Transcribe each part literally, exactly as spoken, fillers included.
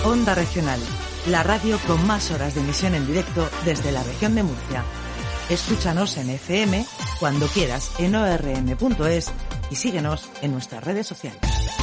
Onda Regional, la radio con más horas de emisión en directo desde la región de Murcia. Escúchanos en F M cuando quieras en o r m punto es y síguenos en nuestras redes sociales.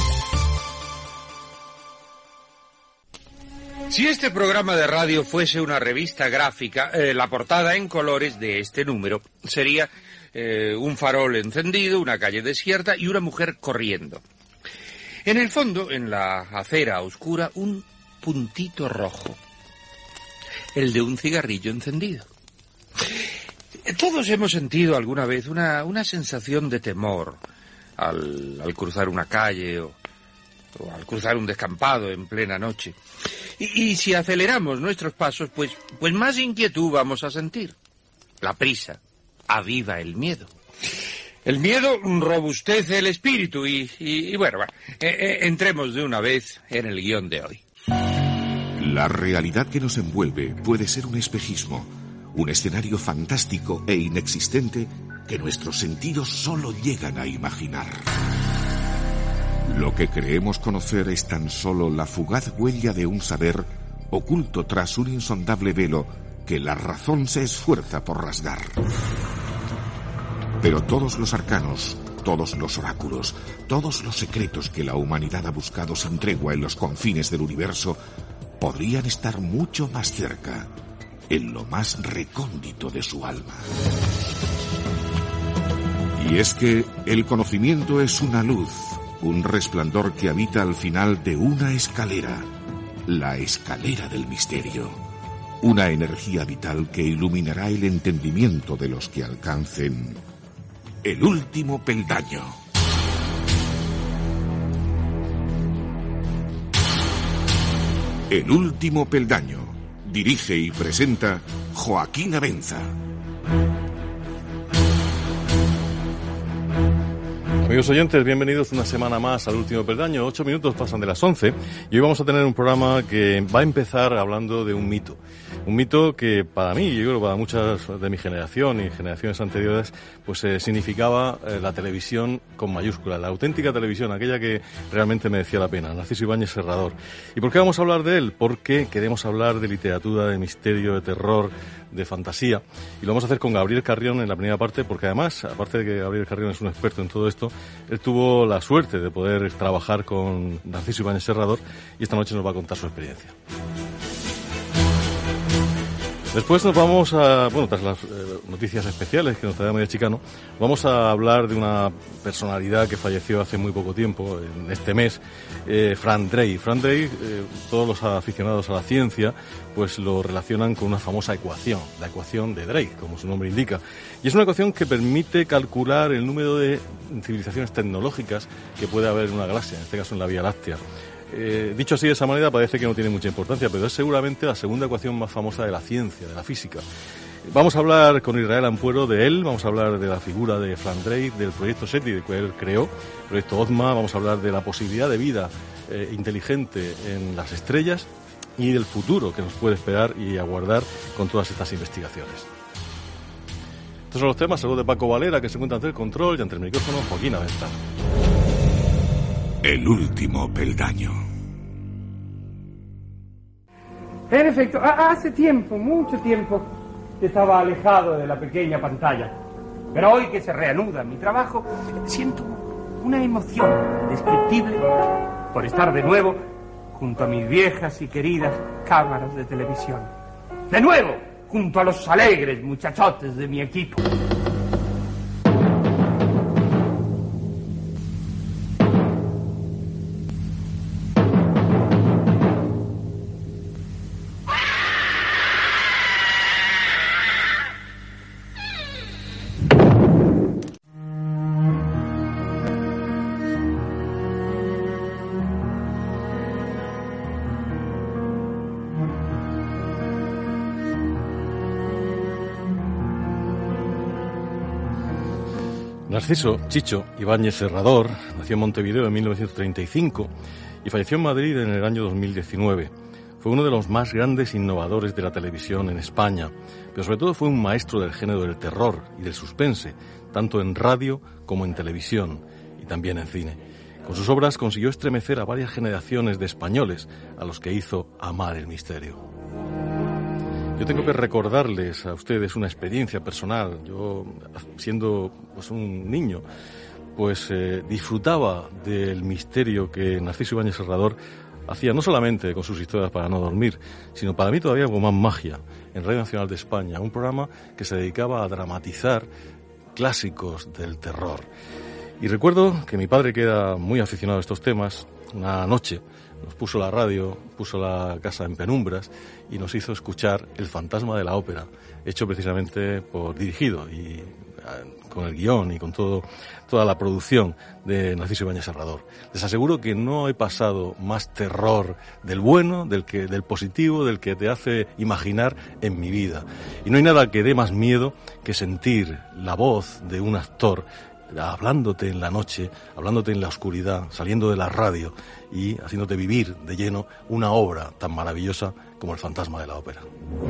Si este programa de radio fuese una revista gráfica, eh, la portada en colores de este número sería eh, un farol encendido, una calle desierta y una mujer corriendo. En el fondo, en la acera oscura, un puntito rojo, el de un cigarrillo encendido. Todos hemos sentido alguna vez una, una sensación de temor al, al cruzar una calle o, o al cruzar un descampado en plena noche. Y, y si aceleramos nuestros pasos, pues, pues más inquietud vamos a sentir. La prisa aviva el miedo. El miedo robustece el espíritu y, y, y bueno, bueno eh, eh, entremos de una vez en el guión de hoy. La realidad que nos envuelve puede ser un espejismo, un escenario fantástico e inexistente que nuestros sentidos solo llegan a imaginar. Lo que creemos conocer es tan solo la fugaz huella de un saber oculto tras un insondable velo que la razón se esfuerza por rasgar. Pero todos los arcanos, todos los oráculos, todos los secretos que la humanidad ha buscado sin tregua en los confines del universo podrían estar mucho más cerca, en lo más recóndito de su alma. Y es que el conocimiento es una luz, un resplandor que habita al final de una escalera, la escalera del misterio, una energía vital que iluminará el entendimiento de los que alcancen el último peldaño. El último peldaño. Dirige y presenta Joaquín Abenza. Amigos oyentes, bienvenidos una semana más al último peldaño. Ocho minutos pasan de las once y hoy vamos a tener un programa que va a empezar hablando de un mito. Un mito que para mí, yo creo para muchas de mi generación y generaciones anteriores, pues eh, significaba eh, la televisión con mayúscula, la auténtica televisión, aquella que realmente merecía la pena, Narciso Ibáñez Serrador. ¿Y por qué vamos a hablar de él? Porque queremos hablar de literatura, de misterio, de terror, de fantasía, y lo vamos a hacer con Gabriel Carrión en la primera parte, porque además, aparte de que Gabriel Carrión es un experto en todo esto, él tuvo la suerte de poder trabajar con Narciso Ibáñez Serrador y esta noche nos va a contar su experiencia. Después nos vamos a, bueno, tras las eh, noticias especiales que nos trae María Chicano, vamos a hablar de una personalidad que falleció hace muy poco tiempo, en este mes, eh, Frank Drake. Frank Drake, eh, todos los aficionados a la ciencia, pues lo relacionan con una famosa ecuación, la ecuación de Drake, como su nombre indica. Y es una ecuación que permite calcular el número de civilizaciones tecnológicas que puede haber en una galaxia, en este caso en la Vía Láctea. Eh, dicho así de esa manera parece que no tiene mucha importancia, pero es seguramente la segunda ecuación más famosa de la ciencia, de la física. Vamos a hablar con Israel Ampuero de él, vamos a hablar de la figura de Frank Drake, del proyecto SETI, del que él creó, el proyecto OZMA, vamos a hablar de la posibilidad de vida eh, inteligente en las estrellas y del futuro que nos puede esperar y aguardar con todas estas investigaciones. Estos son los temas, saludos de Paco Valera, que se encuentra ante el control, y ante el micrófono Joaquín Abenza. El último peldaño. En efecto, hace tiempo, mucho tiempo, estaba alejado de la pequeña pantalla. Pero hoy que se reanuda mi trabajo, siento una emoción indescriptible por estar de nuevo junto a mis viejas y queridas cámaras de televisión. De nuevo, junto a los alegres muchachotes de mi equipo. Narciso Chicho Ibáñez Serrador nació en Montevideo en mil novecientos treinta y cinco y falleció en Madrid en el año dos mil diecinueve. Fue uno de los más grandes innovadores de la televisión en España, pero sobre todo fue un maestro del género del terror y del suspense, tanto en radio como en televisión y también en cine. Con sus obras consiguió estremecer a varias generaciones de españoles a los que hizo amar el misterio. Yo tengo que recordarles a ustedes una experiencia personal. Yo, siendo pues un niño, pues eh, disfrutaba del misterio que Narciso Ibáñez Serrador hacía, no solamente con sus historias para no dormir, sino para mí todavía con más magia, en Radio Nacional de España, un programa que se dedicaba a dramatizar clásicos del terror. Y recuerdo que mi padre, que era muy aficionado a estos temas, una noche nos puso la radio, puso la casa en penumbras y nos hizo escuchar El fantasma de la ópera, hecho precisamente por, dirigido y con el guión y con todo, toda la producción de Narciso Ibáñez Serrador. Les aseguro que no he pasado más terror del bueno, del que, del positivo, del que te hace imaginar en mi vida. Y no hay nada que dé más miedo que sentir la voz de un actor hablándote en la noche, hablándote en la oscuridad, saliendo de la radio y haciéndote vivir de lleno una obra tan maravillosa como El fantasma de la ópera.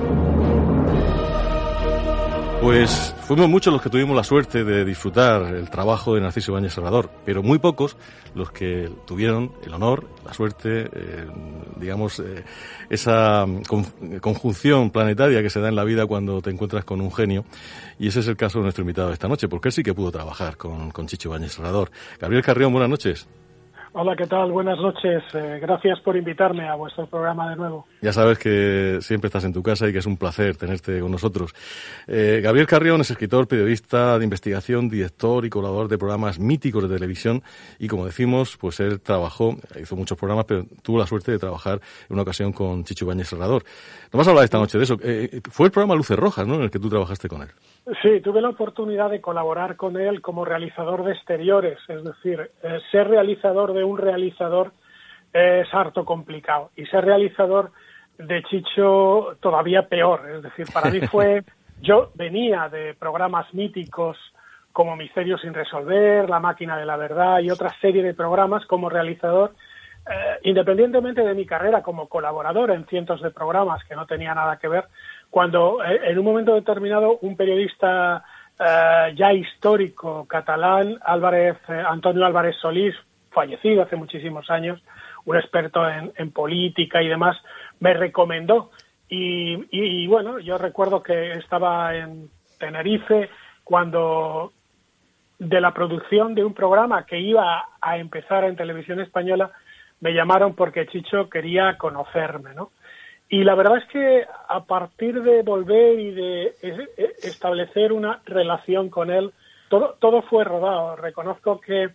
Pues fuimos muchos los que tuvimos la suerte de disfrutar el trabajo de Narciso Ibáñez Serrador, pero muy pocos los que tuvieron el honor, la suerte, eh, digamos, eh, esa con, conjunción planetaria que se da en la vida cuando te encuentras con un genio. Y ese es el caso de nuestro invitado de esta noche, porque él sí que pudo trabajar con, con Chicho Ibáñez Serrador. Gabriel Carrión, buenas noches. Hola, ¿qué tal? Buenas noches. Eh, gracias por invitarme a vuestro programa de nuevo. Ya sabes que siempre estás en tu casa y que es un placer tenerte con nosotros. Eh, Gabriel Carrión es escritor, periodista de investigación, director y colaborador de programas míticos de televisión y, como decimos, pues él trabajó, hizo muchos programas, pero tuvo la suerte de trabajar en una ocasión con Chicho Ibáñez Serrador. Nos vas a hablar esta noche de eso. Eh, fue el programa Luces Rojas, ¿no?, en el que tú trabajaste con él. Sí, tuve la oportunidad de colaborar con él como realizador de exteriores, es decir, eh, ser realizador de un realizador eh, es harto complicado y ser realizador de Chicho todavía peor, es decir, para mí fue, yo venía de programas míticos como Misterios sin resolver, La máquina de la verdad y otra serie de programas como realizador, eh, independientemente de mi carrera como colaborador en cientos de programas que no tenía nada que ver, cuando eh, en un momento determinado un periodista eh, ya histórico catalán, Álvarez, eh, Antonio Álvarez Solís, fallecido hace muchísimos años, un experto en, en política y demás, me recomendó. Y, y, y bueno, yo recuerdo que estaba en Tenerife cuando de la producción de un programa que iba a empezar en Televisión Española me llamaron porque Chicho quería conocerme, ¿no? Y la verdad es que a partir de volver y de establecer una relación con él, todo, todo fue rodado. Reconozco que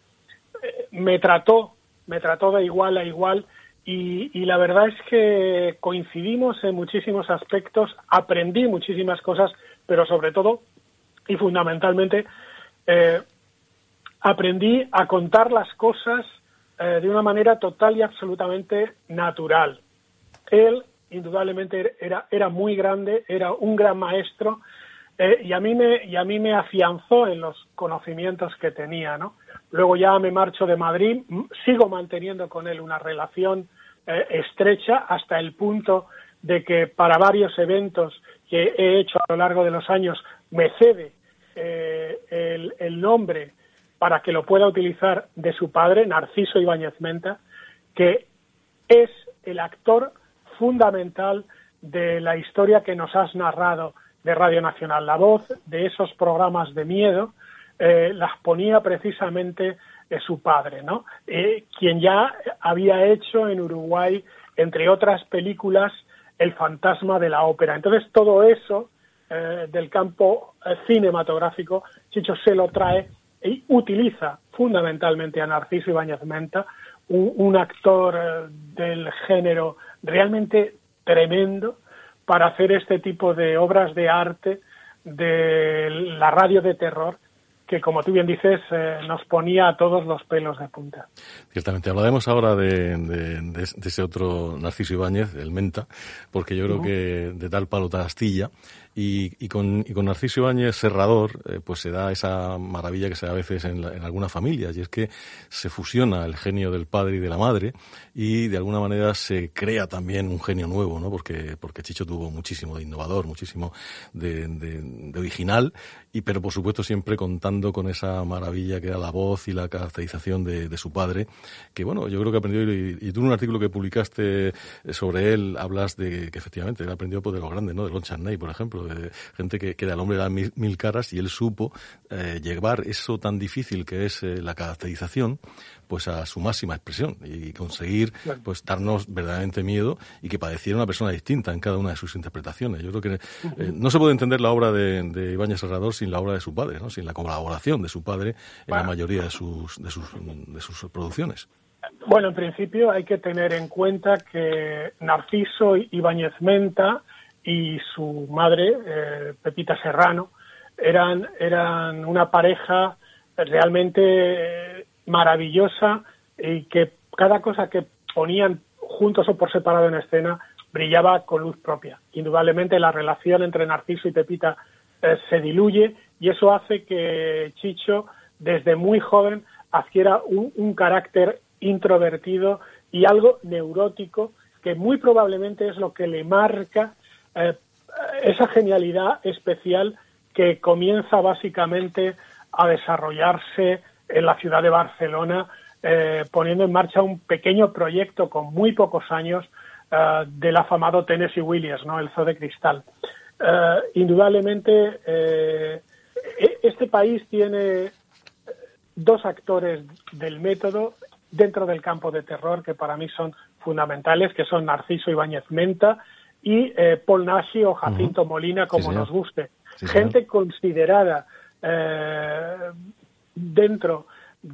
me trató, me trató de igual a igual y, y la verdad es que coincidimos en muchísimos aspectos, aprendí muchísimas cosas, pero sobre todo y fundamentalmente eh, aprendí a contar las cosas eh, de una manera total y absolutamente natural. Él indudablemente era, era muy grande, era un gran maestro eh, y a mí me y a mí me afianzó en los conocimientos que tenía, ¿no? Luego ya me marcho de Madrid, sigo manteniendo con él una relación eh, estrecha hasta el punto de que para varios eventos que he hecho a lo largo de los años me cede eh, el, el nombre para que lo pueda utilizar de su padre, Narciso Ibáñez Menta, que es el actor fundamental de la historia que nos has narrado de Radio Nacional. La voz de esos programas de miedo eh, las ponía precisamente eh, su padre, ¿no? Eh, quien ya había hecho en Uruguay, entre otras películas, El fantasma de la ópera. Entonces todo eso eh, del campo eh, cinematográfico, Chicho se lo trae y utiliza fundamentalmente a Narciso Ibáñez Menta, un, un actor eh, del género realmente tremendo para hacer este tipo de obras de arte de la radio de terror que, como tú bien dices, eh, nos ponía a todos los pelos de punta. Ciertamente. Hablaremos ahora de, de, de, de ese otro Narciso Ibáñez, el Menta, porque yo creo uh-huh. que de tal palo tal astilla. Y, y, con, y con Narciso Ibáñez Serrador, eh, pues se da esa maravilla que se da a veces en, la, en algunas familias, y es que se fusiona el genio del padre y de la madre, y de alguna manera se crea también un genio nuevo, ¿no? Porque, porque Chicho tuvo muchísimo de innovador, muchísimo de, de, de original, y pero por supuesto siempre contando con esa maravilla que era la voz y la caracterización de, de su padre, que bueno, yo creo que aprendió, y, y tú en un artículo que publicaste sobre él hablas de que efectivamente él aprendió pues, de los grandes, ¿no? De Lon Chaney, por ejemplo, de gente que, que al hombre le dan mil, mil caras, y él supo eh, llevar eso tan difícil que es eh, la caracterización pues a su máxima expresión y conseguir pues darnos verdaderamente miedo y que pareciera una persona distinta en cada una de sus interpretaciones. Yo creo que eh, no se puede entender la obra de, de Ibáñez Serrador sin la obra de su padre, ¿no? Sin la colaboración de su padre en bueno. la mayoría de sus, de sus de sus producciones. Bueno, en principio hay que tener en cuenta que Narciso Ibáñez Menta y su madre, eh, Pepita Serrano, eran, eran una pareja realmente eh, maravillosa, y que cada cosa que ponían juntos o por separado en escena brillaba con luz propia. Indudablemente la relación entre Narciso y Pepita eh, se diluye, y eso hace que Chicho desde muy joven adquiera un, un carácter introvertido y algo neurótico, que muy probablemente es lo que le marca eh, esa genialidad especial que comienza básicamente a desarrollarse en la ciudad de Barcelona, eh, poniendo en marcha un pequeño proyecto con muy pocos años eh, del afamado Tennessee Williams, ¿no? El Zoo de Cristal. Eh, indudablemente, eh, este país tiene dos actores del método dentro del campo de terror que para mí son fundamentales, que son Narciso Ibáñez Menta y eh, Paul Naschy o Jacinto uh-huh. Molina, como sí, nos guste. Sí, gente señor. considerada eh, dentro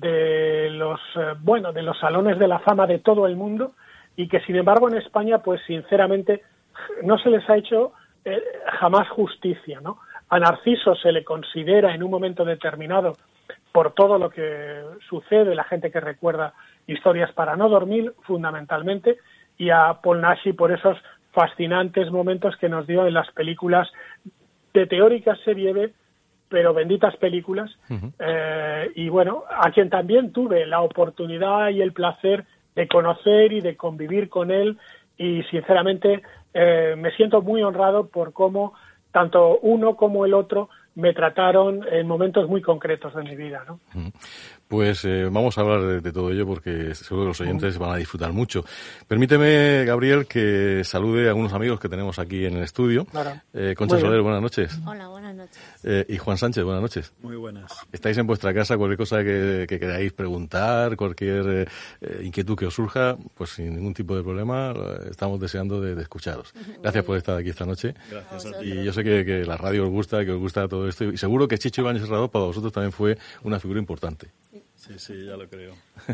de los eh, bueno de los salones de la fama de todo el mundo, y que sin embargo en España pues sinceramente no se les ha hecho eh, jamás justicia, ¿no? A Narciso se le considera en un momento determinado, por todo lo que sucede, la gente que recuerda Historias para no dormir, fundamentalmente, y a Paul Naschy por esos fascinantes momentos que nos dio en las películas de teóricas serie B, pero benditas películas. Uh-huh. Eh, y bueno, a quien también tuve la oportunidad y el placer de conocer y de convivir con él, y sinceramente eh, me siento muy honrado por cómo tanto uno como el otro me trataron en momentos muy concretos de mi vida, ¿no? Pues eh, vamos a hablar de, de todo ello, porque seguro que los oyentes van a disfrutar mucho. Permíteme, Gabriel, que salude a algunos amigos que tenemos aquí en el estudio. Claro. Eh, Concha Soler, buenas noches. Hola, buenas noches. Eh, y Juan Sánchez, buenas noches. Muy buenas. Estáis en vuestra casa, cualquier cosa que, que queráis preguntar, cualquier eh, inquietud que os surja, pues sin ningún tipo de problema, estamos deseando de, de escucharos. Gracias por estar aquí esta noche. Gracias a ti. Y yo sé que, que la radio os gusta, que os gusta todo esto, y seguro que Chicho Ibáñez Serrador para vosotros también fue una figura importante. Sí, sí, ya lo creo.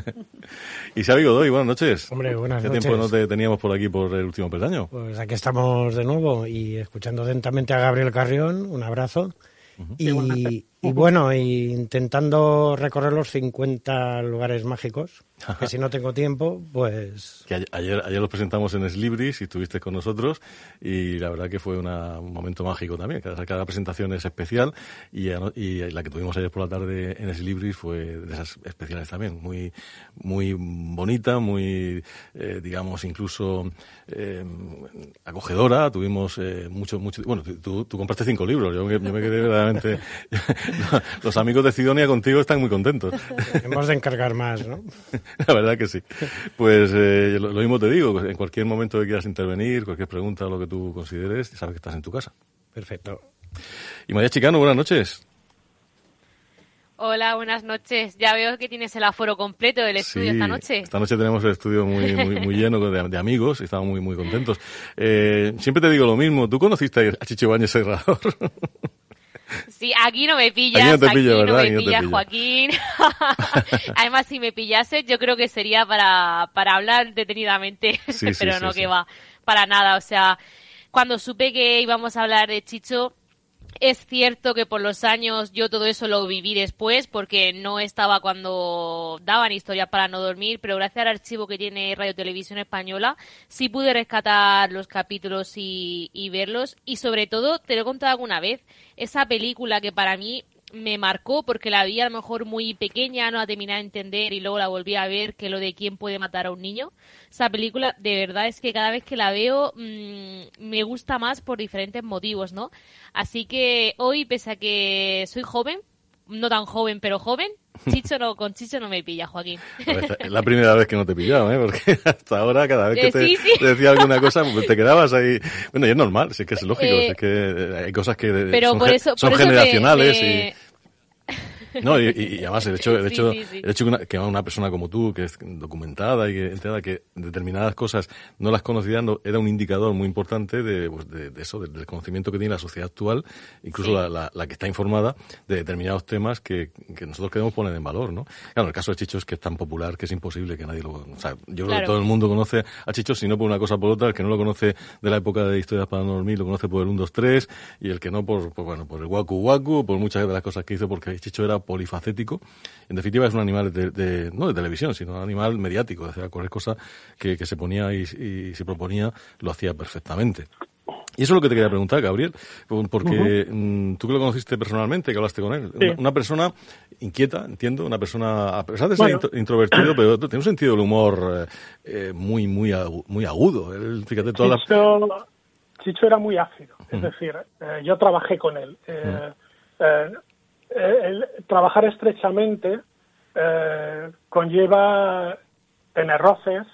Y Xavi Godoy, buenas noches. Hombre, buenas ¿Qué noches. tiempo no te teníamos por aquí por el último peldaño? Pues aquí estamos de nuevo y escuchando atentamente a Gabriel Carrión, un abrazo. Uh-huh. Y, y bueno, y intentando recorrer los cincuenta lugares mágicos, que si no tengo tiempo, pues... Que ayer, ayer los presentamos en Eslibris y estuviste con nosotros, y la verdad que fue una, un momento mágico también. Cada, cada presentación es especial, y, y la que tuvimos ayer por la tarde en Eslibris fue de esas especiales también. Muy muy bonita, muy, eh, digamos, incluso eh, acogedora. Tuvimos eh, mucho, mucho... Bueno, tú, tú compraste cinco libros, yo, yo me quedé verdaderamente... Los amigos de Sidonia contigo están muy contentos. Hemos de encargar más, ¿no? La verdad que sí. Pues eh, lo, lo mismo te digo, en cualquier momento que quieras intervenir, cualquier pregunta o lo que tú consideres, sabes que estás en tu casa. Perfecto. Y María Chicano, buenas noches. Hola, buenas noches. Ya veo que tienes el aforo completo del estudio sí, esta noche. Esta noche tenemos el estudio muy muy, muy lleno de, de amigos y estamos muy muy contentos. Eh, siempre te digo lo mismo, ¿tú conociste a Chicho Ibáñez Serrador? Sí, aquí no me pillas, aquí no, te aquí pillo, no ¿verdad? me no pillas, pillo. Joaquín. Además, si me pillases, yo creo que sería para, para hablar detenidamente, sí, pero sí, no sí, que sí. va, para nada. O sea, cuando supe que íbamos a hablar de Chicho, Es cierto que por los años yo todo eso lo viví después porque no estaba cuando daban Historias para no dormir, pero gracias al archivo que tiene Radio Televisión Española sí pude rescatar los capítulos y, y verlos. Y sobre todo, te lo he contado alguna vez, esa película que para mí me marcó porque la vi a lo mejor muy pequeña, no la terminé de entender y luego la volví a ver, que lo de quién puede matar a un niño. Esa película, de verdad, es que cada vez que la veo mmm, me gusta más por diferentes motivos, ¿no? Así que hoy, pese a que soy joven, no tan joven, pero joven, Chicho no, con Chicho no me pilla, Joaquín. Es la primera vez que no te pillaba, ¿eh? Porque hasta ahora, cada vez que te, sí, sí. te decía alguna cosa, pues te quedabas ahí. Bueno, y es normal, sí que es lógico, eh, es que hay cosas que pero son, por eso, son por eso generacionales me, me... y... No, y, y además el hecho, el hecho, sí, sí, sí. el hecho que, una, que una persona como tú, que es documentada y que enterada que determinadas cosas no las conocía, no, era un indicador muy importante de, pues de, de eso, del desconocimiento que tiene la sociedad actual, incluso sí. la, la, la que está informada de determinados temas que, que nosotros queremos poner en valor, ¿no? Claro, el caso de Chicho es que es tan popular que es imposible que nadie lo... O sea, yo creo claro. que todo el mundo conoce a Chicho, si no por una cosa por otra, el que no lo conoce de la época de Historias para no dormir, lo conoce por el uno, dos, tres, y el que no por, por bueno, por el Waku Waku, por muchas de las cosas que hizo, porque Chicho era polifacético. En definitiva es un animal de, de, no de televisión, sino un animal mediático. O sea, cualquier cosa que, que se ponía y, y se proponía lo hacía perfectamente. Y eso es lo que te quería preguntar, Gabriel, porque uh-huh. tú que lo conociste personalmente, que hablaste con él, sí. una, una persona inquieta, entiendo, una persona, a pesar de ser bueno. introvertido, pero tiene un sentido del humor eh, muy muy muy agudo. Él, fíjate, todas Chicho, las... Chicho era muy ácido, es uh-huh. decir, eh, yo trabajé con él. Eh, uh-huh. eh, El trabajar estrechamente eh, conlleva tener roces,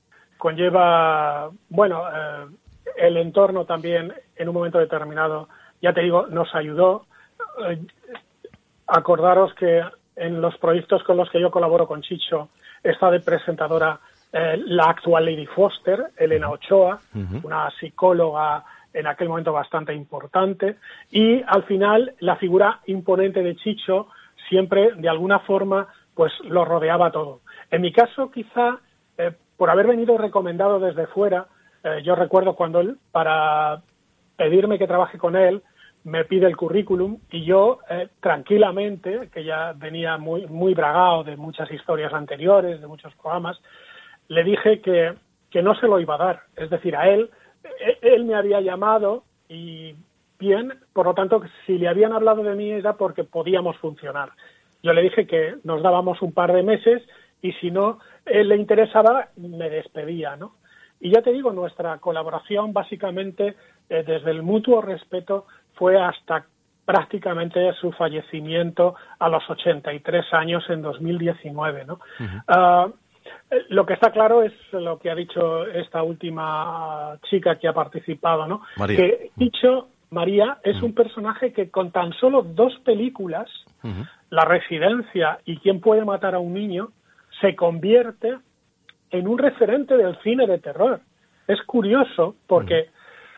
conlleva, bueno, eh, el entorno también en un momento determinado, ya te digo, nos ayudó. Eh, acordaros que en los proyectos con los que yo colaboro con Chicho está de presentadora eh, la actual Lady Foster, Elena Ochoa, uh-huh. una psicóloga en aquel momento bastante importante, y al final la figura imponente de Chicho siempre, de alguna forma, pues lo rodeaba todo. En mi caso, quizá, eh, por haber venido recomendado desde fuera, eh, yo recuerdo cuando él, para pedirme que trabaje con él, me pide el currículum, y yo, eh, tranquilamente, que ya venía muy, muy bragado de muchas historias anteriores, de muchos programas, le dije que, que no se lo iba a dar. Es decir, a él, él me había llamado y bien, por lo tanto, si le habían hablado de mí era porque podíamos funcionar. Yo le dije que nos dábamos un par de meses y si no él le interesaba, me despedía, ¿no? Y ya te digo, nuestra colaboración básicamente eh, desde el mutuo respeto fue hasta prácticamente su fallecimiento a los ochenta y tres años en dos mil diecinueve, ¿no? Uh-huh. Uh, Lo que está claro es lo que ha dicho esta última chica que ha participado, ¿no? María. Que Chicho, María, es uh-huh. un personaje que con tan solo dos películas, uh-huh. La Residencia y ¿Quién puede matar a un niño?, se convierte en un referente del cine de terror. Es curioso porque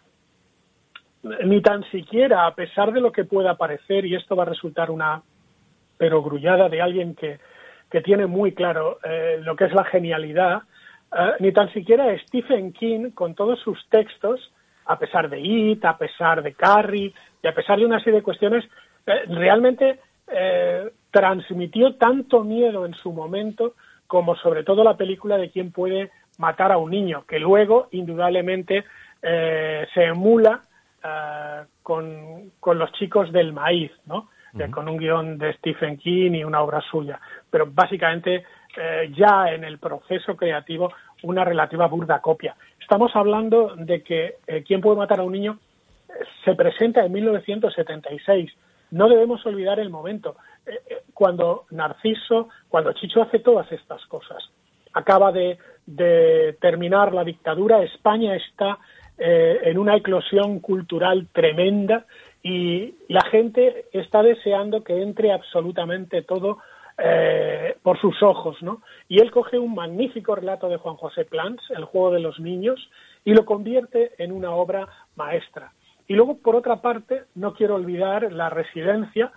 uh-huh. ni tan siquiera, a pesar de lo que pueda parecer, y esto va a resultar una perogrullada de alguien que que tiene muy claro eh, lo que es la genialidad, eh, ni tan siquiera Stephen King, con todos sus textos, a pesar de It, a pesar de Carrie, y a pesar de una serie de cuestiones, eh, realmente eh, transmitió tanto miedo en su momento como sobre todo la película de Quién puede matar a un niño, que luego, indudablemente, eh, se emula eh, con, con Los chicos del maíz, ¿no? Uh-huh. Con un guión de Stephen King y una obra suya, pero básicamente eh, ya en el proceso creativo una relativa burda copia. Estamos hablando de que eh, ¿Quién puede matar a un niño? Eh, se presenta en mil novecientos setenta y seis. No debemos olvidar el momento eh, eh, cuando Narciso, cuando Chicho hace todas estas cosas. Acaba de, de terminar la dictadura, España está eh, en una eclosión cultural tremenda, y la gente está deseando que entre absolutamente todo eh, por sus ojos, ¿no? Y él coge un magnífico relato de Juan José Plans, El juego de los niños, y lo convierte en una obra maestra. Y luego, por otra parte, no quiero olvidar La Residencia,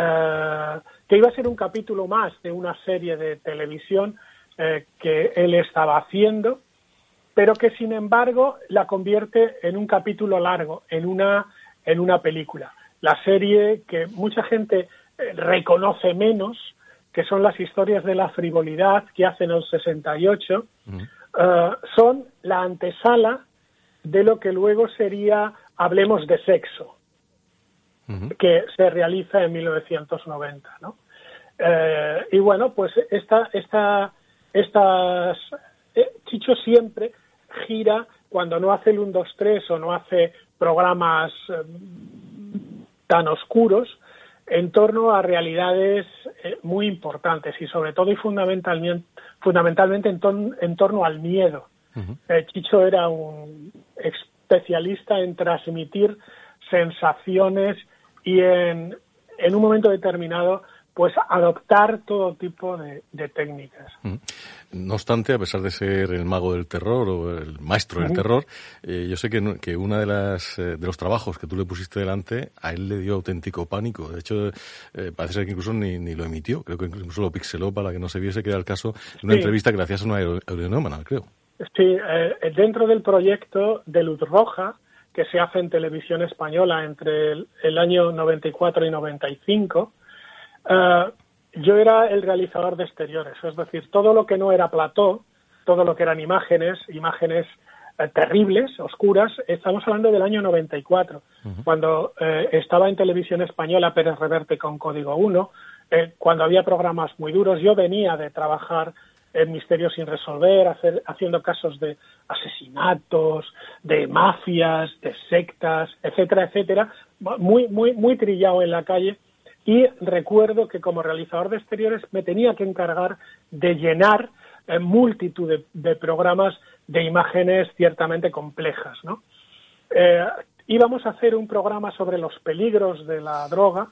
eh, que iba a ser un capítulo más de una serie de televisión eh, que él estaba haciendo, pero que, sin embargo, la convierte en un capítulo largo, en una en una película. la serie que mucha gente eh, reconoce menos, que son las historias de la frivolidad que hacen el sesenta y ocho, uh-huh. uh, son la antesala de lo que luego sería Hablemos de sexo, uh-huh. que se realiza en mil novecientos noventa, ¿no? Eh, y bueno, pues esta, esta, estas, eh, Chicho siempre gira, cuando no hace el uno, dos, tres o no hace programas eh, tan oscuros, en torno a realidades eh, muy importantes y sobre todo y fundamentalmente, fundamentalmente en, ton, en torno al miedo. Uh-huh. Eh, Chicho era un especialista en transmitir sensaciones y en, en un momento determinado pues adoptar todo tipo de, de técnicas. No obstante, a pesar de ser el mago del terror o el maestro del uh-huh. terror, eh, yo sé que, no, que una de las eh, de los trabajos que tú le pusiste delante, a él le dio auténtico pánico. De hecho, eh, parece ser que incluso ni, ni lo emitió. Creo que incluso lo pixeló para que no se viese, que era el caso de una sí. entrevista que le hacías a una aeronómana, creo. Sí, eh, dentro del proyecto de Luz Roja, que se hace en Televisión Española entre el, el año noventa y cuatro y noventa y cinco, Uh, yo era el realizador de exteriores, es decir, todo lo que no era plató, todo lo que eran imágenes, imágenes eh, terribles, oscuras, estamos hablando del año noventa y cuatro, uh-huh. cuando eh, estaba en Televisión Española Pérez Reverte con Código uno, eh, cuando había programas muy duros. Yo venía de trabajar en Misterios sin resolver, hacer, haciendo casos de asesinatos, de mafias, de sectas, etcétera, etcétera, muy, muy, muy trillado en la calle. Y recuerdo que como realizador de exteriores me tenía que encargar de llenar eh, multitud de, de programas de imágenes ciertamente complejas, ¿no? Eh, íbamos a hacer un programa sobre los peligros de la droga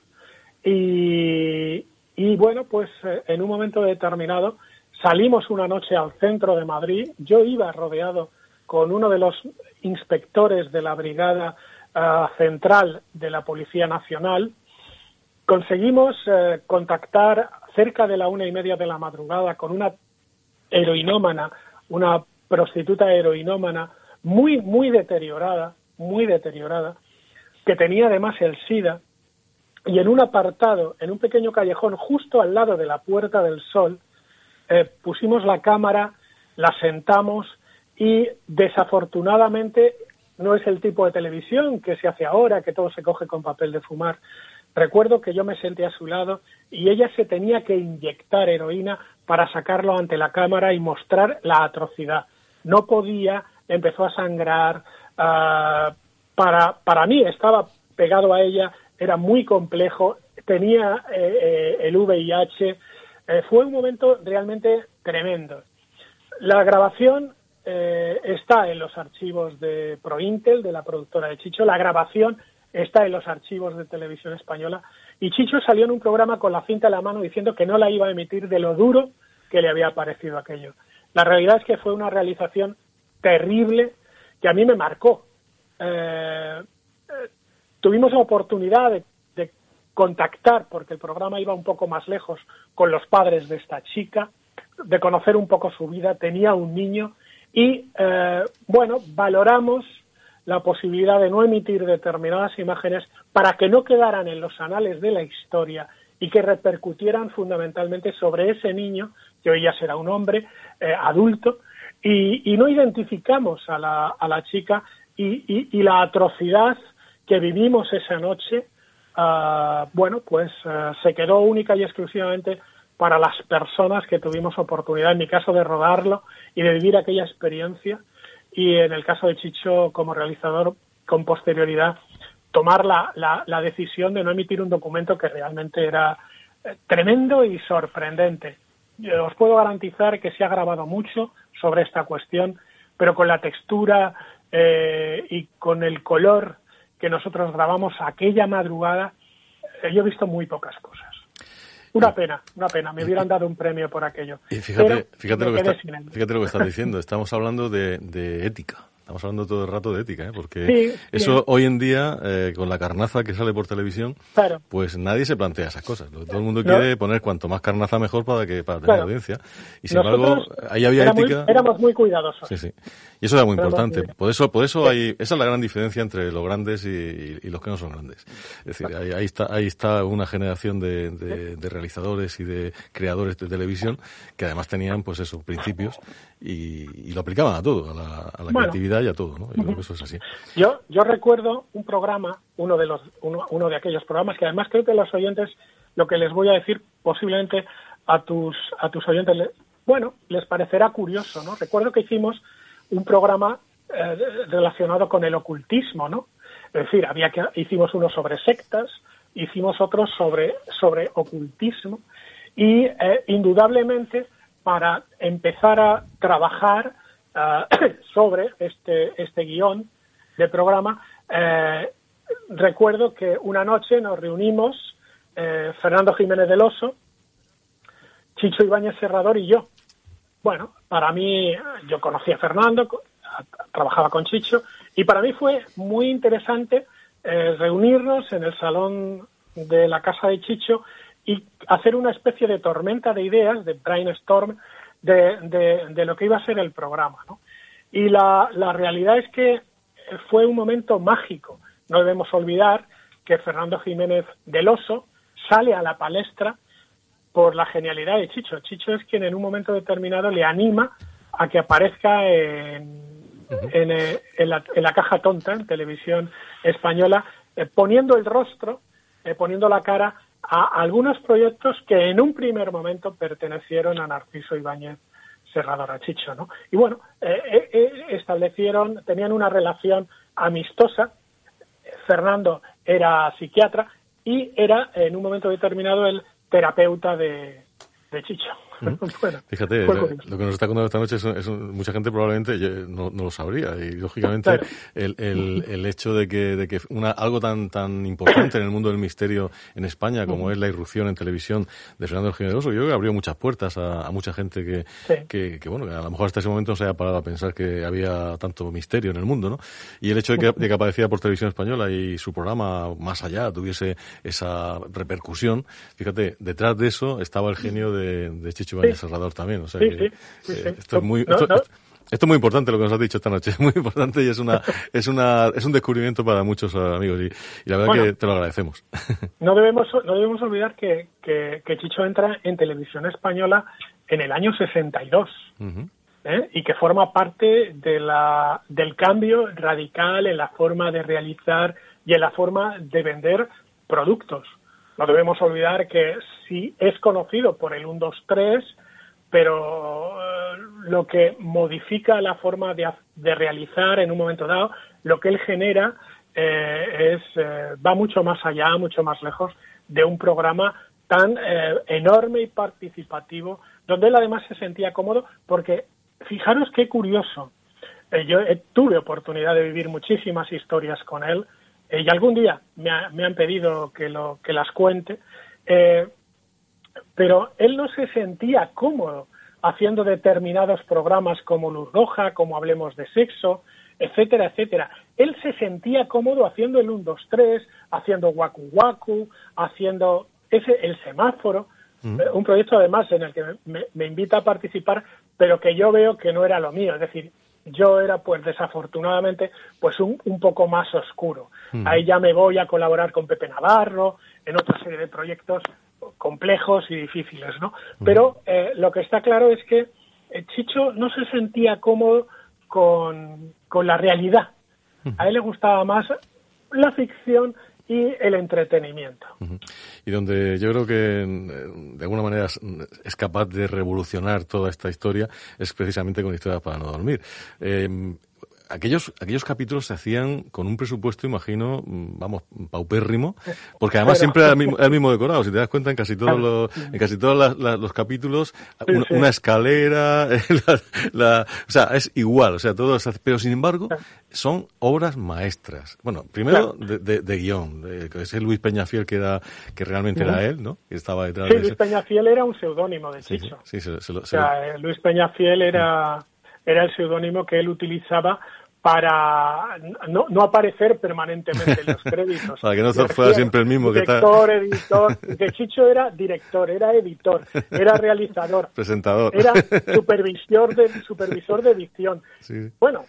y, y bueno, pues eh, en un momento determinado salimos una noche al centro de Madrid. Yo iba rodeado con uno de los inspectores de la Brigada uh, Central de la Policía Nacional. Conseguimos eh, contactar cerca de la una y media de la madrugada con una heroinómana, una prostituta heroinómana muy, muy deteriorada, muy deteriorada, que tenía además el SIDA, y en un apartado, en un pequeño callejón justo al lado de la Puerta del Sol, eh, pusimos la cámara, la sentamos y desafortunadamente no es el tipo de televisión que se hace ahora, que todo se coge con papel de fumar. Recuerdo que yo me senté a su lado y ella se tenía que inyectar heroína para sacarlo ante la cámara y mostrar la atrocidad. No podía, empezó a sangrar. Uh, para, para mí estaba pegado a ella, era muy complejo, tenía eh, eh, el V I H. Eh, fue un momento realmente tremendo. La grabación eh, está en los archivos de Prointel, de la productora de Chicho. La grabación está en los archivos de Televisión Española, y Chicho salió en un programa con la cinta en la mano diciendo que no la iba a emitir de lo duro que le había parecido aquello. La realidad es que fue una realización terrible que a mí me marcó. Eh, eh, tuvimos la oportunidad de, de contactar, porque el programa iba un poco más lejos, con los padres de esta chica, de conocer un poco su vida. Tenía un niño y, eh, bueno, valoramos la posibilidad de no emitir determinadas imágenes para que no quedaran en los anales de la historia y que repercutieran fundamentalmente sobre ese niño, que hoy ya será un hombre eh, adulto, y, y no identificamos a la, a la chica y, y, y la atrocidad que vivimos esa noche, uh, bueno, pues uh, se quedó única y exclusivamente para las personas que tuvimos oportunidad, en mi caso, de rodarlo y de vivir aquella experiencia. Y en el caso de Chicho, como realizador, con posterioridad, tomar la, la, la decisión de no emitir un documento que realmente era eh, tremendo y sorprendente. Yo os puedo garantizar que se ha grabado mucho sobre esta cuestión, pero con la textura eh, y con el color que nosotros grabamos aquella madrugada, eh, yo he visto muy pocas cosas. Una pena, una pena. Me hubieran dado un premio por aquello. Y fíjate, fíjate, lo que está, fíjate lo que estás diciendo. Estamos hablando de, de ética. Estamos hablando todo el rato de ética, ¿eh? Porque sí, eso bien. hoy en día, eh, con la carnaza que sale por televisión, claro. pues nadie se plantea esas cosas. Todo el mundo no. quiere poner cuanto más carnaza mejor para que para tener claro. audiencia. Y sin Nosotros embargo, ahí había era ética. Muy, éramos muy cuidadosos. Sí, sí. Y eso era muy éramos importante. Muy... Por eso, por eso hay, esa es la gran diferencia entre los grandes y, y, y los que no son grandes. Es decir, ahí, ahí está, ahí está una generación de, de, de realizadores y de creadores de televisión que además tenían, pues eso, principios y, y lo aplicaban a todo, a la, a la bueno, creatividad y a todo, ¿no? Yo uh-huh. creo que eso es así. Yo, yo recuerdo un programa, uno de los, uno, uno de aquellos programas que además creo que los oyentes, lo que les voy a decir posiblemente a tus, a tus oyentes, bueno, les parecerá curioso, ¿no? Recuerdo que hicimos un programa eh, relacionado con el ocultismo, ¿no? Es decir, había que hicimos uno sobre sectas, hicimos otro sobre sobre ocultismo y eh, indudablemente para empezar a trabajar uh, sobre este este guión de programa, eh, recuerdo que una noche nos reunimos eh, Fernando Jiménez del Oso, Chicho Ibáñez Serrador y yo. Bueno, para mí, yo conocí a Fernando, trabajaba con Chicho, y para mí fue muy interesante eh, reunirnos en el salón de la casa de Chicho y hacer una especie de tormenta de ideas, de brainstorm, de, de, de lo que iba a ser el programa, ¿no? Y la, la realidad es que fue un momento mágico. No debemos olvidar que Fernando Jiménez del Oso sale a la palestra por la genialidad de Chicho. Chicho es quien en un momento determinado le anima a que aparezca en, uh-huh. en, en, la, en la caja tonta, en televisión española, eh, poniendo el rostro, eh, poniendo la cara a algunos proyectos que en un primer momento pertenecieron a Narciso Ibáñez Serrador, a Chicho, ¿no? Y bueno, eh, eh, establecieron, tenían una relación amistosa. Fernando era psiquiatra y era en un momento determinado el terapeuta de, de Chicho. ¿Mm? Bueno, fíjate, lo, lo que nos está contando esta noche es, es mucha gente probablemente no, no lo sabría y lógicamente claro. el, el, el hecho de que, de que una, algo tan tan importante en el mundo del misterio en España como uh-huh. es la irrupción en televisión de Fernando Jiménez del Oso, yo creo que abrió muchas puertas a, a mucha gente que, sí. que, que, bueno, que a lo mejor hasta ese momento no se haya parado a pensar que había tanto misterio en el mundo, ¿no? Y el hecho de que, de que apareciera por televisión española y su programa más allá tuviese esa repercusión, fíjate, detrás de eso estaba el genio de, de Chicho Ibáñez sí. Serrador también, o sea sí, que, sí, sí, eh, sí. esto es muy no, esto, no. Esto, esto es muy importante lo que nos has dicho esta noche, es muy importante y es una es una es un descubrimiento para muchos amigos y, y la verdad bueno, que te lo agradecemos. No debemos no debemos olvidar que, que, que Chicho entra en televisión española en el año sesenta y dos. Uh-huh. ¿eh? Y que forma parte de la del cambio radical en la forma de realizar y en la forma de vender productos. No debemos olvidar que sí es conocido por el uno, dos, tres, pero eh, lo que modifica la forma de, de realizar en un momento dado, lo que él genera eh, es eh, va mucho más allá, mucho más lejos de un programa tan eh, enorme y participativo, donde él además se sentía cómodo, porque fijaros qué curioso, eh, yo eh, tuve oportunidad de vivir muchísimas historias con él, eh, y algún día me, ha, me han pedido que, lo, que las cuente, eh, pero él no se sentía cómodo haciendo determinados programas como Luz Roja, como Hablemos de Sexo, etcétera, etcétera. Él se sentía cómodo haciendo el uno, dos, tres, haciendo Waku Waku, haciendo ese el semáforo, mm. un proyecto además en el que me, me invita a participar, pero que yo veo que no era lo mío, es decir, yo era pues desafortunadamente pues un, un poco más oscuro. Mm. Ahí ya me voy a colaborar con Pepe Navarro, en otra serie de proyectos complejos y difíciles, ¿no? Mm. Pero eh, lo que está claro es que eh, Chicho no se sentía cómodo con, con la realidad. Mm. A él le gustaba más la ficción y el entretenimiento. Uh-huh. Y donde yo creo que de alguna manera es capaz de revolucionar toda esta historia es precisamente con Historias para no dormir. Eh, Aquellos, aquellos capítulos se hacían con un presupuesto, imagino, vamos, paupérrimo, porque además siempre era el mismo, el mismo decorado. Si te das cuenta, en casi todos los, en casi todos la, la, los capítulos, una, una escalera, la, la, o sea, es igual, o sea, todo, pero sin embargo, son obras maestras. Bueno, primero de, de, de guión, de, que es el Luis Peñafiel que era, que realmente era él, ¿no? Que estaba detrás sí, de Luis ese. Peñafiel era un seudónimo de sí, Chicho. Sí, sí, se, se lo, o sea, se... Luis Peñafiel era, era el seudónimo que él utilizaba para no, no aparecer permanentemente en los créditos. Para que no fuera siempre el mismo que está. Director, editor, que Chicho era director, era editor, era realizador, presentador, era supervisor de supervisor de edición. Sí. Bueno,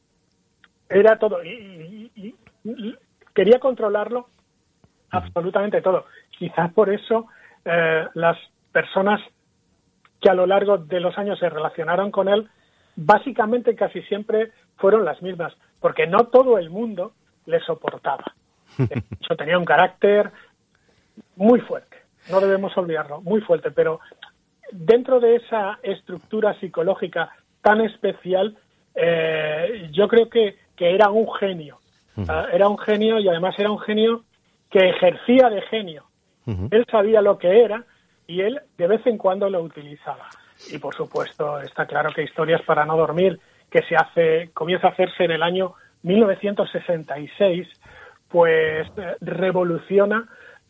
era todo y, y, y, y quería controlarlo absolutamente todo. Quizás por eso eh, las personas que a lo largo de los años se relacionaron con él, básicamente casi siempre fueron las mismas, porque no todo el mundo le soportaba. De hecho, tenía un carácter muy fuerte, no debemos olvidarlo, muy fuerte, pero dentro de esa estructura psicológica tan especial, eh, yo creo que, que era un genio. Uh-huh. Uh, era un genio y además era un genio que ejercía de genio. Uh-huh. Él sabía lo que era y él de vez en cuando lo utilizaba. Y por supuesto está claro que Historias para no dormir, que se hace comienza a hacerse en el año mil novecientos sesenta y seis, pues eh, revoluciona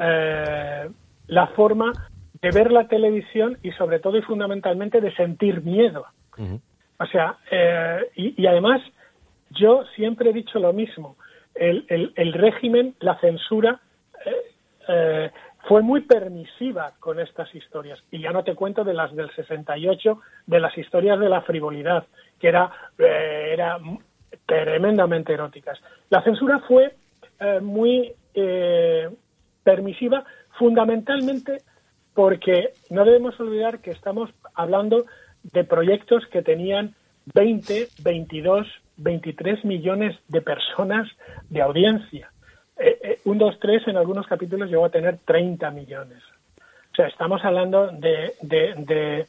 eh, la forma de ver la televisión y sobre todo y fundamentalmente de sentir miedo. Uh-huh. O sea, eh, y, y además yo siempre he dicho lo mismo, el, el, el régimen, la censura eh, eh, fue muy permisiva con estas historias. Y ya no te cuento de las del sesenta y ocho, de las historias de la frivolidad, que era, eh, era tremendamente eróticas. La censura fue eh, muy eh, permisiva, fundamentalmente porque no debemos olvidar que estamos hablando de proyectos que tenían veinte, veintidós, veintitrés millones de personas de audiencia. Eh, eh, un, dos, tres en algunos capítulos llegó a tener treinta millones. O sea, estamos hablando de, de, de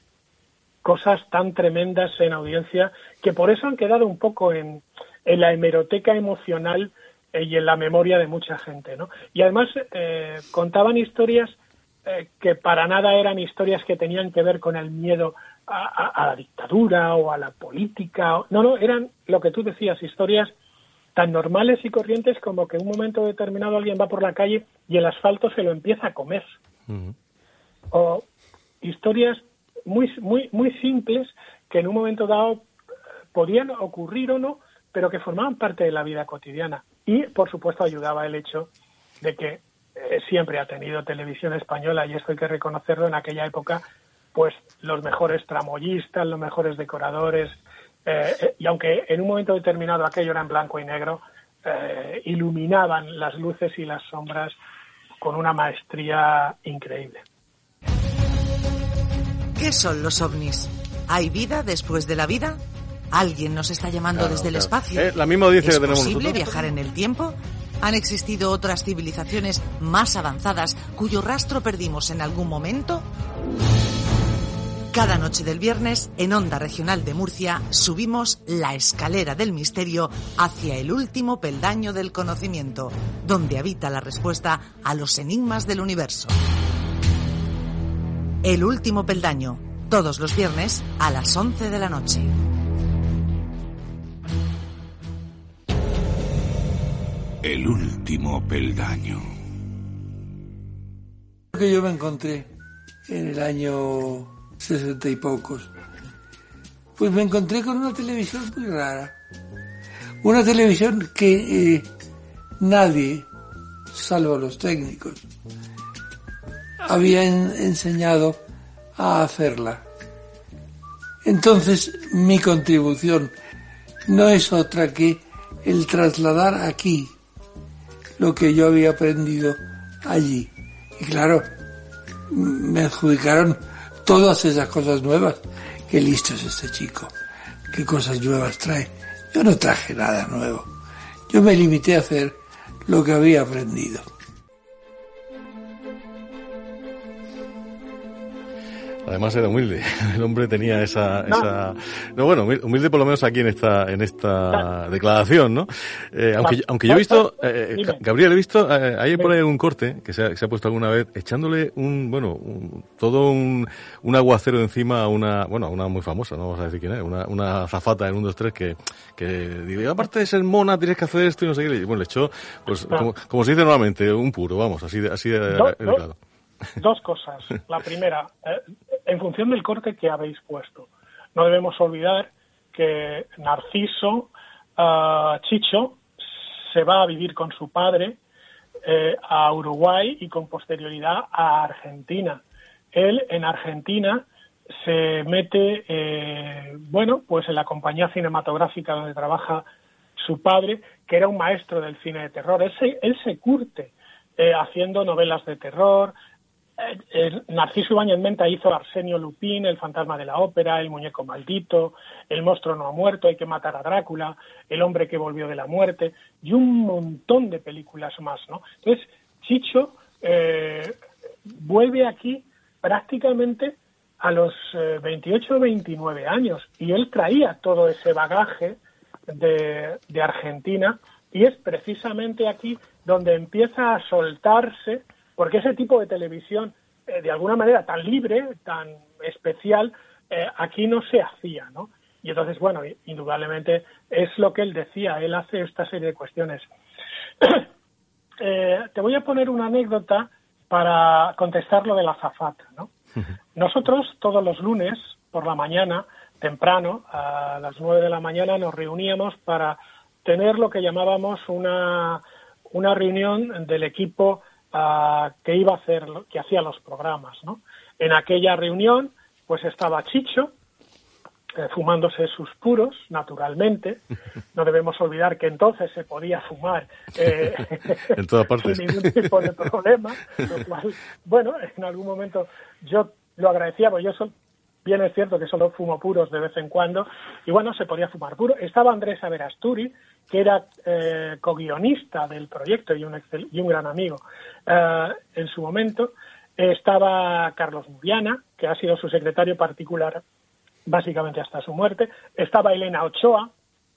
cosas tan tremendas en audiencia que por eso han quedado un poco en, en la hemeroteca emocional eh, y en la memoria de mucha gente, ¿no? Y además eh, contaban historias eh, que para nada eran historias que tenían que ver con el miedo a, a, a la dictadura o a la política. No, no, eran lo que tú decías, historias tan normales y corrientes como que en un momento determinado alguien va por la calle y el asfalto se lo empieza a comer. Uh-huh. O historias muy muy muy simples que en un momento dado podían ocurrir o no, pero que formaban parte de la vida cotidiana. Y, por supuesto, ayudaba el hecho de que eh, siempre ha tenido Televisión Española, y esto hay que reconocerlo, en aquella época, pues los mejores tramoyistas, los mejores decoradores, Eh, y aunque en un momento determinado aquello era en blanco y negro, eh, iluminaban las luces y las sombras con una maestría increíble. ¿Qué son los ovnis? ¿Hay vida después de la vida? ¿Alguien nos está llamando claro, desde claro. el espacio? Eh, la misma audiencia ¿Es que tenemos posible nosotros? viajar en el tiempo? ¿Han existido otras civilizaciones más avanzadas cuyo rastro perdimos en algún momento? Cada noche del viernes, en Onda Regional de Murcia, subimos la escalera del misterio hacia el último peldaño del conocimiento, donde habita la respuesta a los enigmas del universo. El último peldaño, todos los viernes a las once de la noche. El último peldaño. Lo que yo me encontré en el año sesenta y pocos, pues me encontré con una televisión muy rara, una televisión que eh, nadie, salvo los técnicos, había en, enseñado a hacerla. Entonces mi contribución no es otra que el trasladar aquí lo que yo había aprendido allí. Y claro, me adjudicaron todas esas cosas nuevas. Qué listo es este chico, qué cosas nuevas trae. Yo no traje nada nuevo, yo me limité a hacer lo que había aprendido. Además era humilde, el hombre tenía esa, no. esa, no bueno, humilde por lo menos aquí en esta, en esta declaración, ¿no? Eh, aunque, aunque yo he visto, eh, Gabriel, he visto, eh, hay por ahí un corte que se ha, que se ha puesto alguna vez echándole un, bueno, un, todo un, un aguacero encima a una, bueno, a una muy famosa, no vamos a decir quién es, una, una azafata en un, dos, tres que, que digo, aparte de ser mona tienes que hacer esto y no sé qué, y bueno, le echó, pues, como, como se dice normalmente, un puro, vamos, así de, así de, no, de educado. Dos cosas. La primera, eh, en función del corte que habéis puesto, no debemos olvidar que Narciso uh, Chicho se va a vivir con su padre eh, a Uruguay y con posterioridad a Argentina. Él en Argentina se mete, eh, bueno, pues en la compañía cinematográfica donde trabaja su padre, que era un maestro del cine de terror. Él se, él se curte eh, haciendo novelas de terror. Eh, eh, Narciso Ibáñez Menta hizo Arsenio Lupin, El fantasma de la ópera, El muñeco maldito, El monstruo no ha muerto, Hay que matar a Drácula, El hombre que volvió de la muerte, y un montón de películas más, ¿no? Entonces, Chicho eh, vuelve aquí prácticamente a los eh, veintiocho o veintinueve años, y él traía todo ese bagaje de, de Argentina, y es precisamente aquí donde empieza a soltarse, porque ese tipo de televisión, eh, de alguna manera tan libre, tan especial, eh, aquí no se hacía, ¿no? Y entonces, bueno, indudablemente es lo que él decía, él hace esta serie de cuestiones. eh, te voy a poner una anécdota para contestar lo de la azafata, ¿no? Nosotros todos los lunes por la mañana, temprano, a las nueve de la mañana, nos reuníamos para tener lo que llamábamos una, una reunión del equipo uh, que iba a hacer, que hacía los programas, ¿no? En aquella reunión, pues estaba Chicho, eh, fumándose sus puros, naturalmente. No debemos olvidar que entonces se podía fumar eh, en todas partes, sin ningún tipo de problema, lo cual, bueno, en algún momento yo lo agradecía, porque yo so, bien es cierto que solo fumo puros de vez en cuando, y bueno, se podía fumar puro. Estaba Andrés Averasturi, que era eh, co-guionista del proyecto y un, excel, y un gran amigo eh, en su momento. Estaba Carlos Muriana, que ha sido su secretario particular básicamente hasta su muerte. Estaba Elena Ochoa.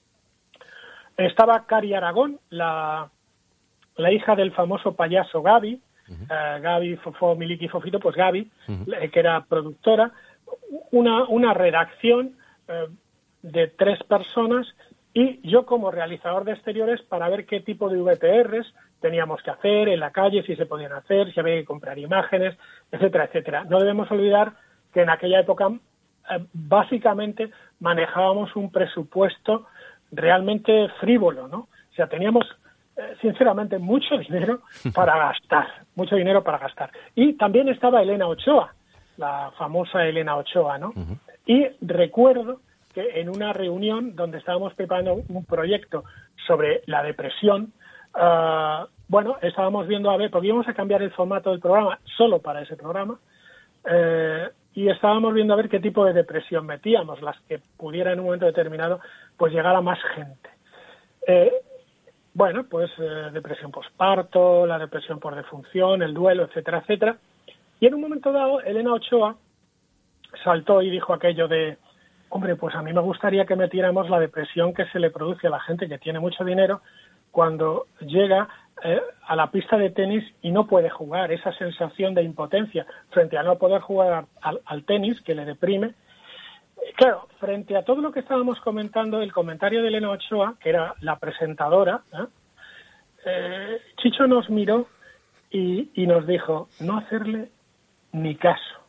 Estaba Cari Aragón, la, la hija del famoso payaso Gaby. Uh-huh. Uh, Gaby, Fofó, Miliki, Fofito, pues Gaby, uh-huh. eh, que era productora. Una, una redacción eh, de tres personas y yo como realizador de exteriores para ver qué tipo de V T Rs teníamos que hacer en la calle, si se podían hacer, si había que comprar imágenes, etcétera, etcétera. No debemos olvidar que en aquella época eh, básicamente manejábamos un presupuesto realmente frívolo, ¿no? O sea, teníamos eh, sinceramente mucho dinero para gastar, mucho dinero para gastar. Y también estaba Elena Ochoa, la famosa Elena Ochoa, ¿no? Uh-huh. Y recuerdo que en una reunión donde estábamos preparando un proyecto sobre la depresión, uh, bueno, estábamos viendo a ver, porque íbamos a cambiar el formato del programa solo para ese programa, eh, y estábamos viendo a ver qué tipo de depresión metíamos, las que pudiera en un momento determinado pues llegar a más gente. Eh, bueno, pues eh, depresión posparto, la depresión por defunción, el duelo, etcétera, etcétera. Y en un momento dado, Elena Ochoa saltó y dijo aquello de, hombre, pues a mí me gustaría que metiéramos la depresión que se le produce a la gente que tiene mucho dinero cuando llega eh, a la pista de tenis y no puede jugar, esa sensación de impotencia frente a no poder jugar al, al tenis, que le deprime. Claro, frente a todo lo que estábamos comentando, el comentario de Elena Ochoa, que era la presentadora, ¿eh? Eh, Chicho nos miró y, y nos dijo, no hacerle ni caso,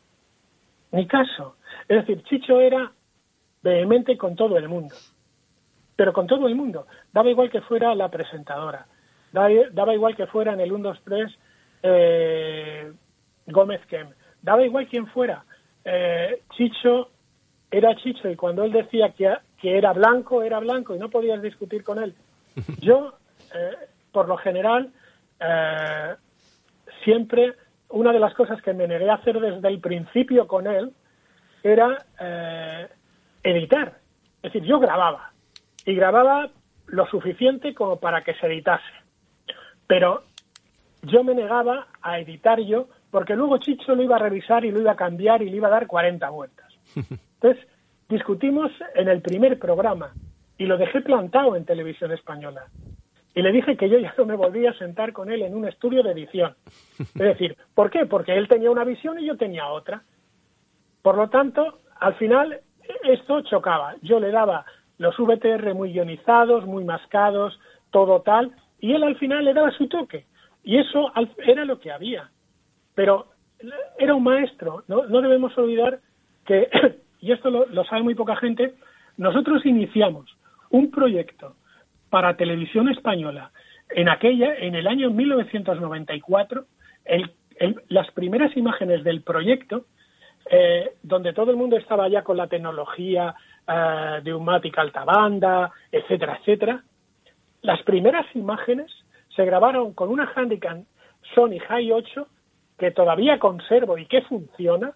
ni caso. Es decir, Chicho era vehemente con todo el mundo, pero con todo el mundo. Daba igual que fuera la presentadora, daba, daba igual que fuera en el uno, dos, tres eh, Gómez Kem, daba igual quien fuera. Eh, Chicho era Chicho y cuando él decía que, que era blanco, era blanco y no podías discutir con él. Yo, eh, por lo general, eh, siempre... Una de las cosas que me negué a hacer desde el principio con él era eh, editar. Es decir, yo grababa. Y grababa lo suficiente como para que se editase. Pero yo me negaba a editar yo, porque luego Chicho lo iba a revisar y lo iba a cambiar y le iba a dar cuarenta vueltas. Entonces, discutimos en el primer programa y lo dejé plantado en Televisión Española. Y le dije que yo ya no me volvía a sentar con él en un estudio de edición. Es decir, ¿por qué? Porque él tenía una visión y yo tenía otra. Por lo tanto, al final, esto chocaba. Yo le daba los V T R muy ionizados, muy mascados, todo tal, y él al final le daba su toque. Y eso era lo que había. Pero era un maestro. No, no debemos olvidar que, y esto lo, lo sabe muy poca gente, nosotros iniciamos un proyecto para televisión española en aquella, en el año mil novecientos noventa y cuatro, el, el, las primeras imágenes del proyecto, eh, donde todo el mundo estaba ya con la tecnología eh, de Neumática alta banda, etcétera, etcétera, las primeras imágenes se grabaron con una Handycam Sony Hi ocho que todavía conservo y que funciona,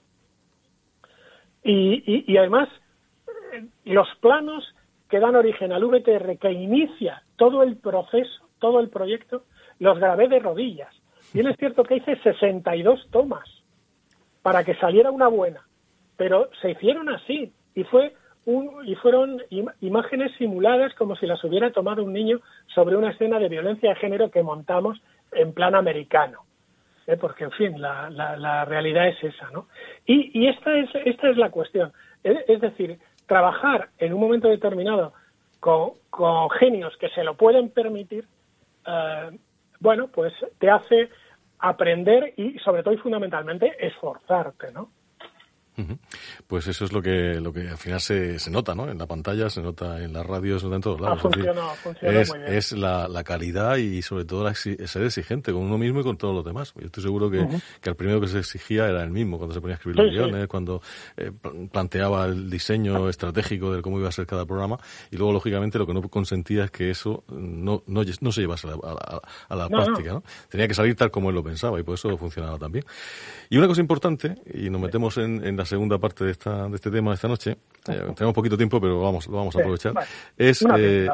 y, y, y además eh, los planos que dan origen al V T R, que inicia todo el proceso, todo el proyecto, los grabé de rodillas. Bien es cierto que hice sesenta y dos tomas para que saliera una buena, pero se hicieron así, y fue un, y fueron im- imágenes simuladas como si las hubiera tomado un niño sobre una escena de violencia de género que montamos en plan americano. ¿Eh? Porque, en fin, la, la, la realidad es esa, ¿no? Y, y esta es esta es la cuestión. Es, es decir, trabajar en un momento determinado con, con genios que se lo pueden permitir, eh, bueno, pues te hace aprender y, sobre todo y fundamentalmente, esforzarte, ¿no? Pues eso es lo que lo que al final se, se nota, ¿no? En la pantalla, se nota en la radio, se nota en todos lados. Ah, funcionó, funcionó es, muy bien. es la, la calidad y sobre todo la exi- ser exigente con uno mismo y con todos los demás. Yo estoy seguro que, uh-huh. que el primero que se exigía era el mismo, cuando se ponía a escribir los sí, guiones, sí. cuando eh, planteaba el diseño estratégico de cómo iba a ser cada programa, y luego, lógicamente, lo que no consentía es que eso no, no, no se llevase a la, a, a la no, práctica, ¿no? Tenía que salir tal como él lo pensaba, y por eso funcionaba tan bien. Y una cosa importante, y nos metemos en, en la segunda parte de esta de este tema de esta noche, eh, tenemos poquito tiempo, pero vamos lo vamos a aprovechar, sí, vale. es eh,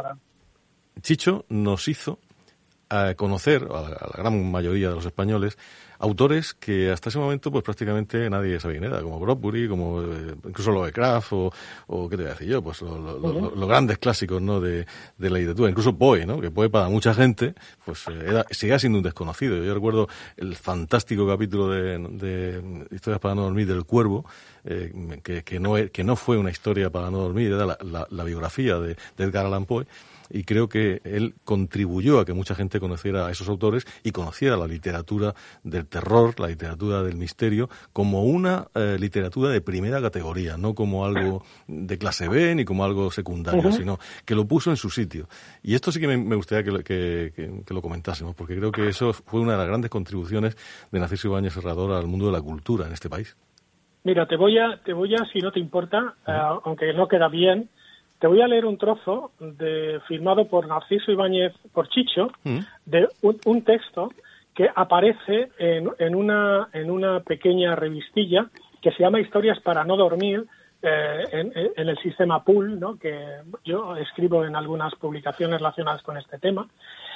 Chicho nos hizo eh, conocer a la, a la gran mayoría de los españoles autores que hasta ese momento pues prácticamente nadie sabía quién era, como Bradbury, como eh, incluso Lovecraft o, o qué te voy a decir yo, pues los lo, uh-huh. lo, lo grandes clásicos, ¿no? de, de la literatura, incluso Poe, ¿no? Que Poe para mucha gente pues eh, era, seguía siendo un desconocido. Yo recuerdo el fantástico capítulo de, de Historias para no dormir del Cuervo, eh, que, que no que no fue una historia para no dormir, era la, la, la biografía de, de Edgar Allan Poe. Y creo que él contribuyó a que mucha gente conociera a esos autores y conociera la literatura del terror, la literatura del misterio, como una eh, literatura de primera categoría, no como algo de clase B ni como algo secundario, uh-huh. sino que lo puso en su sitio. Y esto sí que me, me gustaría que, que, que, que lo comentásemos, porque creo que eso fue una de las grandes contribuciones de Narciso Ibáñez Serrador al mundo de la cultura en este país. Mira, te voy a, te voy a si no te importa, uh-huh. uh, aunque no queda bien, te voy a leer un trozo de, firmado por Narciso Ibáñez, por Chicho, mm. de un, un texto que aparece en, en, una, en una pequeña revistilla que se llama Historias para no dormir, eh, en, en el sistema Pool, ¿no? Que yo escribo en algunas publicaciones relacionadas con este tema,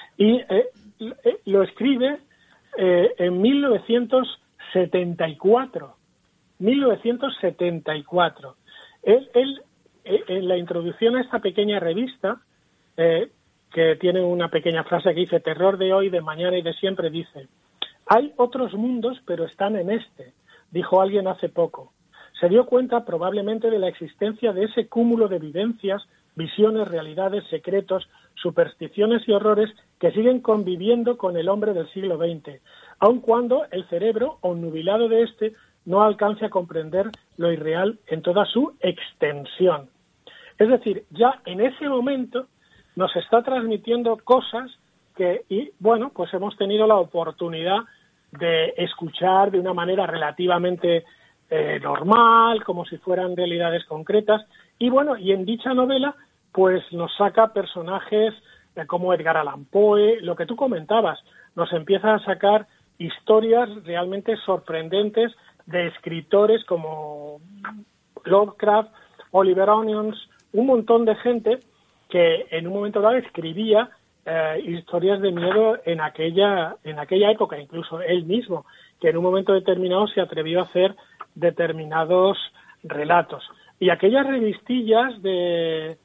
y eh, lo escribe eh, en mil novecientos setenta y cuatro. mil novecientos setenta y cuatro. Él... él en la introducción a esta pequeña revista, eh, que tiene una pequeña frase que dice, terror de hoy, de mañana y de siempre, dice, hay otros mundos, pero están en este, dijo alguien hace poco. Se dio cuenta probablemente de la existencia de ese cúmulo de vivencias, visiones, realidades, secretos, supersticiones y horrores que siguen conviviendo con el hombre del siglo veinte, aun cuando el cerebro, obnubilado de este, no alcance a comprender lo irreal en toda su extensión. Es decir, ya en ese momento nos está transmitiendo cosas que, y bueno, pues hemos tenido la oportunidad de escuchar de una manera relativamente eh, normal, como si fueran realidades concretas, y bueno, y en dicha novela, pues nos saca personajes eh, como Edgar Allan Poe, lo que tú comentabas, nos empieza a sacar historias realmente sorprendentes de escritores como Lovecraft, Oliver Onions, un montón de gente que en un momento dado escribía eh, historias de miedo en aquella en aquella época, incluso él mismo, que en un momento determinado se atrevió a hacer determinados relatos. Y aquellas revistillas de,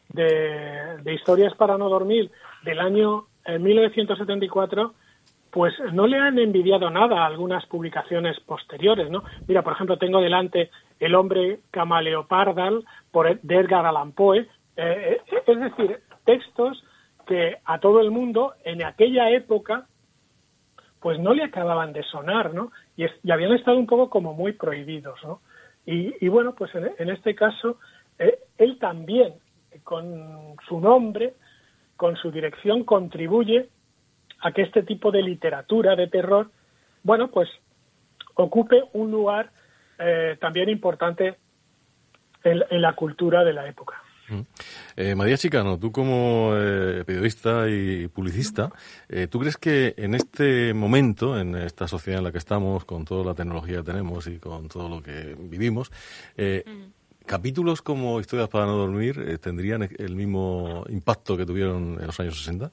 de, de historias para no dormir del año eh, mil novecientos setenta y cuatro, pues no le han envidiado nada a algunas publicaciones posteriores, ¿no? Mira, por ejemplo, tengo delante El hombre camaleopardal por de Edgar Allan Poe, eh, es decir, textos que a todo el mundo en aquella época pues no le acababan de sonar, ¿no? Y, es, y habían estado un poco como muy prohibidos, ¿no? Y, y bueno, pues en, en este caso, eh, él también con su nombre, con su dirección, contribuye a que este tipo de literatura de terror, bueno, pues ocupe un lugar eh, también importante en, en la cultura de la época. Eh, María Chicano, tú como eh, periodista y publicista, eh, ¿tú crees que en este momento, en esta sociedad en la que estamos, con toda la tecnología que tenemos y con todo lo que vivimos, eh, mm. capítulos como Historias para no dormir eh, tendrían el mismo impacto que tuvieron en los años sesenta?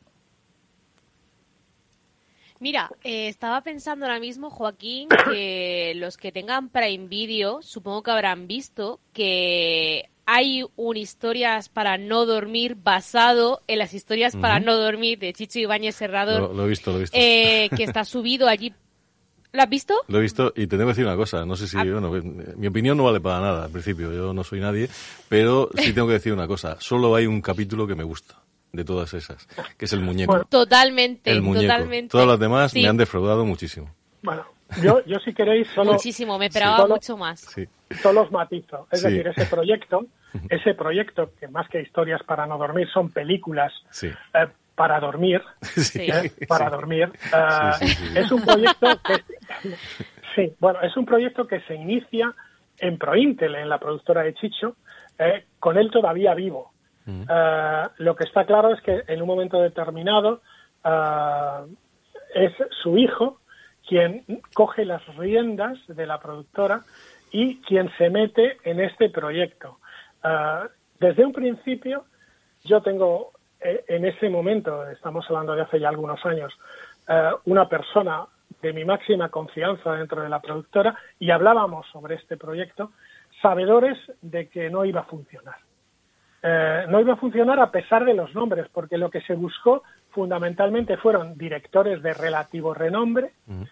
Mira, eh, estaba pensando ahora mismo, Joaquín, que los que tengan Prime Video, supongo que habrán visto que hay un Historias para no dormir basado en las Historias uh-huh. para no dormir de Chicho Ibáñez Serrador. Lo, lo he visto, lo he visto. Eh, que está subido allí. ¿Lo has visto? Lo he visto y te tengo que decir una cosa. No sé si, ah. bueno, mi opinión no vale para nada al principio. Yo no soy nadie, pero sí tengo que decir una cosa. Solo hay un capítulo que me gusta de todas esas, que es el muñeco. Bueno, totalmente, el muñeco. Totalmente. Todas las demás sí. me han defraudado muchísimo. Bueno, yo, yo si queréis solo... Muchísimo, me esperaba sí. solo, mucho más. Sí. Solo os matizo. Es sí. decir, ese proyecto, ese proyecto que más que Historias para no dormir son películas sí. eh, para dormir, sí. eh, para sí. dormir. Uh, sí, sí, sí. Es un proyecto que... sí, bueno, es un proyecto que se inicia en Prointel, en la productora de Chicho, eh, con él todavía vivo. Uh, lo que está claro es que en un momento determinado uh, es su hijo quien coge las riendas de la productora y quien se mete en este proyecto. Uh, desde un principio yo tengo eh, en ese momento, estamos hablando de hace ya algunos años, uh, una persona de mi máxima confianza dentro de la productora y hablábamos sobre este proyecto sabedores de que no iba a funcionar. Eh, no iba a funcionar a pesar de los nombres, porque lo que se buscó fundamentalmente fueron directores de relativo renombre, uh-huh.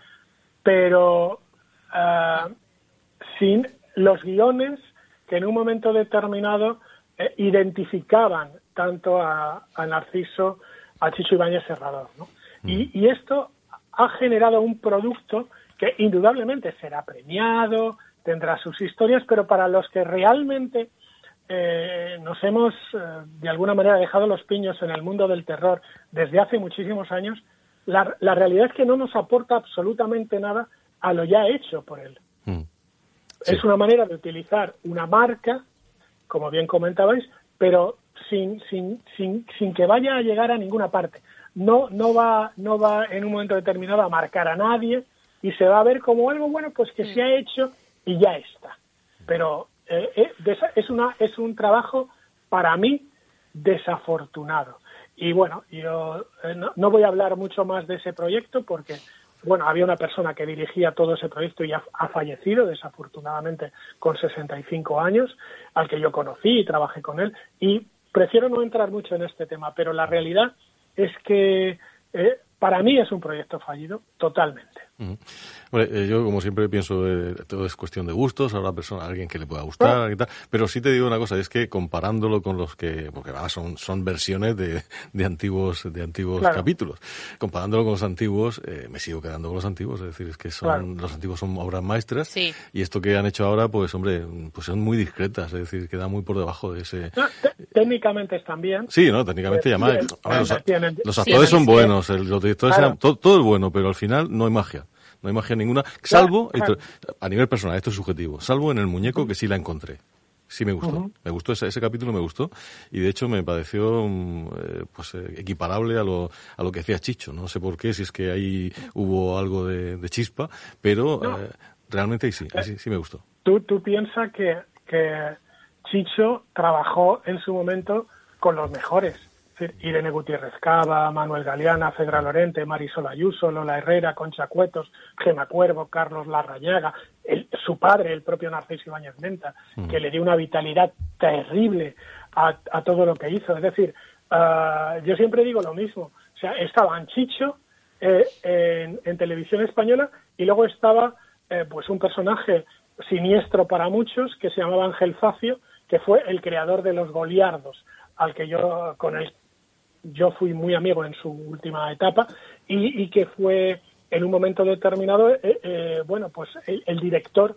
pero uh, sin los guiones que en un momento determinado eh, identificaban tanto a, a Narciso, a Chicho Ibáñez Serrador, ¿no? Uh-huh. Y, y esto ha generado un producto que indudablemente será premiado, tendrá sus historias, pero para los que realmente Eh, nos hemos, eh, de alguna manera, dejado los piños en el mundo del terror desde hace muchísimos años, la, la realidad es que no nos aporta absolutamente nada a lo ya hecho por él. Mm. Sí. Es una manera de utilizar una marca, como bien comentabais, pero sin, sin, sin, sin que vaya a llegar a ninguna parte. No, no va, no va en un momento determinado a marcar a nadie y se va a ver como algo bueno, pues que mm. se ha hecho y ya está. Pero Eh, eh, es una es un trabajo para mí desafortunado y bueno yo eh, no, no voy a hablar mucho más de ese proyecto porque bueno había una persona que dirigía todo ese proyecto y ha, ha fallecido desafortunadamente con sesenta y cinco años, al que yo conocí y trabajé con él, y prefiero no entrar mucho en este tema, pero la realidad es que eh, para mí es un proyecto fallido totalmente. Uh-huh. Bueno, eh, yo como siempre pienso eh, todo es cuestión de gustos, habrá persona, alguien que le pueda gustar y tal, pero sí te digo una cosa, es que comparándolo con los que, porque ah, son son versiones de, de antiguos de antiguos claro. capítulos, comparándolo con los antiguos, eh, me sigo quedando con los antiguos, es decir, es que son claro. los antiguos son obras maestras sí. y esto que han hecho ahora, pues hombre, pues son muy discretas, es decir, queda muy por debajo de ese... No, t- técnicamente están bien. Sí, no, técnicamente eh, ya más. Bien, Ahora, los, tienen, los actores sí, son sí, buenos, el, los directores claro. eran, todo, todo es bueno, pero al final no hay magia. No hay magia ninguna, salvo, claro, claro. a nivel personal, esto es subjetivo, salvo en el muñeco, que sí la encontré. Sí me gustó, uh-huh. me gustó ese, ese capítulo, me gustó, y de hecho me pareció eh, pues eh, equiparable a lo a lo que hacía Chicho. No sé por qué, si es que ahí hubo algo de, de chispa, pero no. eh, realmente sí, sí, sí me gustó. Tú, tú piensas que, que Chicho trabajó en su momento con los mejores. Irene Gutiérrez Cava, Manuel Galeana, Fedra Lorente, Marisol Ayuso, Lola Herrera, Concha Cuetos, Gema Cuervo, Carlos Larrañaga, el, su padre, el propio Narciso Ibáñez Menta, mm. que le dio una vitalidad terrible a, a todo lo que hizo. Es decir, uh, yo siempre digo lo mismo. O sea, estaba Chicho eh, en, en televisión española y luego estaba eh, pues un personaje siniestro para muchos que se llamaba Ángel Facio, que fue el creador de los Goliardos, al que yo con el yo fui muy amigo en su última etapa y, y que fue en un momento determinado eh, eh, bueno pues el, el director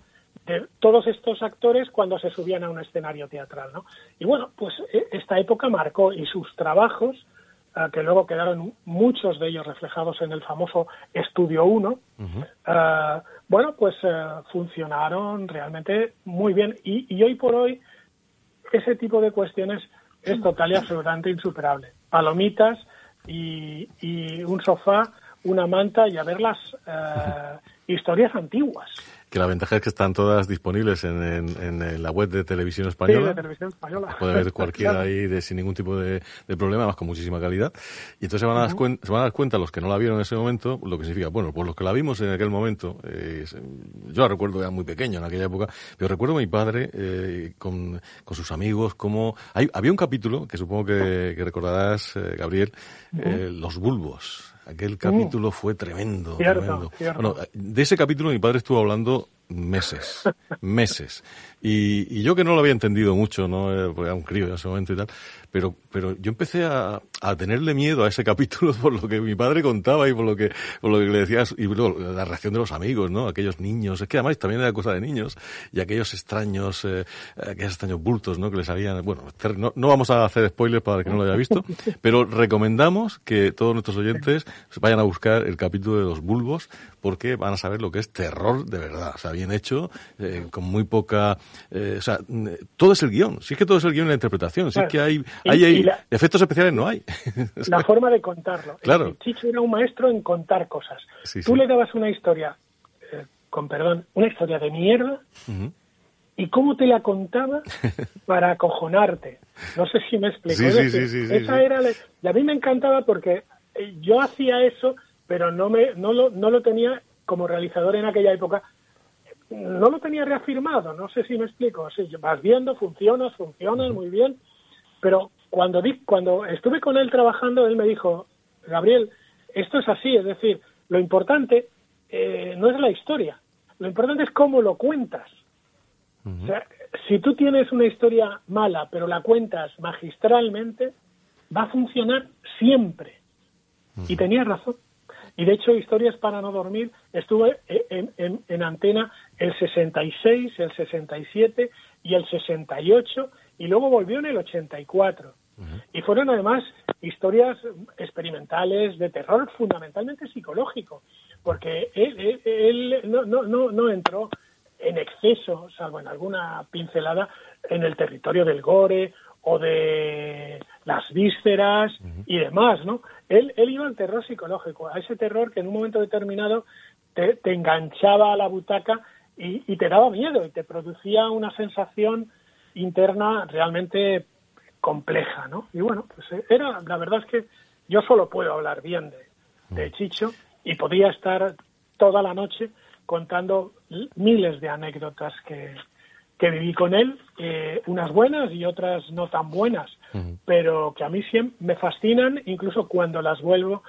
de todos estos actores cuando se subían a un escenario teatral, ¿no? Y bueno, pues esta época marcó, y sus trabajos, uh, que luego quedaron muchos de ellos reflejados en el famoso Estudio uno, uh-huh. uh, bueno, pues uh, funcionaron realmente muy bien. Y, y hoy por hoy ese tipo de cuestiones es total y absolutamente insuperable. Palomitas y, y un sofá, una manta y a ver las uh, historias antiguas. Que la ventaja es que están todas disponibles en, en, en la web de Televisión Española. Sí, de Televisión Española. Puede ver cualquiera claro. ahí de, sin ningún tipo de, de problema, además con muchísima calidad. Y entonces se van, a dar cuen- se van a dar cuenta los que no la vieron en ese momento, lo que significa, bueno, pues los que la vimos en aquel momento, eh, yo la recuerdo ya muy pequeño en aquella época, pero recuerdo a mi padre eh, con, con sus amigos, como hay, había un capítulo que supongo que, que recordarás, eh, Gabriel, eh, uh-huh. Los bulbos. Aquel capítulo uh, fue tremendo, cierto, tremendo. Cierto. Bueno, de ese capítulo mi padre estuvo hablando meses, meses. Y, y yo que no lo había entendido mucho, ¿no? Porque era un crío en ese momento y tal, pero, pero yo empecé a, a tenerle miedo a ese capítulo por lo que mi padre contaba y por lo que, por lo que le decía, y luego la reacción de los amigos, ¿no? Aquellos niños, es que además también era cosa de niños, y aquellos extraños, eh, aquellos extraños bultos, ¿no? Que les salían, bueno, no, no vamos a hacer spoilers para el que no lo haya visto, pero recomendamos que todos nuestros oyentes vayan a buscar el capítulo de los bulbos, porque van a saber lo que es terror de verdad, o sea, bien hecho, eh, con muy poca, eh, o sea, todo es el guión, si es que todo es el guión y la interpretación, si claro. es que hay, hay, y, hay y la, efectos especiales no hay. La forma de contarlo. Claro. El Chicho era un maestro en contar cosas. Sí, Tú sí. le dabas una historia, eh, con perdón, una historia de mierda, uh-huh. y cómo te la contaba para acojonarte. No sé si me explico. Sí, es sí, decir, sí, sí, esa sí. era la, y a mí me encantaba porque yo hacía eso, pero no me no lo no lo tenía como realizador en aquella época, no lo tenía reafirmado, no sé si me explico. Sí, vas viendo, funcionas, funcionas muy bien, pero cuando di, cuando estuve con él trabajando, él me dijo, Gabriel, esto es así, es decir, lo importante eh, no es la historia, lo importante es cómo lo cuentas. Uh-huh. O sea, si tú tienes una historia mala, pero la cuentas magistralmente, va a funcionar siempre. Uh-huh. Y tenía razón. Y de hecho, Historias para no dormir estuve en, en, en antena el sesenta y seis, el sesenta y siete y el sesenta y ocho, y luego volvió en el ochenta y cuatro. Uh-huh. Y fueron además historias experimentales de terror fundamentalmente psicológico, porque él, él, él no, no, no, no entró en exceso, salvo en alguna pincelada, en el territorio del gore o de las vísceras uh-huh. y demás, ¿no? Él, él iba al terror psicológico, a ese terror que en un momento determinado te, te enganchaba a la butaca y, y te daba miedo y te producía una sensación interna realmente compleja, ¿no? Y bueno, pues era, la verdad es que yo solo puedo hablar bien de, de Chicho y podía estar toda la noche contando miles de anécdotas que, que viví con él, eh, unas buenas y otras no tan buenas, uh-huh. pero que a mí siempre me fascinan, incluso cuando las vuelvo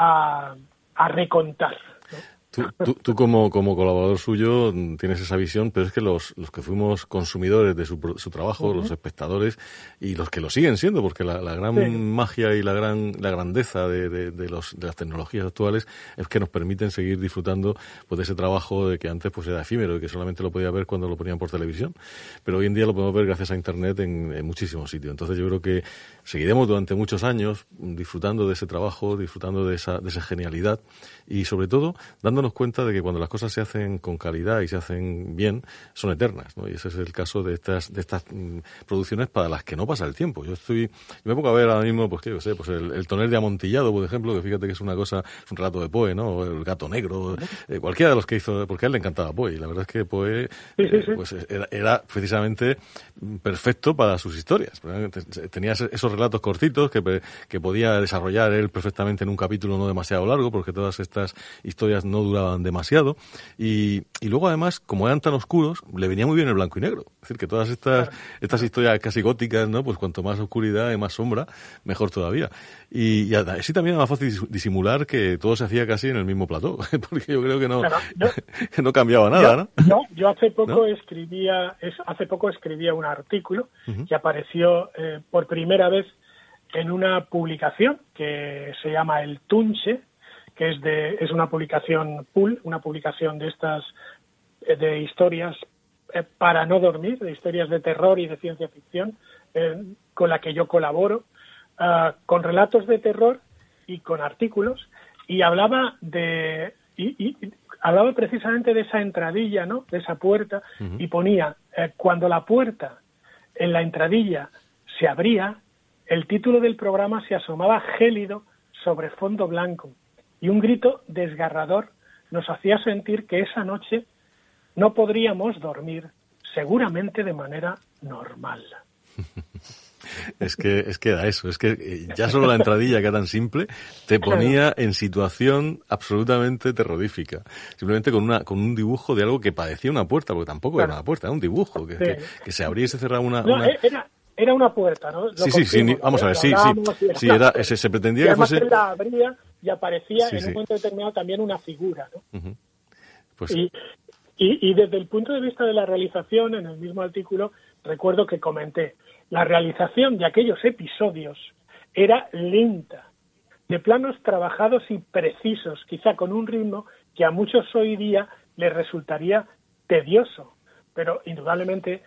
a, a recontar, ¿no? Tú, tú, tú como, como colaborador suyo tienes esa visión, pero es que los, los que fuimos consumidores de su, su trabajo, uh-huh. los espectadores y los que lo siguen siendo, porque la, la gran sí. magia y la gran la grandeza de, de, de, los, de las tecnologías actuales es que nos permiten seguir disfrutando pues, de ese trabajo de que antes pues era efímero y que solamente lo podía ver cuando lo ponían por televisión, pero hoy en día lo podemos ver gracias a Internet en, en muchísimos sitios. Entonces yo creo que seguiremos durante muchos años disfrutando de ese trabajo, disfrutando de esa, de esa genialidad y sobre todo dándonos cuenta de que cuando las cosas se hacen con calidad y se hacen bien, son eternas, ¿no? Y ese es el caso de estas de estas mm, producciones para las que no pasa el tiempo. Yo estoy, yo me pongo a ver ahora mismo, pues qué yo sé, pues el, el Tonel de Amontillado, por ejemplo, que fíjate que es una cosa, es un relato de Poe, ¿no? O el Gato Negro, eh, cualquiera de los que hizo, porque a él le encantaba Poe, y la verdad es que Poe, sí, sí, eh, sí. pues era, era precisamente perfecto para sus historias. Tenía esos relatos cortitos que, que podía desarrollar él perfectamente en un capítulo no demasiado largo, porque todas estas historias no duraban demasiado, y, y luego además, como eran tan oscuros, le venía muy bien el blanco y negro. Es decir, que todas estas estas historias casi góticas, ¿no? Pues cuanto más oscuridad y más sombra, mejor todavía. Y, y así también era más fácil disimular que todo se hacía casi en el mismo plató, porque yo creo que no, claro, yo, que no cambiaba nada, yo, ¿no? Yo, yo hace poco ¿no? escribía, es, hace poco escribía un artículo uh-huh. que apareció eh, por primera vez en una publicación que se llama El Tunche, que es de es una publicación pool, una publicación de estas de historias eh, para no dormir, de historias de terror y de ciencia ficción, eh, con la que yo colaboro, uh, con relatos de terror y con artículos, y hablaba de y, y, y hablaba precisamente de esa entradilla, ¿no?, de esa puerta, uh-huh. y ponía, eh, cuando la puerta en la entradilla se abría, el título del programa se asomaba gélido sobre fondo blanco, y un grito desgarrador nos hacía sentir que esa noche no podríamos dormir, seguramente de manera normal. Es que, es que era eso, es que ya solo la entradilla, que era tan simple, te ponía en situación absolutamente terrorífica. Simplemente con una, con un dibujo de algo que parecía una puerta, porque tampoco claro. era una puerta, era un dibujo, que, sí. que, que se abría y se cerraba una... No, una... Era, era una puerta, ¿no? Lo sí, sí, sí, vamos a ver, sí, sí, sí, era, se, se pretendía y además que fuese... la abría y aparecía sí, en un sí. momento determinado también una figura, ¿no? Uh-huh. Pues... Y, y, y desde el punto de vista de la realización, en el mismo artículo, recuerdo que comenté, la realización de aquellos episodios era lenta, de planos trabajados y precisos, quizá con un ritmo que a muchos hoy día les resultaría tedioso, pero indudablemente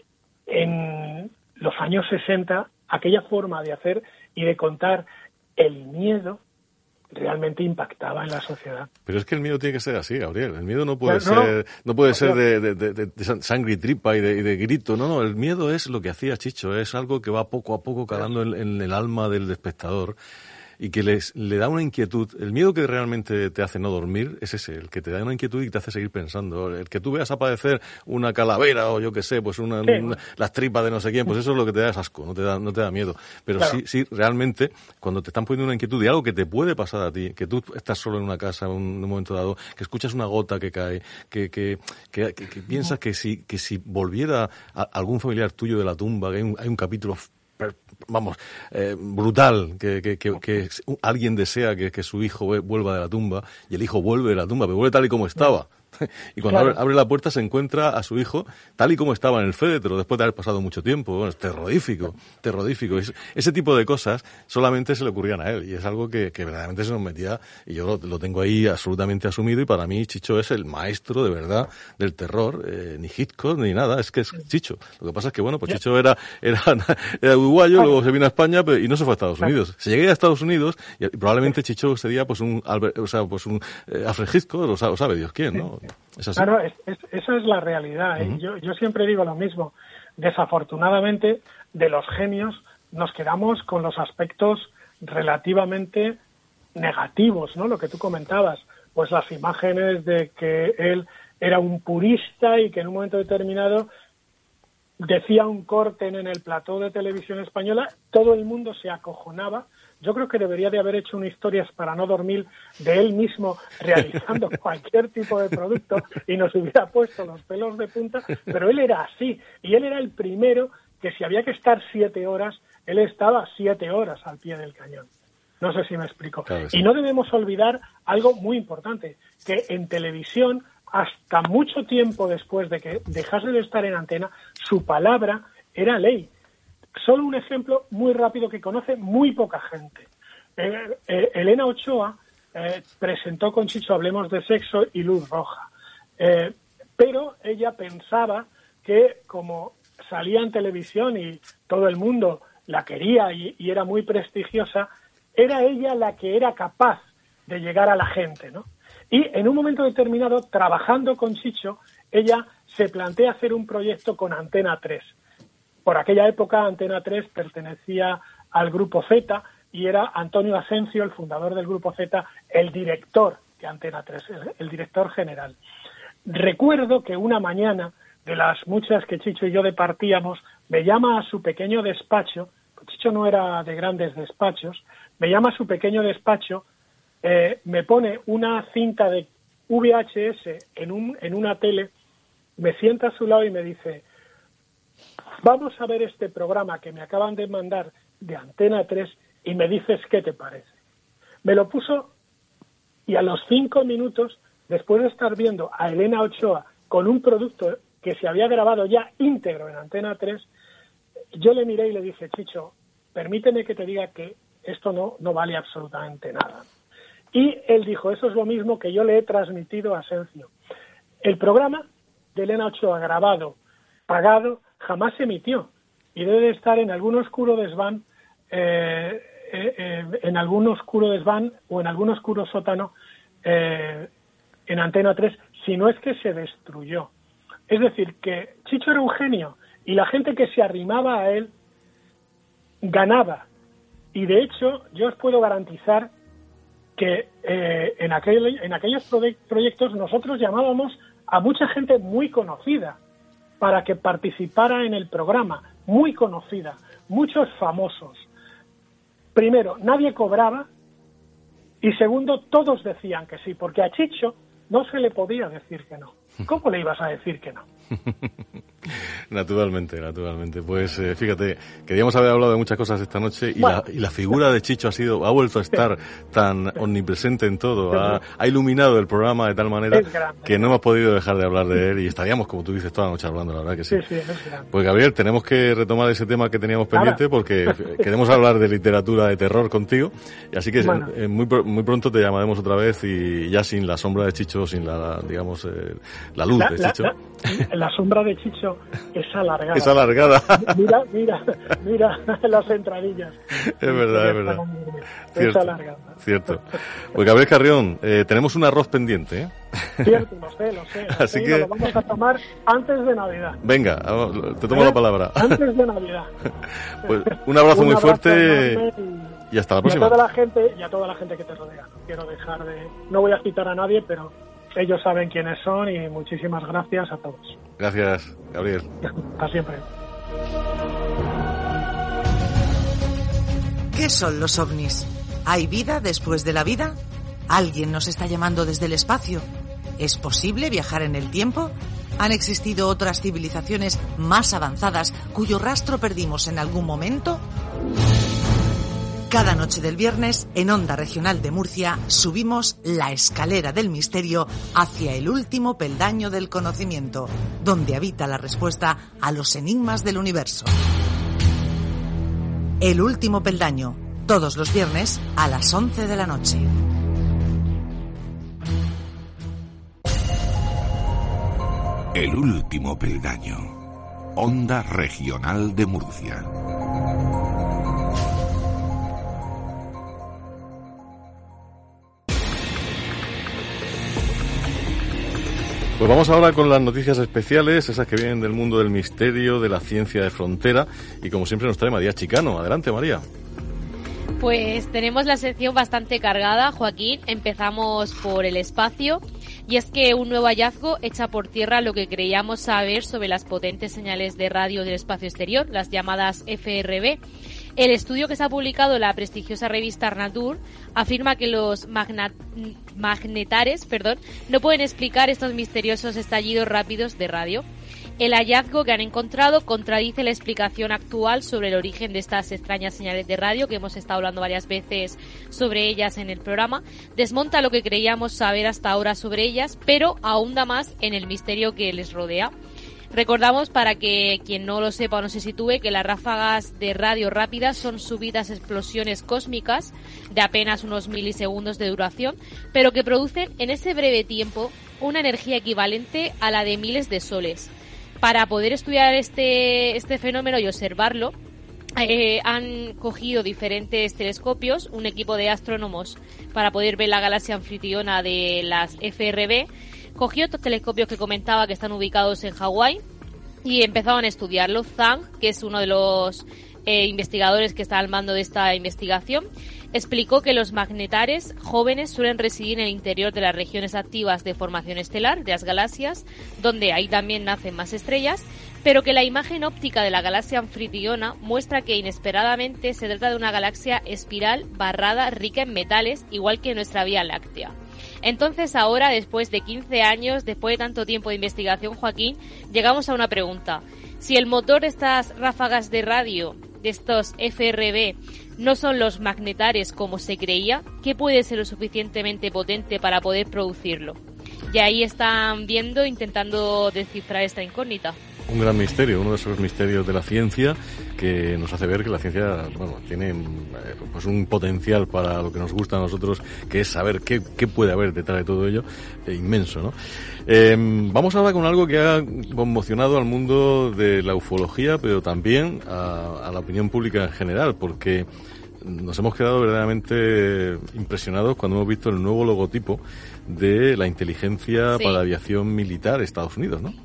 en los años sesenta aquella forma de hacer y de contar el miedo realmente impactaba en la sociedad. Pero es que el miedo tiene que ser así, Gabriel. El miedo no puede no, no, ser no puede no, ser de, de, de, de sangre y tripa y de, y de grito. No, no, el miedo es lo que hacía Chicho. Es algo que va poco a poco calando en, en el alma del espectador y que les, le da una inquietud. El miedo que realmente te hace no dormir es ese, el que te da una inquietud y te hace seguir pensando. El que tú veas aparecer una calavera o yo qué sé, pues una, sí. una, las tripas de no sé quién, pues eso es lo que te da es asco, no te da, no te da miedo. Pero claro. sí, sí, realmente, cuando te están poniendo una inquietud de algo que te puede pasar a ti, que tú estás solo en una casa en un, un momento dado, que escuchas una gota que cae, que, que, que, que, que piensas que si, que si volviera a algún familiar tuyo de la tumba, que hay un, hay un capítulo vamos, eh, brutal, que, que, que, que alguien desea que, que su hijo vuelva de la tumba, y el hijo vuelve de la tumba, pero vuelve tal y como estaba. Y cuando claro. abre, abre la puerta se encuentra a su hijo tal y como estaba en el féretro, después de haber pasado mucho tiempo. Bueno, es terrorífico, terrorífico. Es, ese tipo de cosas solamente se le ocurrían a él, y es algo que, que verdaderamente se nos metía, y yo lo, lo tengo ahí absolutamente asumido, y para mí Chicho es el maestro, de verdad, del terror, eh, ni Hitchcock ni nada, es que es Chicho. Lo que pasa es que, bueno, pues Chicho era, era, era uruguayo, luego se vino a España pero, y no se fue a Estados Unidos. Se llegué a Estados Unidos y, y probablemente Chicho sería pues un, Albert, o sea, pues un eh, Alfred Hitchcock, o sabe, o sabe Dios quién, ¿no? ¿Es así? Claro, es, es, esa es la realidad. ¿eh? Uh-huh. Yo, yo siempre digo lo mismo. Desafortunadamente, de los genios nos quedamos con los aspectos relativamente negativos, ¿no? Lo que tú comentabas, pues las imágenes de que él era un purista y que en un momento determinado decía un corte en el plató de televisión española, todo el mundo se acojonaba. Yo creo que debería de haber hecho una Historias para no dormir de él mismo realizando cualquier tipo de producto y nos hubiera puesto los pelos de punta, pero él era así, y él era el primero que si había que estar siete horas, él estaba siete horas al pie del cañón. No sé si me explico. Claro, sí. Y no debemos olvidar algo muy importante, que en televisión, hasta mucho tiempo después de que dejase de estar en antena, su palabra era ley. Solo un ejemplo muy rápido que conoce muy poca gente. Eh, eh, Elena Ochoa eh, presentó con Chicho Hablemos de Sexo y Luz Roja, eh, pero ella pensaba que como salía en televisión y todo el mundo la quería y, y era muy prestigiosa, era ella la que era capaz de llegar a la gente, ¿no? Y en un momento determinado, trabajando con Chicho, ella se plantea hacer un proyecto con Antena tres. Por aquella época, Antena tres pertenecía al Grupo Z y era Antonio Asencio, el fundador del Grupo Z, el director de Antena tres, el, el director general. Recuerdo que una mañana, de las muchas que Chicho y yo departíamos, me llama a su pequeño despacho. Chicho no era de grandes despachos. Me llama a su pequeño despacho, eh, me pone una cinta de V H S en, un, en una tele, me sienta a su lado y me dice: vamos a ver este programa que me acaban de mandar de Antena tres y me dices qué te parece. Me lo puso y a los cinco minutos, después de estar viendo a Elena Ochoa con un producto que se había grabado ya íntegro en Antena tres, yo le miré y le dije: Chicho, permíteme que te diga que esto no, no vale absolutamente nada. Y él dijo: eso es lo mismo que yo le he transmitido a Asencio. El programa de Elena Ochoa grabado, pagado, jamás se emitió. Y debe de estar en algún oscuro desván, eh, eh, eh, en algún oscuro desván o en algún oscuro sótano eh, en Antena tres, si no es que se destruyó. Es decir, que Chicho era un genio y la gente que se arrimaba a él ganaba. Y de hecho, yo os puedo garantizar que eh, en, aquel, en aquellos proyectos nosotros llamábamos a mucha gente muy conocida para que participara en el programa, muy conocida, muchos famosos. Primero, nadie cobraba y segundo, todos decían que sí, porque a Chicho no se le podía decir que no. ¿Cómo le ibas a decir que no? Naturalmente, naturalmente. Pues eh, fíjate, queríamos haber hablado de muchas cosas esta noche y, bueno. la, y la figura de Chicho ha sido, ha vuelto a estar tan omnipresente en todo, ha, ha iluminado el programa de tal manera que no hemos podido dejar de hablar de él y estaríamos, como tú dices, toda la noche hablando, la verdad que sí. Sí, sí, es grande. Pues Gabriel, tenemos que retomar ese tema que teníamos pendiente porque queremos hablar de literatura de terror contigo, y así que bueno. eh, muy, muy pronto te llamaremos otra vez y ya sin la sombra de Chicho, sin la, digamos, eh, la luz la, de Chicho. La, la, la sombra de Chicho es alargada. Es alargada. Mira, mira, mira las entradillas. Es verdad, es verdad. Es cierto, alargada. Cierto. Pues Gabriel Carrión, eh, tenemos un arroz pendiente, ¿eh? Cierto, lo sé, lo sé. Así sí, que lo vamos a tomar antes de Navidad. Venga, te tomo ¿Eh? la palabra. Antes de Navidad. Pues un abrazo un muy abrazo fuerte y, y hasta la próxima. Y a toda la gente, y a toda la gente que te rodea. No quiero dejar de, no voy a citar a nadie, pero ellos saben quiénes son y muchísimas gracias a todos. Gracias, Gabriel. Hasta siempre. ¿Qué son los ovnis? ¿Hay vida después de la vida? ¿Alguien nos está llamando desde el espacio? ¿Es posible viajar en el tiempo? ¿Han existido otras civilizaciones más avanzadas cuyo rastro perdimos en algún momento? Cada noche del viernes, en Onda Regional de Murcia, subimos la escalera del misterio hacia el último peldaño del conocimiento, donde habita la respuesta a los enigmas del universo. El último peldaño, todos los viernes a las once de la noche. El último peldaño. Onda Regional de Murcia. Pues vamos ahora con las noticias especiales, esas que vienen del mundo del misterio, de la ciencia de frontera, y como siempre nos trae María Chicano. Adelante, María. Pues tenemos la sección bastante cargada, Joaquín. Empezamos por el espacio, y es que un nuevo hallazgo echa por tierra lo que creíamos saber sobre las potentes señales de radio del espacio exterior, las llamadas F R B. El estudio que se ha publicado en la prestigiosa revista Nature afirma que los magna- magnetares perdón, no pueden explicar estos misteriosos estallidos rápidos de radio. El hallazgo que han encontrado contradice la explicación actual sobre el origen de estas extrañas señales de radio, que hemos estado hablando varias veces sobre ellas en el programa, desmonta lo que creíamos saber hasta ahora sobre ellas, pero ahonda más en el misterio que les rodea. Recordamos, para que quien no lo sepa o no se sitúe, que las ráfagas de radio rápidas son súbitas explosiones cósmicas de apenas unos milisegundos de duración, pero que producen en ese breve tiempo una energía equivalente a la de miles de soles. Para poder estudiar este, este fenómeno y observarlo, eh, han cogido diferentes telescopios, un equipo de astrónomos, para poder ver la galaxia anfitriona de las F R B. Cogió estos telescopios que comentaba que están ubicados en Hawái y empezaron a estudiarlo. Zhang, que es uno de los eh, investigadores que está al mando de esta investigación, explicó que los magnetares jóvenes suelen residir en el interior de las regiones activas de formación estelar de las galaxias, donde ahí también nacen más estrellas, pero que la imagen óptica de la galaxia anfitriona muestra que inesperadamente se trata de una galaxia espiral barrada rica en metales, igual que nuestra Vía Láctea. Entonces ahora, después de quince años, después de tanto tiempo de investigación, Joaquín, llegamos a una pregunta. Si el motor de estas ráfagas de radio, de estos F R B, no son los magnetares como se creía, ¿qué puede ser lo suficientemente potente para poder producirlo? Y ahí están viendo, intentando descifrar esta incógnita. Un gran misterio, uno de esos misterios de la ciencia que nos hace ver que la ciencia, bueno, tiene eh, pues un potencial para lo que nos gusta a nosotros, que es saber qué, qué puede haber detrás de todo ello, eh, inmenso, ¿no? Eh, vamos ahora con algo que ha conmocionado al mundo de la ufología, pero también a, a la opinión pública en general, porque nos hemos quedado verdaderamente impresionados cuando hemos visto el nuevo logotipo de la inteligencia sí. para la aviación militar de Estados Unidos, ¿no?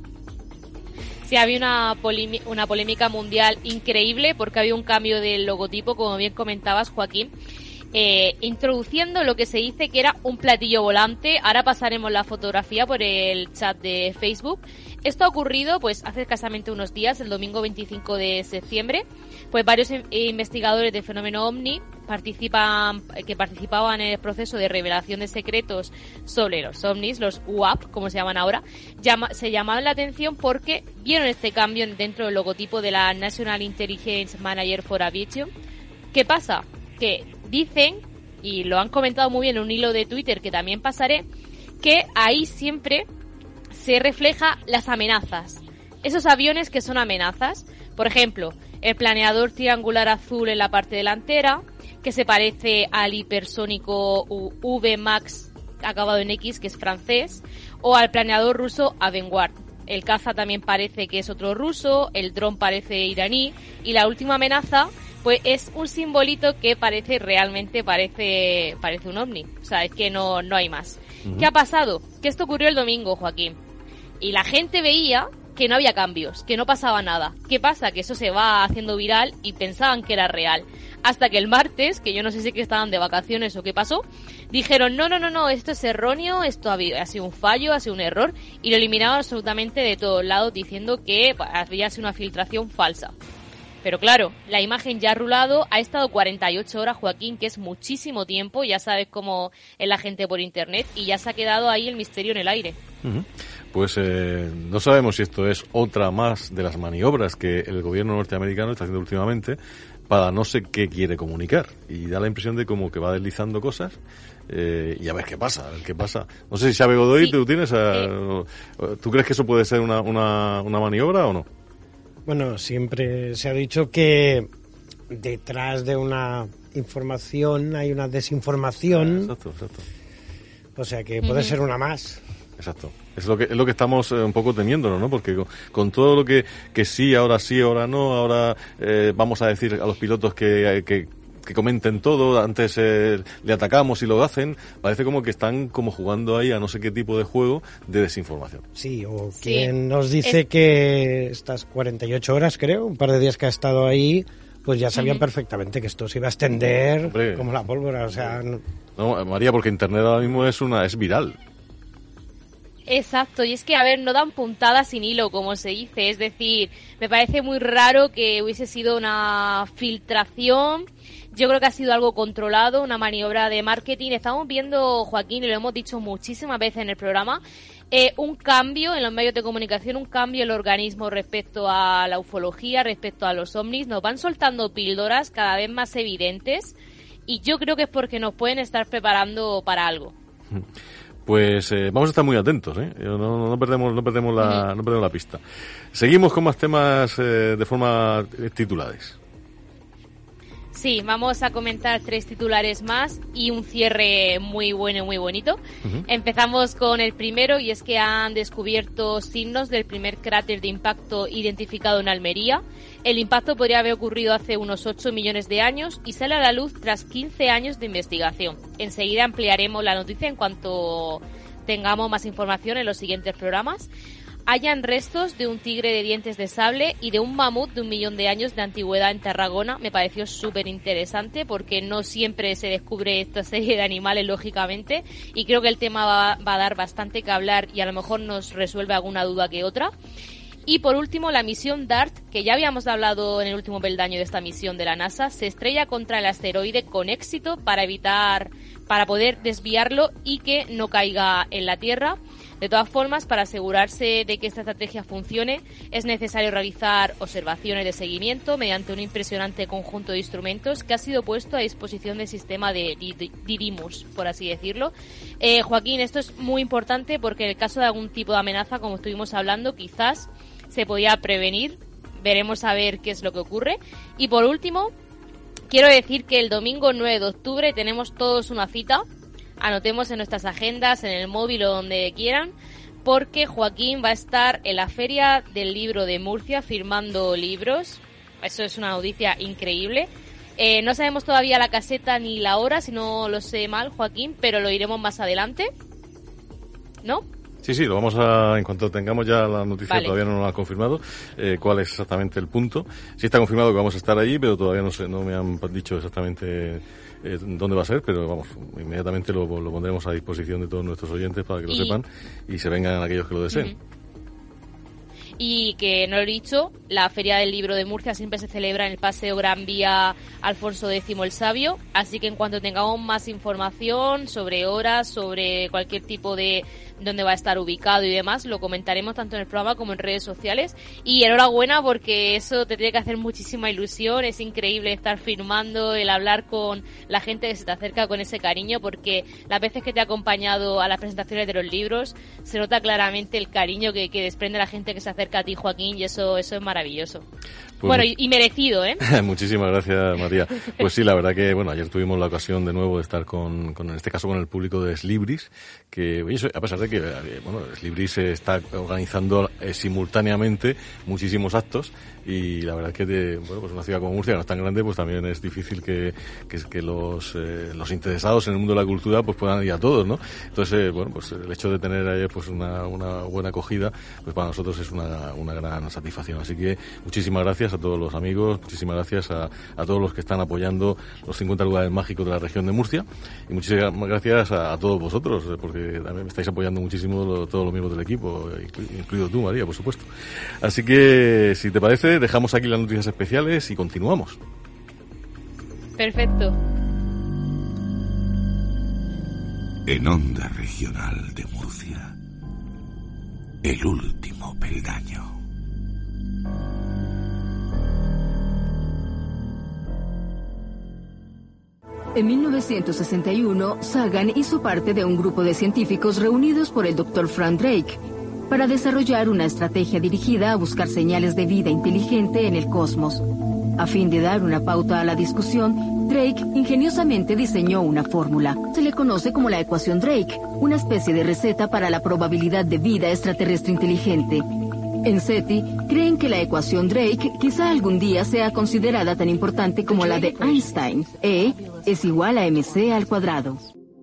Sí, había una, polimi- una polémica mundial increíble porque había un cambio del logotipo, como bien comentabas, Joaquín, eh, introduciendo lo que se dice que era un platillo volante. Ahora pasaremos la fotografía por el chat de Facebook. Esto ha ocurrido pues hace escasamente unos días, el domingo veinticinco de septiembre. Pues varios investigadores del fenómeno OVNI participan, que participaban en el proceso de revelación de secretos sobre los OVNIs, los U A P, como se llaman ahora, llama, se llamaron la atención porque vieron este cambio dentro del logotipo de la National Intelligence Manager for Aviation. ¿Qué pasa? Que dicen, y lo han comentado muy bien en un hilo de Twitter que también pasaré, que ahí siempre se refleja las amenazas. Esos aviones que son amenazas, por ejemplo, el planeador triangular azul en la parte delantera, que se parece al hipersónico V MAX acabado en X, que es francés, o al planeador ruso Avangard. El caza también parece que es otro ruso, el dron parece iraní, y la última amenaza pues es un simbolito que parece realmente parece parece un ovni. O sea, es que no, no hay más. Uh-huh. ¿Qué ha pasado? Que esto ocurrió el domingo, Joaquín. Y la gente veía que no había cambios, que no pasaba nada. ¿Qué pasa? Que eso se va haciendo viral y pensaban que era real. Hasta que el martes, que yo no sé si que estaban de vacaciones o qué pasó, dijeron, no, no, no, no, esto es erróneo, esto ha, ha sido un fallo, ha sido un error, y lo eliminaron absolutamente de todos lados diciendo que había sido una filtración falsa. Pero claro, la imagen ya ha rulado, ha estado cuarenta y ocho horas, Joaquín, que es muchísimo tiempo, ya sabes cómo es la gente por internet, y ya se ha quedado ahí el misterio en el aire. Uh-huh. Pues eh, no sabemos si esto es otra más de las maniobras que el gobierno norteamericano está haciendo últimamente para no sé qué quiere comunicar, y da la impresión de como que va deslizando cosas eh, y a ver qué pasa, a ver qué pasa. No sé si Xavi Godoy, sí. ¿tú tienes a, eh. ¿tú crees que eso puede ser una, una, una maniobra o no? Bueno, siempre se ha dicho que detrás de una información hay una desinformación. Ah, exacto, exacto. O sea que puede uh-huh. ser una más. Exacto. Es lo que es lo que estamos eh, un poco temiéndonos, ¿no? Porque con, con todo lo que que sí, ahora sí, ahora no, ahora eh, vamos a decir a los pilotos que que que comenten todo, antes eh, le atacamos y lo hacen, parece como que están como jugando ahí a no sé qué tipo de juego de desinformación. Sí, o sí. quien nos dice es... que estas cuarenta y ocho horas, creo, un par de días que ha estado ahí, pues ya sabían uh-huh. perfectamente que esto se iba a extender Hombre. como la pólvora, o sea... No... no, María, porque Internet ahora mismo es una es viral. Exacto, y es que, a ver, no dan puntada sin hilo, como se dice, es decir, me parece muy raro que hubiese sido una filtración. Yo creo que ha sido algo controlado, una maniobra de marketing. Estamos viendo, Joaquín, y lo hemos dicho muchísimas veces en el programa, eh, un cambio en los medios de comunicación, un cambio en el organismo respecto a la ufología, respecto a los ovnis. Nos van soltando píldoras cada vez más evidentes y yo creo que es porque nos pueden estar preparando para algo. Pues eh, vamos a estar muy atentos, ¿eh? No, no, no perdemos, no perdemos la, no perdemos la pista. Seguimos con más temas eh, de forma titulares. Sí, vamos a comentar tres titulares más y un cierre muy bueno y muy bonito. Uh-huh. Empezamos con el primero, y es que han descubierto signos del primer cráter de impacto identificado en Almería. El impacto podría haber ocurrido hace unos ocho millones de años y sale a la luz tras quince años de investigación. Enseguida ampliaremos la noticia en cuanto tengamos más información en los siguientes programas. Hallan restos de un tigre de dientes de sable y de un mamut de un millón de años de antigüedad en Tarragona. Me pareció súper interesante porque no siempre se descubre esta serie de animales, lógicamente, y creo que el tema va, va a dar bastante que hablar y a lo mejor nos resuelve alguna duda que otra. Y por último, la misión DART, que ya habíamos hablado en el último peldaño de esta misión de la NASA, se estrella contra el asteroide con éxito para evitar, para poder desviarlo y que no caiga en la Tierra. De todas formas, para asegurarse de que esta estrategia funcione, es necesario realizar observaciones de seguimiento mediante un impresionante conjunto de instrumentos que ha sido puesto a disposición del sistema de Didymos, por así decirlo. Eh, Joaquín, esto es muy importante porque en el caso de algún tipo de amenaza, como estuvimos hablando, quizás se podía prevenir veremos a ver qué es lo que ocurre. Y por último, quiero decir que el domingo nueve de octubre tenemos todos una cita. Anotemos en nuestras agendas, en el móvil o donde quieran, porque Joaquín va a estar en la Feria del Libro de Murcia firmando libros. Eso es una noticia increíble. Eh, no sabemos todavía la caseta ni la hora, si no lo sé mal, Joaquín, pero lo iremos más adelante, ¿no? Sí, sí, lo vamos a, en cuanto tengamos ya la noticia, vale. Todavía no nos lo han confirmado, eh, cuál es exactamente el punto. Sí está confirmado que vamos a estar allí, pero todavía no sé, no me han dicho exactamente eh, dónde va a ser, pero vamos, inmediatamente lo, lo pondremos a disposición de todos nuestros oyentes para que lo y... sepan y se vengan aquellos que lo deseen. Uh-huh. Y que no lo he dicho, la Feria del Libro de Murcia siempre se celebra en el Paseo Gran Vía Alfonso X el Sabio, así que en cuanto tengamos más información sobre horas, sobre cualquier tipo de dónde va a estar ubicado y demás, lo comentaremos tanto en el programa como en redes sociales. Y enhorabuena, porque eso te tiene que hacer muchísima ilusión, es increíble estar firmando, el hablar con la gente que se te acerca con ese cariño, porque las veces que te ha acompañado a las presentaciones de los libros se nota claramente el cariño que, que desprende la gente que se acerca a ti, Joaquín, y eso eso es maravilloso. Pues, bueno, y, y merecido, ¿eh? Muchísimas gracias, María. Pues sí, la verdad que, bueno, ayer tuvimos la ocasión de nuevo de estar con, con en este caso, con el público de Slibris, que, oye, a pesar de que, bueno, Slibris se está organizando eh, simultáneamente muchísimos actos, y la verdad es que, de, bueno, pues una ciudad como Murcia, no es tan grande, pues también es difícil que, que, que los, eh, los interesados en el mundo de la cultura, pues puedan ir a todos, ¿no? Entonces, eh, bueno, pues el hecho de tener ayer, pues una, una buena acogida, pues para nosotros es una, una gran satisfacción. Así que, muchísimas gracias a todos los amigos, muchísimas gracias a, a todos los que están apoyando los cincuenta lugares mágicos de la región de Murcia, y muchísimas gracias a, a todos vosotros, porque también me estáis apoyando muchísimo lo, todos los miembros del equipo, incluido tú, María, por supuesto. Así que, si te parece, dejamos aquí las noticias especiales y continuamos. Perfecto. En Onda Regional de Murcia, el último peldaño. En mil novecientos sesenta y uno, Sagan hizo parte de un grupo de científicos reunidos por el doctor Frank Drake para desarrollar una estrategia dirigida a buscar señales de vida inteligente en el cosmos. A fin de dar una pauta a la discusión, Drake ingeniosamente diseñó una fórmula. Se le conoce como la ecuación Drake, una especie de receta para la probabilidad de vida extraterrestre inteligente. En SETI, creen que la ecuación Drake quizá algún día sea considerada tan importante como la de Einstein. E es igual a mc al cuadrado.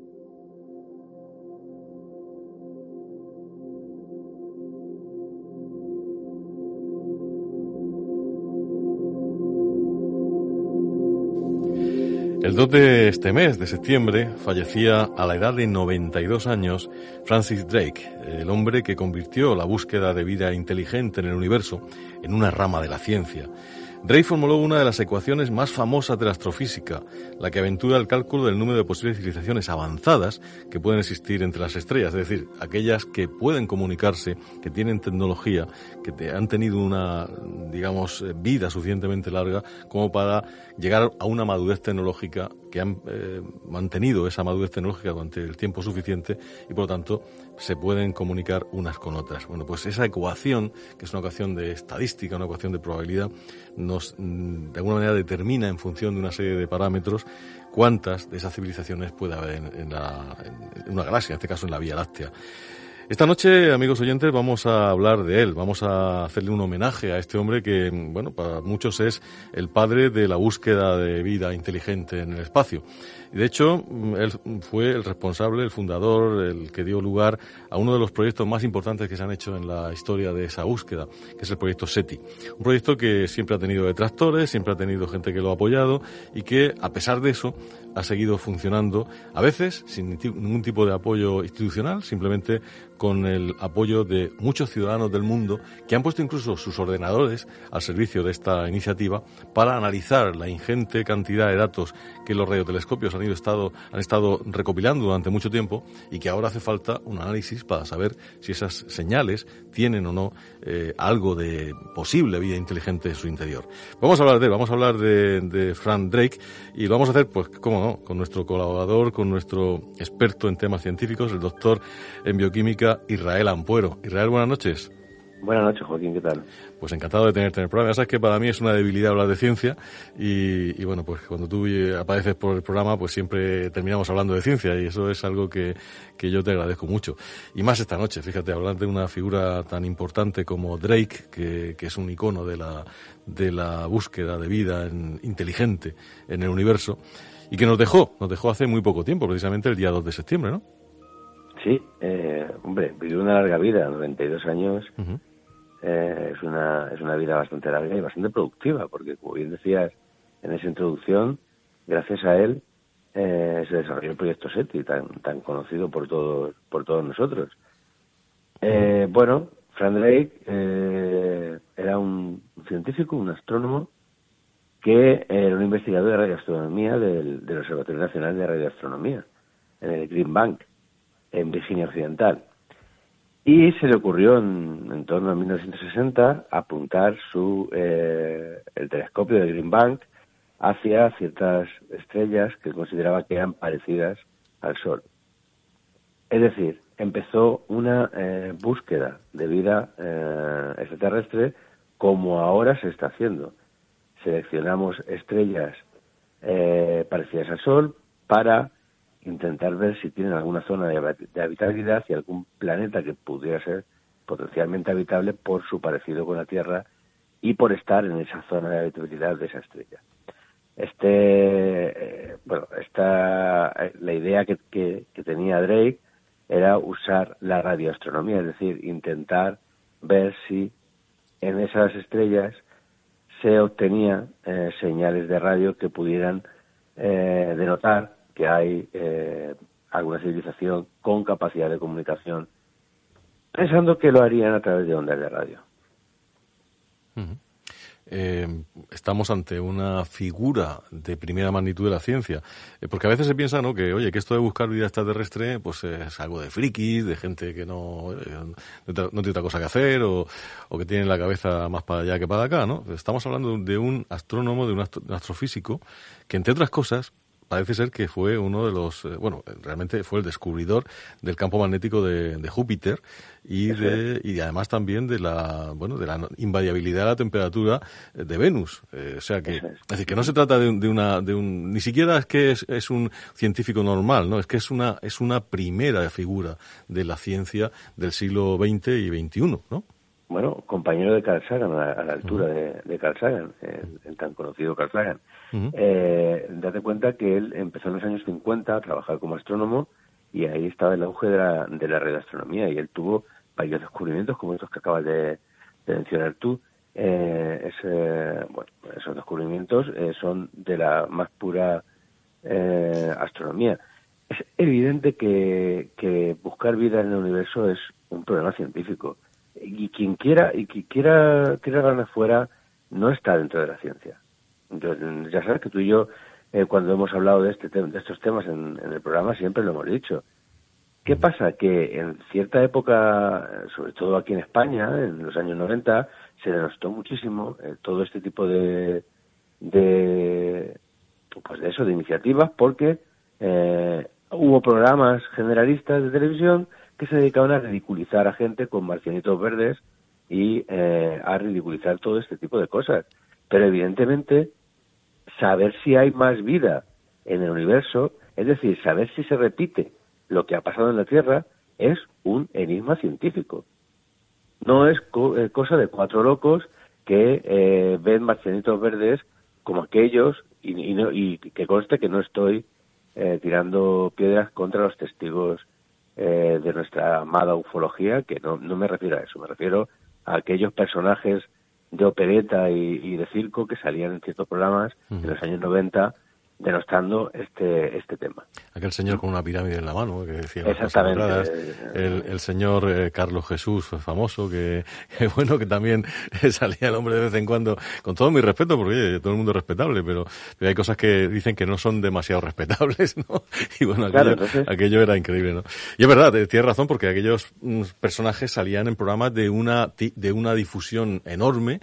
El dos de este mes, de septiembre, fallecía a la edad de noventa y dos años Francis Drake, el hombre que convirtió la búsqueda de vida inteligente en el universo en una rama de la ciencia. Drake formuló una de las ecuaciones más famosas de la astrofísica, la que aventura el cálculo del número de posibles civilizaciones avanzadas que pueden existir entre las estrellas, es decir, aquellas que pueden comunicarse, que tienen tecnología, que han tenido una, digamos, vida suficientemente larga como para llegar a una madurez tecnológica, que han eh, mantenido esa madurez tecnológica durante el tiempo suficiente y, por lo tanto, se pueden comunicar unas con otras. Bueno, pues esa ecuación, que es una ecuación de estadística, una ecuación de probabilidad, nos, de alguna manera, determina en función de una serie de parámetros cuántas de esas civilizaciones puede haber en, en, la, en una galaxia, en este caso en la Vía Láctea. Esta noche, amigos oyentes, vamos a hablar de él, vamos a hacerle un homenaje a este hombre que, bueno, para muchos es el padre de la búsqueda de vida inteligente en el espacio. Y de hecho, él fue el responsable, el fundador, el que dio lugar a uno de los proyectos más importantes que se han hecho en la historia de esa búsqueda, que es el proyecto SETI. Un proyecto que siempre ha tenido detractores, siempre ha tenido gente que lo ha apoyado y que, a pesar de eso, ha seguido funcionando, a veces sin ningún tipo de apoyo institucional, simplemente con el apoyo de muchos ciudadanos del mundo que han puesto incluso sus ordenadores al servicio de esta iniciativa para analizar la ingente cantidad de datos que los radiotelescopios han, ido estado, han estado recopilando durante mucho tiempo y que ahora hace falta un análisis para saber si esas señales tienen o no eh, algo de posible vida inteligente en su interior. Vamos a hablar de él, vamos a hablar de, de Frank Drake y lo vamos a hacer, pues, cómo no, con nuestro colaborador, con nuestro experto en temas científicos, el doctor en bioquímica Israel Ampuero. Israel, buenas noches. Buenas noches, Joaquín, ¿qué tal? Pues encantado de tenerte en el programa. Ya sabes que para mí es una debilidad hablar de ciencia y, y bueno, pues cuando tú apareces por el programa, pues siempre terminamos hablando de ciencia y eso es algo que, que yo te agradezco mucho. Y más esta noche, fíjate, hablar de una figura tan importante como Drake, que, que es un icono de la, de la búsqueda de vida en, inteligente en el universo y que nos dejó, nos dejó hace muy poco tiempo, precisamente el día dos de septiembre, ¿no? Sí, eh, hombre, vivió una larga vida, noventa y dos años. Uh-huh. Eh, es una es una vida bastante larga y bastante productiva, porque como bien decías en esa introducción, gracias a él eh, se desarrolló el proyecto SETI, tan tan conocido por todos por todos nosotros. Eh, bueno, Frank Drake eh, era un científico, un astrónomo, que era un investigador de radioastronomía del, del Observatorio Nacional de Radioastronomía, en el Green Bank, en Virginia Occidental. Y se le ocurrió en, en torno a mil novecientos sesenta apuntar su eh, el telescopio de Green Bank hacia ciertas estrellas que consideraba que eran parecidas al Sol. Es decir, empezó una eh, búsqueda de vida eh, extraterrestre como ahora se está haciendo. Seleccionamos estrellas eh, parecidas al Sol para intentar ver si tienen alguna zona de habitabilidad y algún planeta que pudiera ser potencialmente habitable por su parecido con la Tierra y por estar en esa zona de habitabilidad de esa estrella. Este, eh, bueno, esta, la idea que, que, que tenía Drake era usar la radioastronomía, es decir, intentar ver si en esas estrellas se obtenía eh, señales de radio que pudieran eh, denotar que hay eh, alguna civilización con capacidad de comunicación, pensando que lo harían a través de ondas de radio. Uh-huh. Eh, estamos ante una figura de primera magnitud de la ciencia, eh, porque a veces se piensa, ¿no?, que oye, que esto de buscar vida extraterrestre pues es algo de frikis, de gente que no, eh, no tiene otra cosa que hacer o, o que tiene la cabeza más para allá que para acá, ¿no? Estamos hablando de un astrónomo, de un, astro, un astrofísico que, entre otras cosas, parece ser que fue uno de los, eh, bueno, realmente fue el descubridor del campo magnético de, de Júpiter y de y además también de la, bueno, de la invariabilidad de la temperatura de Venus. Eh, o sea que, es decir, que no se trata de, de una, de un, ni siquiera es que es, es un científico normal, no, es que es una, es una primera figura de la ciencia del siglo veinte y veintiuno, ¿no? Bueno, compañero de Carl Sagan, a la, a la altura uh-huh. de, de Carl Sagan, el, el tan conocido Carl Sagan. Uh-huh. Eh, date cuenta que él empezó en los años cincuenta a trabajar como astrónomo y ahí estaba el auge de la, de la radioastronomía y él tuvo varios descubrimientos como estos que acabas de, de mencionar tú. Eh, ese, bueno, esos descubrimientos eh, son de la más pura eh, astronomía. Es evidente que, que buscar vida en el universo es un problema científico. Y quien quiera y quien quiera quiera ganar fuera no está dentro de la ciencia. Entonces, ya sabes que tú y yo eh, cuando hemos hablado de este de estos temas en, en el programa siempre lo hemos dicho. ¿Qué pasa? Que en cierta época, sobre todo aquí en España, en los años noventa, se denostó muchísimo eh, todo este tipo de de pues de eso, de iniciativas, porque eh, hubo programas generalistas de televisión que se dedicaban a ridiculizar a gente con marcianitos verdes y eh, a ridiculizar todo este tipo de cosas. Pero evidentemente, saber si hay más vida en el universo, es decir, saber si se repite lo que ha pasado en la Tierra, es un enigma científico. No es co- eh, cosa de cuatro locos que eh, ven marcianitos verdes como aquellos, y, y, no, y que conste que no estoy eh, tirando piedras contra los testigos Eh, de nuestra amada ufología, que no, no me refiero a eso, me refiero a aquellos personajes de opereta y, y de circo que salían en ciertos programas uh-huh. en los años noventa denostando este este tema. Aquel señor con una pirámide en la mano que decía exactamente cosas el, el señor eh, Carlos Jesús famoso que, que bueno que también salía el hombre de vez en cuando, con todo mi respeto porque oye, todo el mundo es respetable, pero, pero hay cosas que dicen que no son demasiado respetables, ¿no? Y bueno, aquello, claro, entonces... aquello era increíble, ¿no? Y es verdad, tienes razón, porque aquellos mm, personajes salían en programas de una de una difusión enorme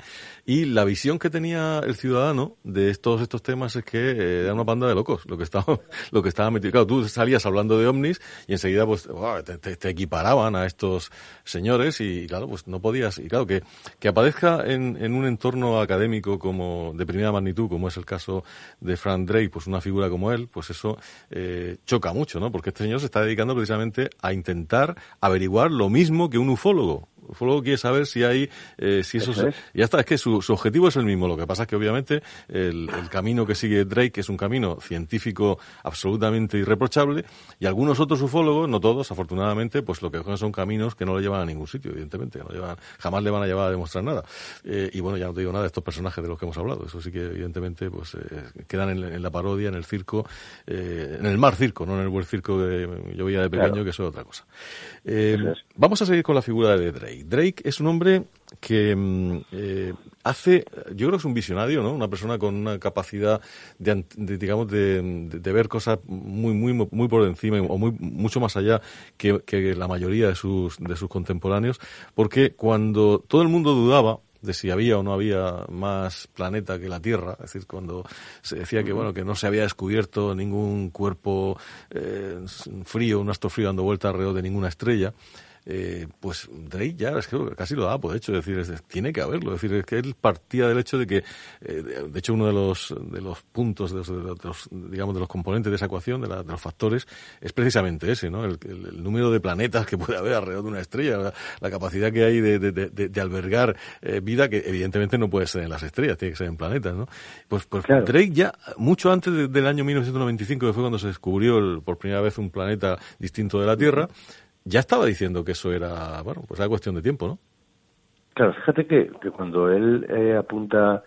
Y la visión que tenía el ciudadano de todos estos temas es que eh, era una banda de locos lo que estaba, lo que estaba metido. Claro, tú salías hablando de ovnis y enseguida pues wow, te, te, te equiparaban a estos señores y claro, pues no podías. Y claro, que, que aparezca en, en un entorno académico como de primera magnitud, como es el caso de Frank Drake, pues una figura como él, pues eso eh, choca mucho, ¿no? Porque este señor se está dedicando precisamente a intentar averiguar lo mismo que un ufólogo. El ufólogo quiere saber si hay, eh, si eso, eso es. Ya está, es que su, su objetivo es el mismo. Lo que pasa es que obviamente el, el camino que sigue Drake es un camino científico absolutamente irreprochable y algunos otros ufólogos, no todos, afortunadamente, pues lo que cogen son caminos que no le llevan a ningún sitio, evidentemente, que no llevan, jamás le van a llevar a demostrar nada. Eh, y bueno, ya no te digo nada de estos personajes de los que hemos hablado. Eso sí que evidentemente pues eh, quedan en, en la parodia, en el circo, eh, en el mar circo, no en el buen circo que yo veía de pequeño, claro, que eso es otra cosa. Eh, es. Vamos a seguir con la figura de Drake. Drake es un hombre que eh, hace, yo creo que es un visionario, ¿no? Una persona con una capacidad de, de digamos, de, de, de ver cosas muy, muy, muy por encima o muy, mucho más allá que, que la mayoría de sus, de sus contemporáneos, porque cuando todo el mundo dudaba de si había o no había más planeta que la Tierra, es decir, cuando se decía que bueno que no se había descubierto ningún cuerpo eh, frío, un astro frío dando vuelta alrededor de ninguna estrella, Eh, pues Drake ya es que casi lo da por hecho, es decir, es, tiene que haberlo, es decir, es que él partía del hecho de que, eh, de, de hecho uno de los de los puntos, de los, de los digamos de los componentes de esa ecuación, de, la, de los factores, es precisamente ese, ¿no? El, el, el número de planetas que puede haber alrededor de una estrella, la, la capacidad que hay de, de, de, de albergar eh, vida que evidentemente no puede ser en las estrellas, tiene que ser en planetas, ¿no? Pues, pues claro. Drake ya, mucho antes de, del año mil novecientos noventa y cinco, que fue cuando se descubrió el, por primera vez un planeta distinto de la Tierra, ya estaba diciendo que eso era, bueno, pues era cuestión de tiempo, ¿no? Claro, fíjate que, que cuando él eh, apunta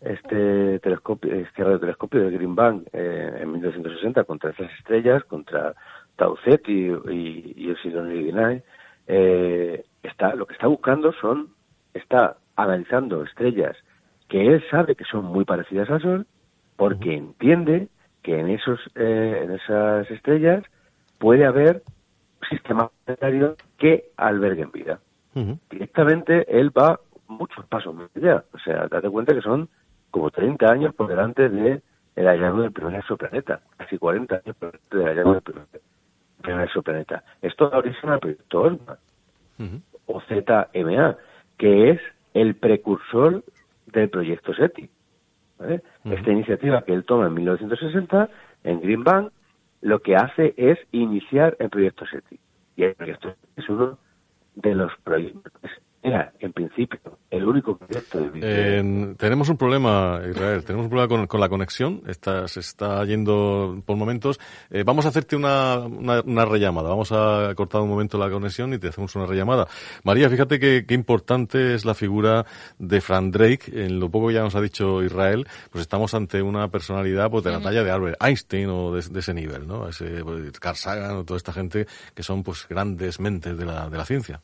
este telescopio, este radiotelescopio de Green Bank eh, en mil novecientos sesenta contra esas estrellas, contra Tau Ceti y, y Epsilon Eridani, eh, está, lo que está buscando son, está analizando estrellas que él sabe que son muy parecidas al Sol, porque uh-huh. entiende que en esos eh, en esas estrellas puede haber sistemas planetarios que alberguen vida. Uh-huh. Directamente él va muchos pasos más allá. O sea, date cuenta que son como treinta años por delante de el hallazgo del primer exoplaneta, casi cuarenta años por delante del hallazgo del primer, primer exoplaneta. Esto da origen al proyecto OSMA, uh-huh. o Z M A, que es el precursor del proyecto SETI. ¿Vale? Uh-huh. Esta iniciativa que él toma en mil novecientos sesenta en Green Bank lo que hace es iniciar el proyecto SETI. Y el proyecto SETI es uno de los proyectos, era en principio el único proyecto de eh, tenemos un problema, Israel, tenemos un problema con, con la conexión, está, se está yendo por momentos. Eh, vamos a hacerte una, una, una rellamada, vamos a cortar un momento la conexión y te hacemos una rellamada. María, fíjate que, qué importante es la figura de Frank Drake, en lo poco que ya nos ha dicho Israel, pues estamos ante una personalidad pues, de la talla de Albert Einstein o de, de ese nivel, ¿no? Ese, pues, Carl Sagan o toda esta gente que son pues grandes mentes de la, de la ciencia.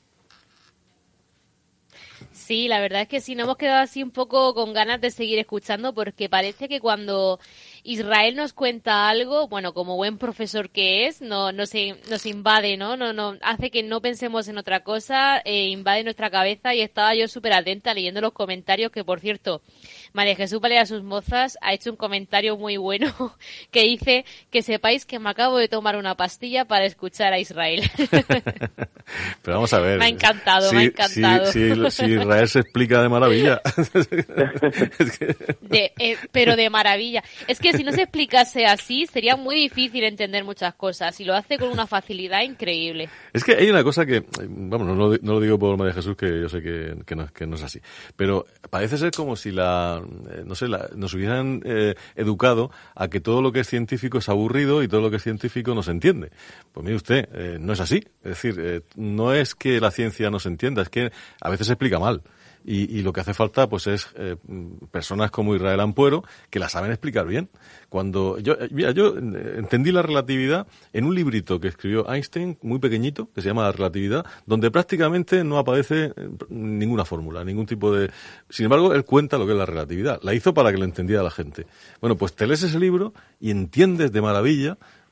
Sí, la verdad es que sí, nos hemos quedado así un poco con ganas de seguir escuchando porque parece que cuando Israel nos cuenta algo, bueno, como buen profesor que es, no, no se, nos invade, ¿no? No, no, hace que no pensemos en otra cosa, eh, invade nuestra cabeza y estaba yo súper atenta leyendo los comentarios que, por cierto, María Jesús Valera Sus Mozas ha hecho un comentario muy bueno que dice que sepáis que me acabo de tomar una pastilla para escuchar a Israel. Pero vamos a ver. Me ha encantado, sí, me ha encantado. Sí, sí, sí, Israel se explica de maravilla. Es que... de, eh, pero de maravilla. Es que si no se explicase así, sería muy difícil entender muchas cosas. Y lo hace con una facilidad increíble. Es que hay una cosa que, vamos, no, no, no lo digo por María Jesús, que yo sé que, que, no, que no es así. Pero parece ser como si la, eh, no sé, la, nos hubieran eh, educado a que todo lo que es científico es aburrido y todo lo que es científico no se entiende. Pues mire usted, eh, no es así. Es decir, eh, no es que la ciencia no se entienda, es que a veces se explica mal. Y, y lo que hace falta pues es eh, personas como Israel Ampuero que la saben explicar bien. Cuando yo mira, yo entendí la relatividad en un librito que escribió Einstein, muy pequeñito, que se llama La relatividad, donde prácticamente no aparece ninguna fórmula, ningún tipo de... Sin embargo, él cuenta lo que es la relatividad. La hizo para que lo entendiera la gente. Bueno, pues te lees ese libro y entiendes de maravilla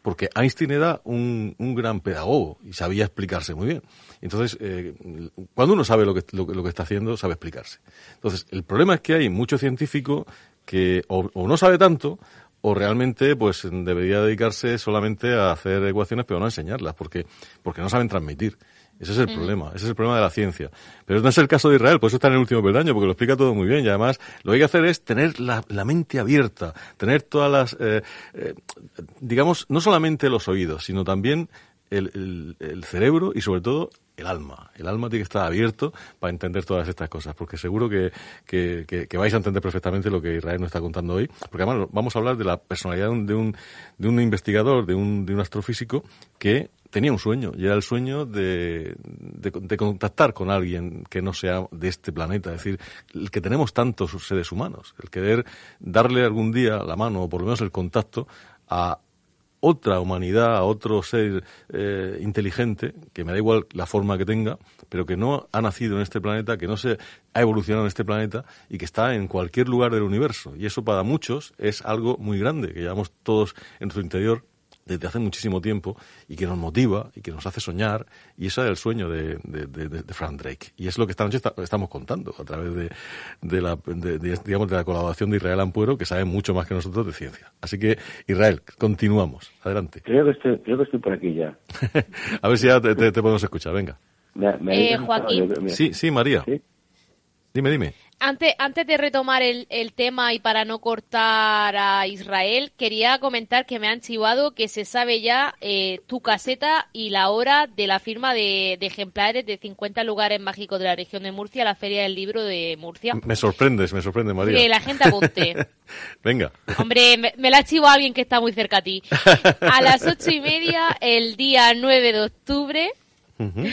porque Einstein era un, un gran pedagogo y sabía explicarse muy bien. Entonces, eh, cuando uno sabe lo que, lo, lo que está haciendo, sabe explicarse. Entonces, el problema es que hay mucho científico que o, o no sabe tanto, o realmente pues debería dedicarse solamente a hacer ecuaciones, pero no a enseñarlas, porque, porque no saben transmitir. Ese es el mm. problema, ese es el problema de la ciencia. Pero no es el caso de Israel, por eso está en el último peldaño, porque lo explica todo muy bien. Y además, lo que hay que hacer es tener la, la mente abierta, tener todas las, eh, eh, digamos, no solamente los oídos, sino también el, el, el cerebro y sobre todo el alma. El alma tiene que estar abierto para entender todas estas cosas, porque seguro que, que, que, que vais a entender perfectamente lo que Israel nos está contando hoy, porque además vamos a hablar de la personalidad de un, de un investigador, de un, de un astrofísico que tenía un sueño, y era el sueño de, de, de contactar con alguien que no sea de este planeta, es decir, el que tenemos tantos seres humanos, el querer darle algún día la mano, o por lo menos el contacto, a otra humanidad, a otro ser eh, inteligente, que me da igual la forma que tenga, pero que no ha nacido en este planeta, que no se ha evolucionado en este planeta y que está en cualquier lugar del universo. Y eso para muchos es algo muy grande, que llevamos todos en nuestro interior desde hace muchísimo tiempo y que nos motiva y que nos hace soñar, y ese es el sueño de, de, de, de Frank Drake, y es lo que esta noche está, estamos contando a través de, de la de, de, digamos de la colaboración de Israel Ampuero, que sabe mucho más que nosotros de ciencia. Así que, Israel, continuamos, adelante. Creo que estoy, creo que estoy por aquí ya. A ver si ya te, te, te podemos escuchar, venga. Me, me eh, Joaquín. Sí, sí, María. ¿Sí? Dime, dime. Antes, antes de retomar el, el tema y para no cortar a Israel, quería comentar que me han chivado que se sabe ya eh, tu caseta y la hora de la firma de, de ejemplares de cincuenta lugares mágicos de la región de Murcia, la Feria del Libro de Murcia. Me sorprendes, me sorprende, María. Que la gente apunte. Venga. Hombre, me, me la ha chivado alguien que está muy cerca a ti. A las ocho y media, el día nueve de octubre, uh-huh.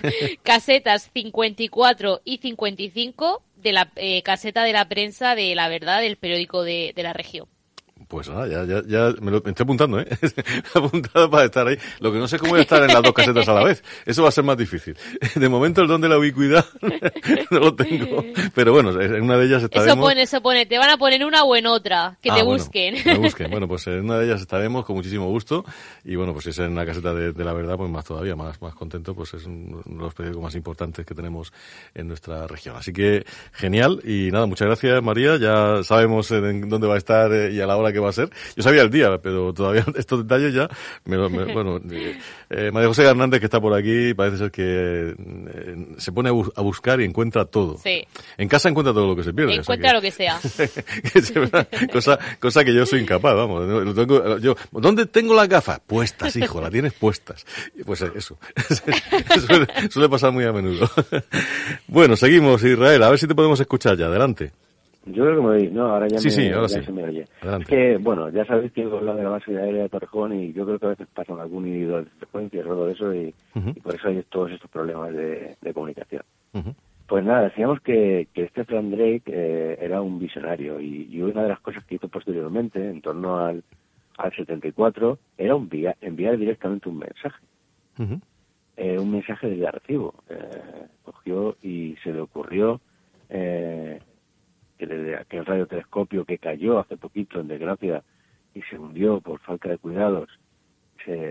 Casetas cincuenta y cuatro y cincuenta y cinco de la eh, caseta de la prensa de La Verdad, del periódico de, de la región. Pues nada, ya, ya, ya me lo me estoy apuntando, ¿eh? Me he apuntado para estar ahí. Lo que no sé cómo voy a estar en las dos casetas a la vez. Eso va a ser más difícil. De momento el don de la ubicuidad no lo tengo. Pero bueno, en una de ellas estaremos. Eso pone, eso pone. Te van a poner una o en otra. Que ah, te bueno, busquen. Me busquen. Bueno, pues en una de ellas estaremos con muchísimo gusto. Y bueno, pues si es en la caseta de, de La Verdad, pues más todavía, más, más contento. Pues es uno de los periódicos más importantes que tenemos en nuestra región. Así que genial. Y nada, muchas gracias, María. Ya sabemos en dónde va a estar y a la hora que va a ser. Yo sabía el día, pero todavía estos detalles ya, me, me, bueno, eh, María José Hernández, que está por aquí, parece ser que eh, se pone a, bu- a buscar y encuentra todo. Sí. En casa encuentra todo lo que se pierde. Encuentra o sea que, lo que sea. que se, cosa, cosa que yo soy incapaz, vamos. Lo tengo, yo, ¿dónde tengo las gafas? Puestas, hijo, las tienes puestas. Pues eso. suele, suele pasar muy a menudo. Bueno, seguimos, Israel, a ver si te podemos escuchar ya, adelante. Yo creo que me oí, no, ahora ya, sí, me, sí, ahora ya sí. se me oye. Adelante. Es que, bueno, ya sabéis que he hablado de la base aérea de Torrejón y yo creo que a veces pasan algún inhibidor de frecuencia y todo eso y, uh-huh. y por eso hay todos estos problemas de, de comunicación. Uh-huh. Pues nada, decíamos que, que este Frank Drake eh, era un visionario y, y una de las cosas que hizo posteriormente, en torno al, al setenta y cuatro, era enviar, enviar directamente un mensaje. Uh-huh. Eh, un mensaje de archivo. Eh, cogió y se le ocurrió... Eh, que desde aquel radiotelescopio que cayó hace poquito en desgracia y se hundió por falta de cuidados, se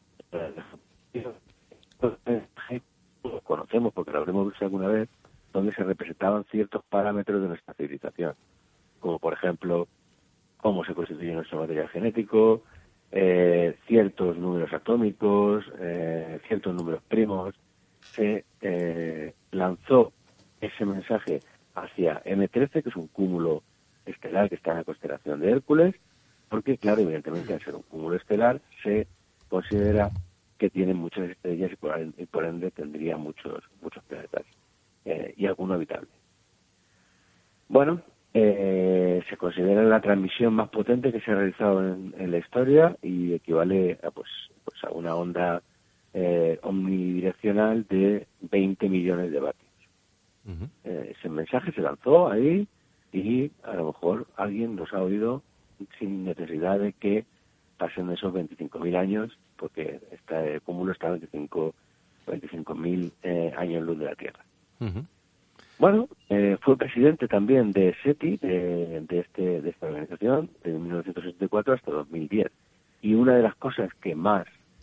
lo conocemos porque lo habremos visto alguna vez, donde se representaban ciertos parámetros de nuestra civilización, como por ejemplo cómo se constituye nuestro material genético, eh, ciertos números atómicos, eh, ciertos números primos. Se eh, lanzó ese mensaje hacia eme trece, que es un cúmulo estelar que está en la constelación de Hércules, porque, claro, evidentemente, al ser un cúmulo estelar, se considera que tiene muchas estrellas y por, y por ende tendría muchos muchos planetas eh, y alguno habitable. Bueno, eh, se considera la transmisión más potente que se ha realizado en, en la historia y equivale a, pues, pues a una onda eh, omnidireccional de veinte millones de vatios. Uh-huh. Eh, ese mensaje se lanzó ahí y a lo mejor alguien los ha oído sin necesidad de que pasen esos veinticinco mil años, porque este cúmulo está a veinticinco mil eh, años luz de la Tierra. Uh-huh. Bueno, eh, fue presidente también de SETI, de, de, este, de esta organización, de mil novecientos sesenta y cuatro hasta dos mil diez. Y una de las cosas que más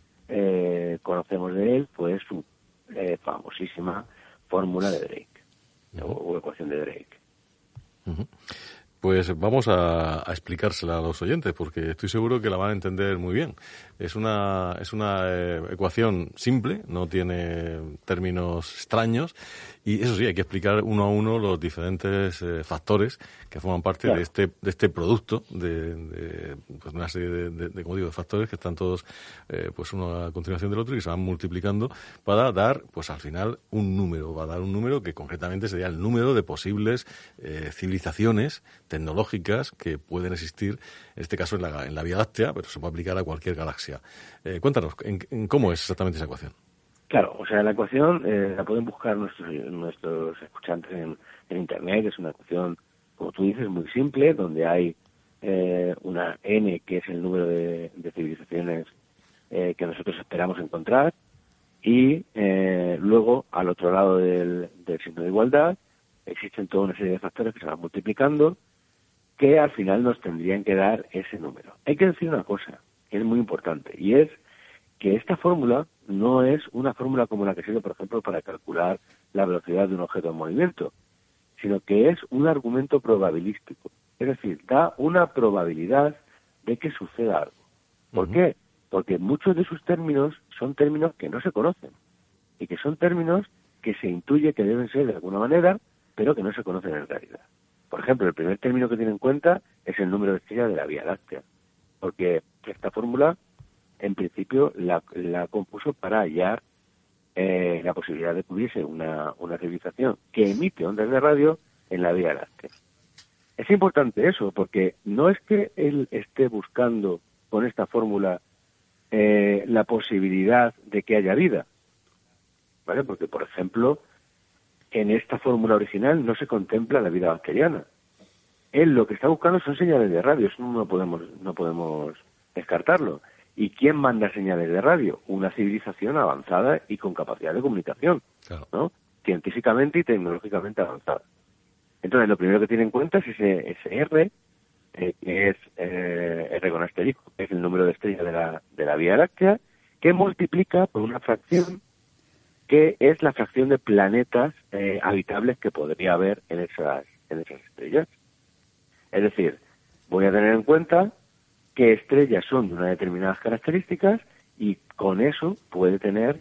eh, conocemos de él fue su eh, famosísima fórmula de Drake, o, o ecuación de Drake. Uh-huh. Pues vamos a, a explicársela a los oyentes, porque estoy seguro que la van a entender muy bien. Es una, es una eh, ecuación simple, no tiene términos extraños, y eso sí, hay que explicar uno a uno los diferentes eh, factores que forman parte claro. de este de este producto, de, de pues una serie de, de, de, como digo, de factores que están todos eh, pues uno a continuación del otro y se van multiplicando para dar, pues al final, un número. Va a dar un número que concretamente sería el número de posibles eh, civilizaciones tecnológicas que pueden existir, en este caso en la, en la Vía Láctea, pero se puede aplicar a cualquier galaxia. Eh, cuéntanos, ¿en, en cómo es exactamente esa ecuación? Claro, o sea, la ecuación eh, la pueden buscar nuestros nuestros escuchantes en, en Internet. Es una ecuación, como tú dices, muy simple, donde hay eh, una n, que es el número de, de civilizaciones eh, que nosotros esperamos encontrar, y eh, luego, al otro lado del, del signo de igualdad, existen toda una serie de factores que se van multiplicando, que al final nos tendrían que dar ese número. Hay que decir una cosa, que es muy importante, y es que esta fórmula no es una fórmula como la que sirve, por ejemplo, para calcular la velocidad de un objeto en movimiento, sino que es un argumento probabilístico. Es decir, da una probabilidad de que suceda algo. ¿Por uh-huh. qué? Porque muchos de sus términos son términos que no se conocen, y que son términos que se intuye que deben ser de alguna manera, pero que no se conocen en realidad. Por ejemplo, el primer término que tiene en cuenta es el número de estrellas de la Vía Láctea, porque esta fórmula, en principio, la, la compuso para hallar eh, la posibilidad de que hubiese una, una civilización que emite ondas de radio en la Vía Láctea. Es importante eso, porque no es que él esté buscando con esta fórmula eh, la posibilidad de que haya vida, ¿vale? Porque, por ejemplo, en esta fórmula original no se contempla la vida bacteriana. Él lo que está buscando son señales de radio, eso no podemos, no podemos descartarlo. ¿Y quién manda señales de radio? Una civilización avanzada y con capacidad de comunicación, claro. ¿no? Científicamente y tecnológicamente avanzada. Entonces, lo primero que tiene en cuenta es ese, ese R, eh, que es eh, R con asterisco, que es el número de estrellas de la, de la Vía Láctea, que multiplica por una fracción que es la fracción de planetas eh, habitables que podría haber en esas, en esas estrellas. Es decir, voy a tener en cuenta qué estrellas son de unas determinadas características y con eso puede tener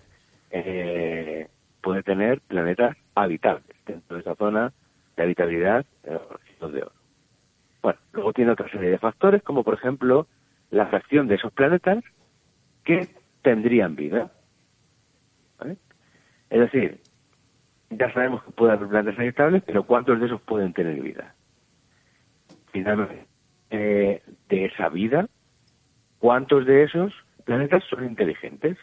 eh, puede tener planetas habitables dentro de esa zona de habitabilidad de los registros de oro. Bueno, luego tiene otra serie de factores, como por ejemplo la fracción de esos planetas que tendrían vida, ¿vale? Es decir, ya sabemos que puede haber planetas habitables, pero ¿cuántos de esos pueden tener vida? Finalmente, eh, de esa vida, ¿cuántos de esos planetas son inteligentes?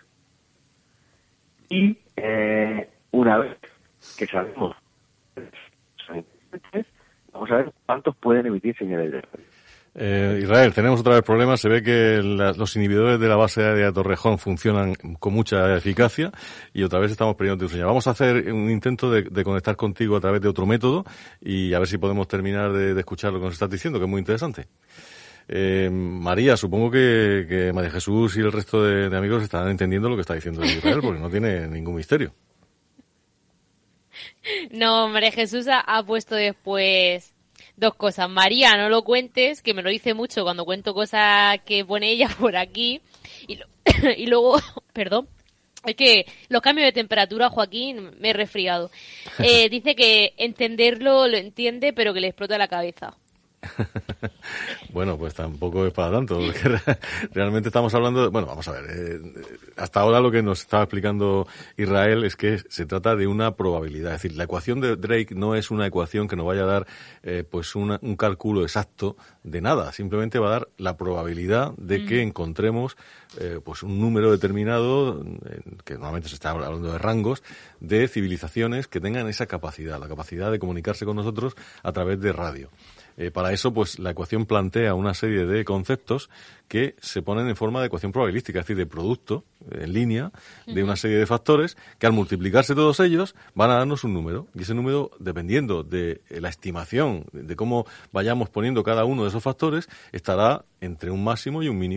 Y eh, una vez que sabemos que son inteligentes, vamos a ver cuántos pueden emitir señales de radio. Eh, Israel, tenemos otra vez problemas. Se ve que la, los inhibidores de la base aérea de Torrejón funcionan con mucha eficacia y otra vez estamos perdiendo tu señal. Vamos a hacer un intento de, de conectar contigo a través de otro método y a ver si podemos terminar de, de escuchar lo que nos estás diciendo, que es muy interesante. Eh, María, supongo que, que María Jesús y el resto de, de amigos están entendiendo lo que está diciendo Israel, porque no tiene ningún misterio. No, María Jesús ha, ha puesto después dos cosas. María, no lo cuentes, que me lo dice mucho cuando cuento cosas que pone ella por aquí. Y, lo, y luego, perdón, es que los cambios de temperatura, Joaquín, me he resfriado. Eh, dice que entenderlo lo entiende, pero que le explota la cabeza. Bueno, pues tampoco es para tanto, porque realmente estamos hablando de, bueno, vamos a ver, eh, hasta ahora lo que nos estaba explicando Israel es que se trata de una probabilidad, es decir, la ecuación de Drake no es una ecuación que nos vaya a dar eh, pues una, un cálculo exacto de nada, simplemente va a dar la probabilidad de mm. que encontremos eh, pues un número determinado, eh, que normalmente se está hablando de rangos, de civilizaciones que tengan esa capacidad, la capacidad de comunicarse con nosotros a través de radio. Eh, para eso, pues, la ecuación plantea una serie de conceptos que se ponen en forma de ecuación probabilística, es decir, de producto en línea de una serie de factores que al multiplicarse todos ellos van a darnos un número. Y ese número, dependiendo de la estimación, de cómo vayamos poniendo cada uno de esos factores, estará entre un máximo y un mínimo.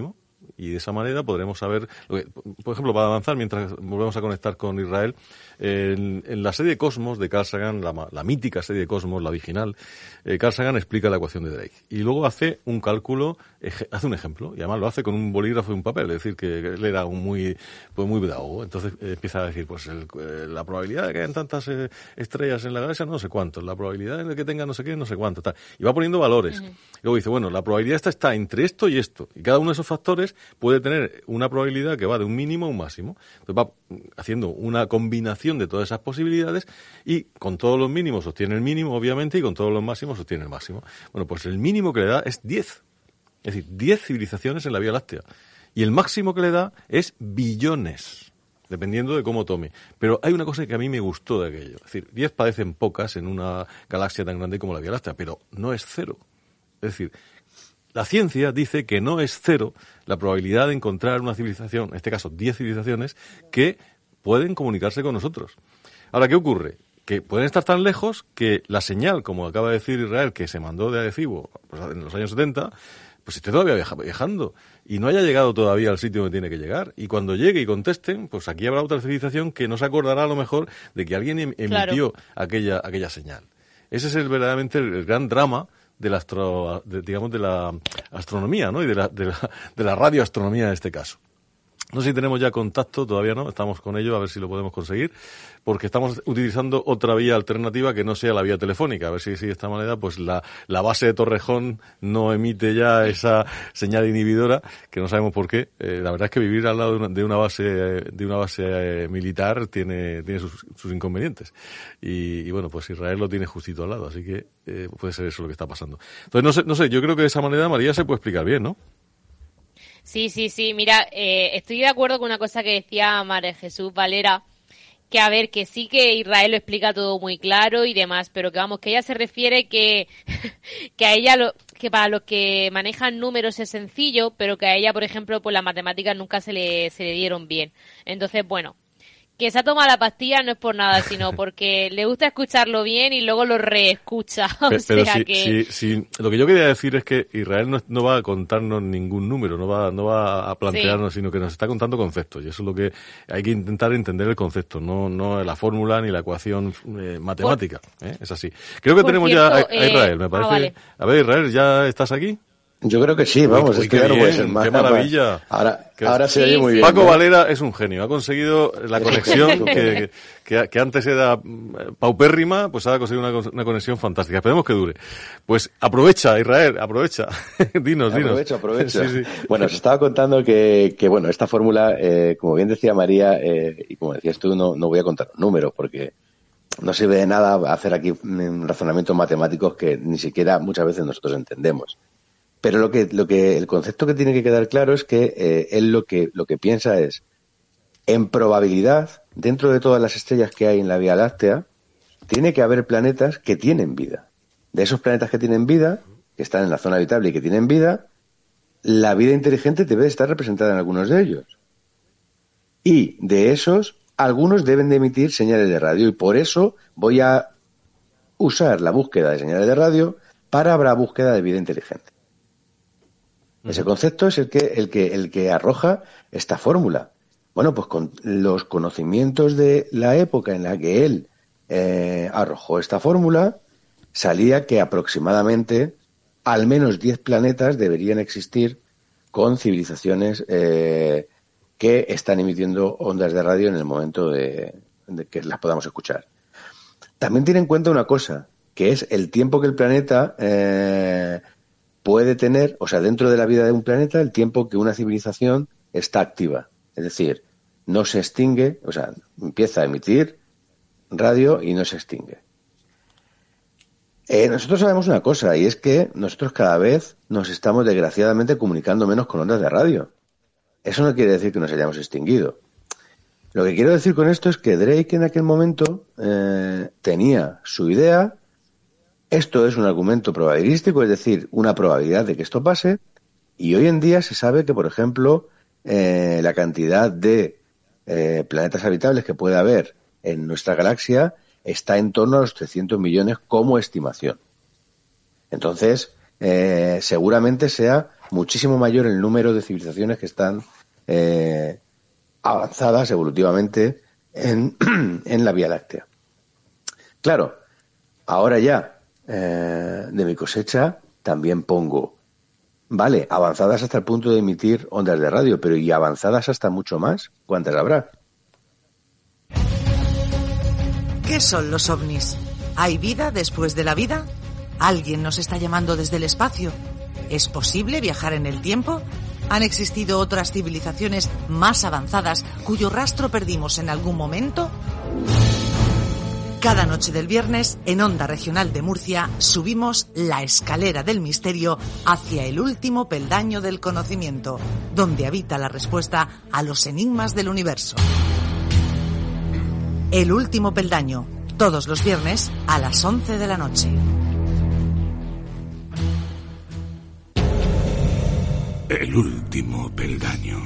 y de esa manera podremos saber, por ejemplo, para avanzar, mientras volvemos a conectar con Israel, en, en la serie Cosmos de Carl Sagan, la, la mítica serie Cosmos, la original, eh, Carl Sagan explica la ecuación de Drake y luego hace un cálculo, eje, hace un ejemplo, y además lo hace con un bolígrafo y un papel, es decir, que él era un muy pues muy pedagogo. Entonces eh, empieza a decir, pues el, eh, la probabilidad de que hayan tantas eh, estrellas en la galaxia, no sé cuánto, la probabilidad de que tenga no sé qué, no sé cuánto, tal. Y va poniendo valores. Uh-huh. Y luego dice, bueno, la probabilidad esta está entre esto y esto, y cada uno de esos factores puede tener una probabilidad que va de un mínimo a un máximo. Entonces va haciendo una combinación de todas esas posibilidades y con todos los mínimos obtiene el mínimo, obviamente, y con todos los máximos obtiene el máximo. Bueno, pues el mínimo que le da es diez. Es decir, diez civilizaciones en la Vía Láctea. Y el máximo que le da es billones, dependiendo de cómo tome. Pero hay una cosa que a mí me gustó de aquello. Es decir, diez parecen pocas en una galaxia tan grande como la Vía Láctea, pero no es cero. Es decir, la ciencia dice que no es cero la probabilidad de encontrar una civilización, en este caso diez civilizaciones, que pueden comunicarse con nosotros. Ahora, ¿qué ocurre? Que pueden estar tan lejos que la señal, como acaba de decir Israel, que se mandó de Arecibo pues, en los años setenta, pues esté todavía viaja, viajando y no haya llegado todavía al sitio donde tiene que llegar. Y cuando llegue y contesten, pues aquí habrá otra civilización que no se acordará a lo mejor de que alguien em- emitió claro. aquella aquella señal. Ese es el, verdaderamente el, el gran drama de la astro, de, digamos de la astronomía, ¿no? Y de la, de la de la radioastronomía en este caso. No sé si tenemos ya contacto, todavía no, estamos con ello, a ver si lo podemos conseguir, porque estamos utilizando otra vía alternativa que no sea la vía telefónica, a ver si, si de esta manera pues la, la base de Torrejón no emite ya esa señal inhibidora, que no sabemos por qué. Eh, la verdad es que vivir al lado de una, de una base de una base eh, militar tiene, tiene sus, sus inconvenientes. Y, y bueno, pues Israel lo tiene justito al lado, así que eh, puede ser eso lo que está pasando. Entonces, no sé, no sé, yo creo que de esa manera María se puede explicar bien, ¿no? Sí, sí, sí. Mira, eh, estoy de acuerdo con una cosa que decía María Jesús Valera, que a ver, que sí que Israel lo explica todo muy claro y demás, pero que vamos, que ella se refiere que, que a ella, lo, que para los que manejan números es sencillo, pero que a ella, por ejemplo, pues las matemáticas nunca se le, se le dieron bien. Entonces, bueno, que se ha tomado la pastilla no es por nada, sino porque le gusta escucharlo bien y luego lo reescucha. O pero sea si, que... si, si, lo que yo quería decir es que Israel no, no va a contarnos ningún número, no va, no va a plantearnos, sí. sino que nos está contando conceptos. Y eso es lo que hay que intentar entender el concepto, no, no la fórmula ni la ecuación eh, matemática. Por... ¿eh? Es así. Creo que por tenemos cierto, ya a, a Israel, me parece. Ah, vale. A ver, Israel, ¿ya estás aquí? Yo creo que sí, vamos, uy, es que ya no puede ser más. ¡Qué maravilla! Ahora, que, ahora se sí, oye muy sí. bien. Paco ¿no? Valera es un genio, ha conseguido la conexión que, que, que antes era paupérrima, pues ha conseguido una, una conexión fantástica. Esperemos que dure. Pues aprovecha, Israel, aprovecha. dinos, dinos. Aprovecho, aprovecho. Sí, sí. Bueno, os estaba contando que, que bueno, esta fórmula, eh, como bien decía María, eh, y como decías tú, no, no voy a contar números, porque no sirve de nada hacer aquí razonamientos matemáticos que ni siquiera muchas veces nosotros entendemos. Pero lo que, lo que, el concepto que tiene que quedar claro es que eh, él lo que, lo que piensa es, en probabilidad, dentro de todas las estrellas que hay en la Vía Láctea, tiene que haber planetas que tienen vida. De esos planetas que tienen vida, que están en la zona habitable y que tienen vida, la vida inteligente debe estar representada en algunos de ellos. Y de esos, algunos deben de emitir señales de radio. Y por eso voy a usar la búsqueda de señales de radio para la búsqueda de vida inteligente. Ese concepto es el que, el que, el que arroja esta fórmula. Bueno, pues con los conocimientos de la época en la que él eh, arrojó esta fórmula, salía que aproximadamente al menos diez planetas deberían existir con civilizaciones eh, que están emitiendo ondas de radio en el momento de, de que las podamos escuchar. También tiene en cuenta una cosa, que es el tiempo que el planeta eh, puede tener, o sea, dentro de la vida de un planeta, el tiempo que una civilización está activa. Es decir, no se extingue, o sea, empieza a emitir radio y no se extingue. Eh, nosotros sabemos una cosa, y es que nosotros cada vez nos estamos desgraciadamente comunicando menos con ondas de radio. Eso no quiere decir que nos hayamos extinguido. Lo que quiero decir con esto es que Drake en aquel momento eh, tenía su idea. Esto es un argumento probabilístico, es decir, una probabilidad de que esto pase, y hoy en día se sabe que, por ejemplo, eh, la cantidad de eh, planetas habitables que puede haber en nuestra galaxia está en torno a los trescientos millones como estimación. Entonces, eh, seguramente sea muchísimo mayor el número de civilizaciones que están eh, avanzadas evolutivamente en, en la Vía Láctea. Claro, ahora ya eh, de mi cosecha también pongo, vale, avanzadas hasta el punto de emitir ondas de radio, pero ¿y avanzadas hasta mucho más? ¿Cuántas habrá? ¿Qué son los ovnis? ¿Hay vida después de la vida? ¿Alguien nos está llamando desde el espacio? ¿Es posible viajar en el tiempo? ¿Han existido otras civilizaciones más avanzadas cuyo rastro perdimos en algún momento? Cada noche del viernes, en Onda Regional de Murcia, subimos la escalera del misterio hacia el último peldaño del conocimiento, donde habita la respuesta a los enigmas del universo. El último peldaño, todos los viernes a las once de la noche. El último peldaño.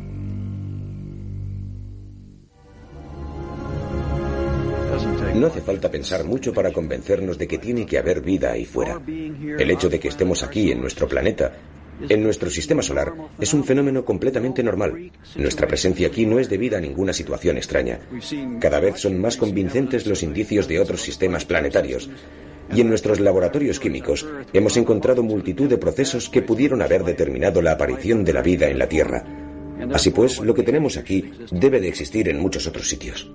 No hace falta pensar mucho para convencernos de que tiene que haber vida ahí fuera. El hecho de que estemos aquí en nuestro planeta, en nuestro sistema solar, es un fenómeno completamente normal. Nuestra presencia aquí no es debida a ninguna situación extraña. Cada vez son más convincentes los indicios de otros sistemas planetarios. Y en nuestros laboratorios químicos hemos encontrado multitud de procesos que pudieron haber determinado la aparición de la vida en la Tierra. Así pues, lo que tenemos aquí debe de existir en muchos otros sitios.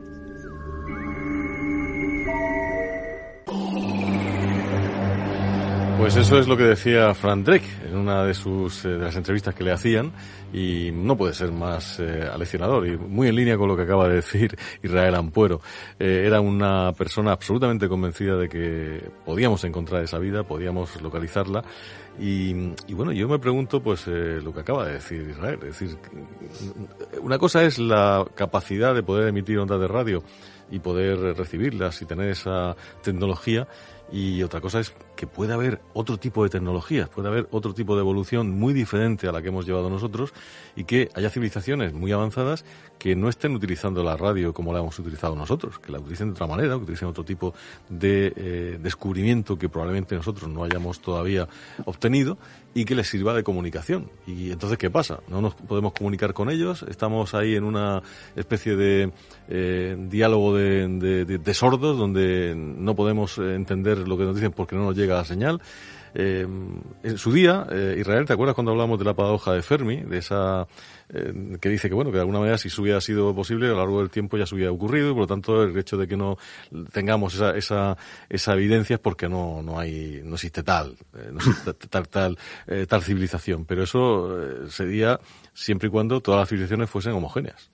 Pues eso es lo que decía Frank Drake en una de sus eh, de las entrevistas que le hacían, y no puede ser más eh, aleccionador y muy en línea con lo que acaba de decir Israel Ampuero. Eh, era una persona absolutamente convencida de que podíamos encontrar esa vida, podíamos localizarla, y, y bueno, yo me pregunto pues eh, lo que acaba de decir Israel. Es decir, una cosa es la capacidad de poder emitir ondas de radio y poder recibirlas y tener esa tecnología, y otra cosa es que puede haber otro tipo de tecnologías, puede haber otro tipo de evolución muy diferente a la que hemos llevado nosotros, y que haya civilizaciones muy avanzadas que no estén utilizando la radio como la hemos utilizado nosotros, que la utilicen de otra manera, que utilicen otro tipo de eh, descubrimiento que probablemente nosotros no hayamos todavía obtenido, y que les sirva de comunicación. Y entonces, ¿qué pasa? No nos podemos comunicar con ellos, estamos ahí en una especie de eh, diálogo de, de, de, de sordos, donde no podemos entender lo que nos dicen porque no nos llega la señal. Eh, en su día, eh, Israel, ¿te acuerdas cuando hablamos de la paradoja de Fermi? De esa eh, que dice que, bueno, que de alguna manera si eso hubiera sido posible, a lo largo del tiempo ya se hubiera ocurrido, y por lo tanto el hecho de que no tengamos esa esa, esa evidencia es porque no no hay no existe tal eh, no existe tal tal eh, tal civilización. Pero eso eh, sería siempre y cuando todas las civilizaciones fuesen homogéneas.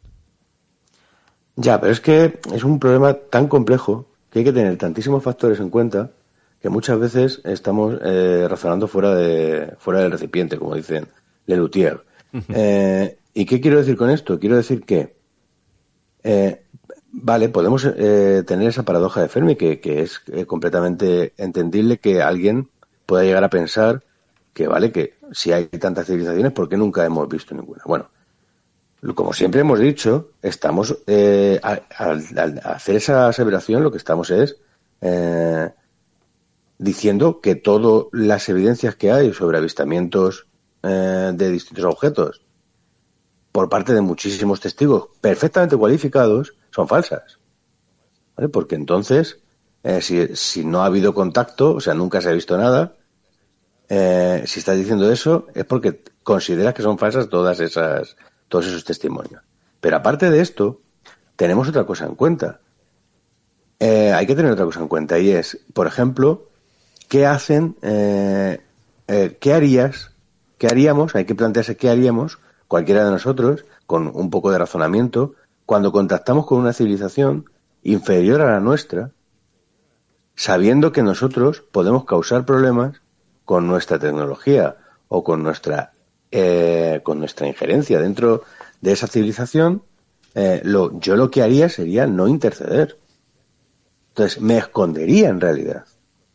Ya, pero es que es un problema tan complejo que hay que tener tantísimos factores en cuenta que muchas veces estamos eh, razonando fuera de fuera del recipiente, como dicen Lelutier. Uh-huh. Eh, ¿Y qué quiero decir con esto? Quiero decir que, eh, vale, podemos eh, tener esa paradoja de Fermi, que, que es eh, completamente entendible que alguien pueda llegar a pensar que, vale, que si hay tantas civilizaciones, ¿por qué nunca hemos visto ninguna? Bueno, como siempre hemos dicho, estamos eh, al hacer esa aseveración, lo que estamos es eh, diciendo que todas las evidencias que hay sobre avistamientos eh, de distintos objetos por parte de muchísimos testigos perfectamente cualificados son falsas, ¿vale? Porque entonces, eh, si, si no ha habido contacto, o sea, nunca se ha visto nada, eh, si estás diciendo eso es porque consideras que son falsas todas esas todos esos testimonios. Pero aparte de esto, tenemos otra cosa en cuenta. Eh, hay que tener otra cosa en cuenta, y es, por ejemplo, ¿qué hacen, eh, eh, qué harías, qué haríamos, hay que plantearse qué haríamos, cualquiera de nosotros, con un poco de razonamiento, cuando contactamos con una civilización inferior a la nuestra, sabiendo que nosotros podemos causar problemas con nuestra tecnología o con nuestra Eh, con nuestra injerencia dentro de esa civilización. eh, lo, yo lo que haría sería no interceder. Entonces, me escondería en realidad.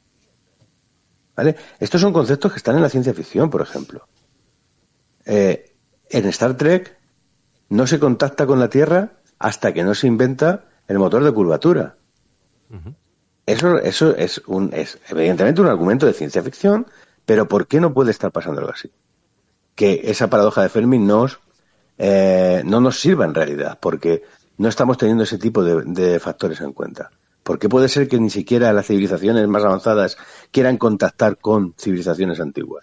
¿Vale? Estos son conceptos que están en la ciencia ficción, por ejemplo. Eh, en Star Trek no se contacta con la Tierra hasta que no se inventa el motor de curvatura. Uh-huh. Eso, eso es, un, es evidentemente un argumento de ciencia ficción, pero ¿por qué no puede estar pasando algo así? que esa paradoja de Fermi nos, eh, no nos sirva en realidad, porque no estamos teniendo ese tipo de, de factores en cuenta. Porque puede ser que ni siquiera las civilizaciones más avanzadas quieran contactar con civilizaciones antiguas.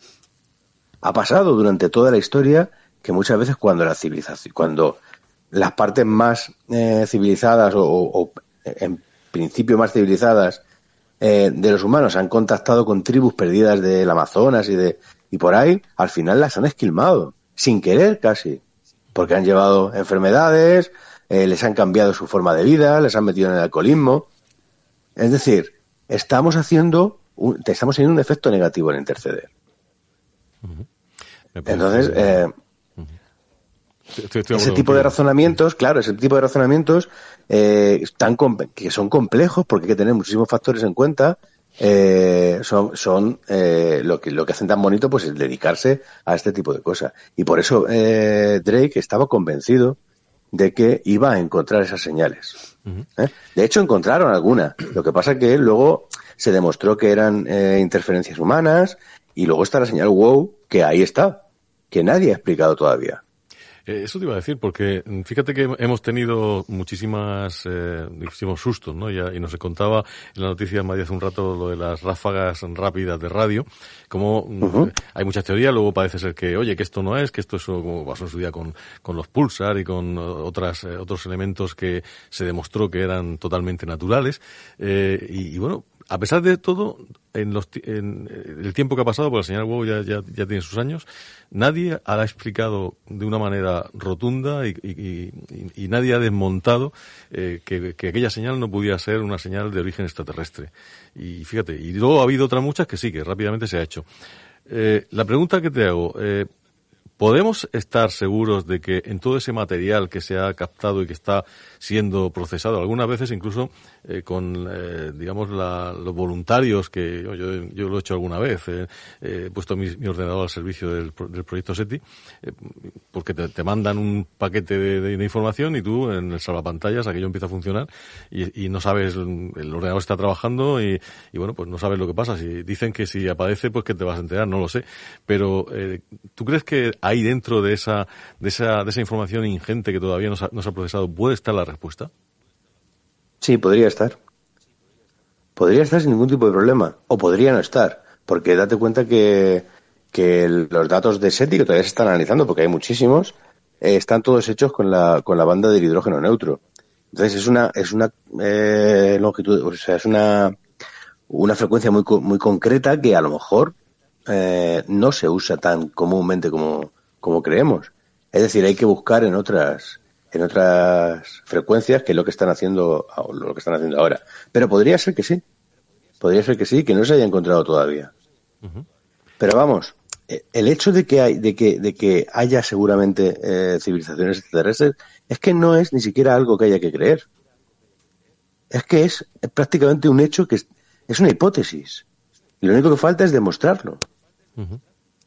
Ha pasado durante toda la historia que muchas veces cuando la civilización, cuando las partes más eh, civilizadas o, o en principio más civilizadas eh, de los humanos han contactado con tribus perdidas del Amazonas y de y por ahí, al final las han esquilmado, sin querer casi, porque han llevado enfermedades, eh, les han cambiado su forma de vida, les han metido en el alcoholismo. Es decir, estamos haciendo un, estamos teniendo un efecto negativo en interceder. Uh-huh. Entonces, eh, uh-huh. estoy, estoy ese tipo de razonamientos, claro, ese tipo de razonamientos eh, tan que son complejos porque hay que tener muchísimos factores en cuenta. Eh, son son eh, lo que lo que hacen tan bonito pues es dedicarse a este tipo de cosas, y por eso eh, Drake estaba convencido de que iba a encontrar esas señales. Uh-huh. ¿Eh? De hecho encontraron alguna, lo que pasa que luego se demostró que eran eh, interferencias humanas, y luego está la señal wow, que ahí está, que nadie ha explicado todavía. Eh, eso te iba a decir, porque fíjate que hemos tenido muchísimas, eh, muchísimos sustos, ¿no? Ya, y nos contaba en la noticia María hace un rato lo de las ráfagas rápidas de radio, como uh-huh. hay muchas teorías, luego parece ser que, oye, que esto no es, que esto es como pasó en su día con, con los pulsar y con otras, eh, otros elementos que se demostró que eran totalmente naturales, eh, y, y bueno, a pesar de todo, en, los, en el tiempo que ha pasado, porque la señal wow ya, ya, ya tiene sus años, nadie ha explicado de una manera rotunda y, y, y, y nadie ha desmontado eh, que, que aquella señal no podía ser una señal de origen extraterrestre. Y fíjate, y luego ha habido otras muchas que sí, que rápidamente se ha hecho. Eh, la pregunta que te hago, eh, ¿podemos estar seguros de que en todo ese material que se ha captado y que está siendo procesado, algunas veces incluso eh, con, eh, digamos, la, los voluntarios, que yo, yo, yo lo he hecho alguna vez, eh, eh, he puesto mi, mi ordenador al servicio del, del proyecto SETI, eh, porque te, te mandan un paquete de, de, de información y tú en el salvapantallas aquello empieza a funcionar y, y no sabes, el ordenador está trabajando y, y bueno, pues no sabes lo que pasa. Si dicen que si aparece, pues que te vas a enterar, no lo sé. Pero, eh, ¿tú crees que ahí dentro de esa, de esa, de esa información ingente que todavía no se ha, no se ha procesado puede estar la respuesta? Sí, podría estar. Podría estar sin ningún tipo de problema. O podría no estar. Porque date cuenta que, que el, los datos de SETI, que todavía se están analizando, porque hay muchísimos, eh, están todos hechos con la, con la banda del hidrógeno neutro. Entonces es una, es una eh, longitud, o sea, es una, una frecuencia muy, muy concreta que a lo mejor eh, no se usa tan comúnmente como, como creemos. Es decir, hay que buscar en otras en otras frecuencias, que es lo que están haciendo lo que están haciendo ahora. Pero podría ser que sí. Podría ser que sí, que no se haya encontrado todavía. Uh-huh. Pero vamos, el hecho de que hay, de que de que haya seguramente eh, civilizaciones extraterrestres es que no es ni siquiera algo que haya que creer. Es que es, es prácticamente un hecho que es, es una hipótesis. Y lo único que falta es demostrarlo. Uh-huh.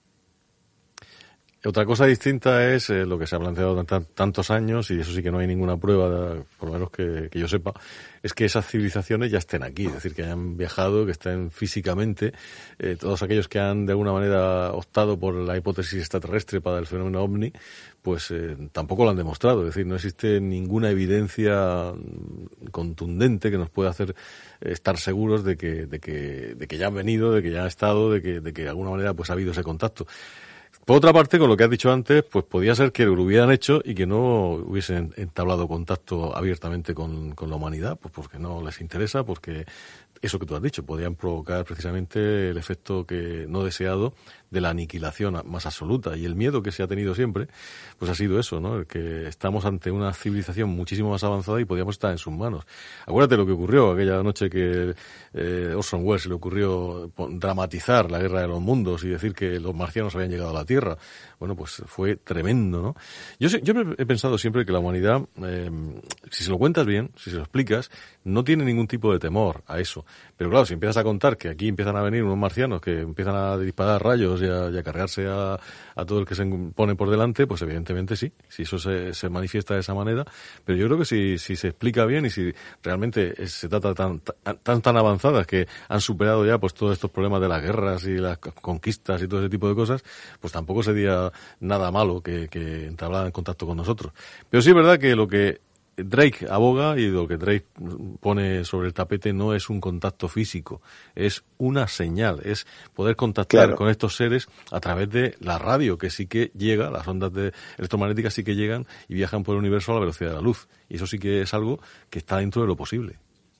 Otra cosa distinta es eh, lo que se ha planteado t- tantos años, y eso sí que no hay ninguna prueba, de, por lo menos que, que yo sepa, es que esas civilizaciones ya estén aquí, es decir, que hayan viajado, que estén físicamente, eh, todos aquellos que han de alguna manera optado por la hipótesis extraterrestre para el fenómeno ovni, pues eh, tampoco lo han demostrado, es decir, no existe ninguna evidencia contundente que nos pueda hacer eh, estar seguros de que, de que, de que ya han venido, de que ya han estado, de que, de que de alguna manera pues ha habido ese contacto. Por otra parte, con lo que has dicho antes, pues podía ser que lo hubieran hecho y que no hubiesen entablado contacto abiertamente con, con la humanidad, pues porque no les interesa, porque eso que tú has dicho, podían provocar precisamente el efecto que no deseado de la aniquilación más absoluta. Y el miedo que se ha tenido siempre, pues ha sido eso, ¿no? El que estamos ante una civilización muchísimo más avanzada y podíamos estar en sus manos. Acuérdate lo que ocurrió aquella noche que eh, Orson Welles le ocurrió dramatizar la guerra de los mundos y decir que los marcianos habían llegado a la Tierra. Bueno, pues fue tremendo, ¿no? Yo, yo he pensado siempre que la humanidad, eh, si se lo cuentas bien, si se lo explicas, no tiene ningún tipo de temor a eso. Pero claro, si empiezas a contar que aquí empiezan a venir unos marcianos que empiezan a disparar rayos y a, y a cargarse a, a todo el que se pone por delante, pues evidentemente sí, si eso se, se manifiesta de esa manera. Pero yo creo que si, si se explica bien y si realmente se trata tan, tan, tan avanzadas que han superado ya pues todos estos problemas de las guerras y las conquistas y todo ese tipo de cosas, pues tampoco sería nada malo que, que entablara en contacto con nosotros. Pero sí es verdad que lo que Drake aboga y lo que Drake pone sobre el tapete no es un contacto físico, es una señal, es poder contactar claro. con estos seres a través de la radio, que sí que llega, las ondas de electromagnéticas sí que llegan y viajan por el universo a la velocidad de la luz. Y eso sí que es algo que está dentro de lo posible.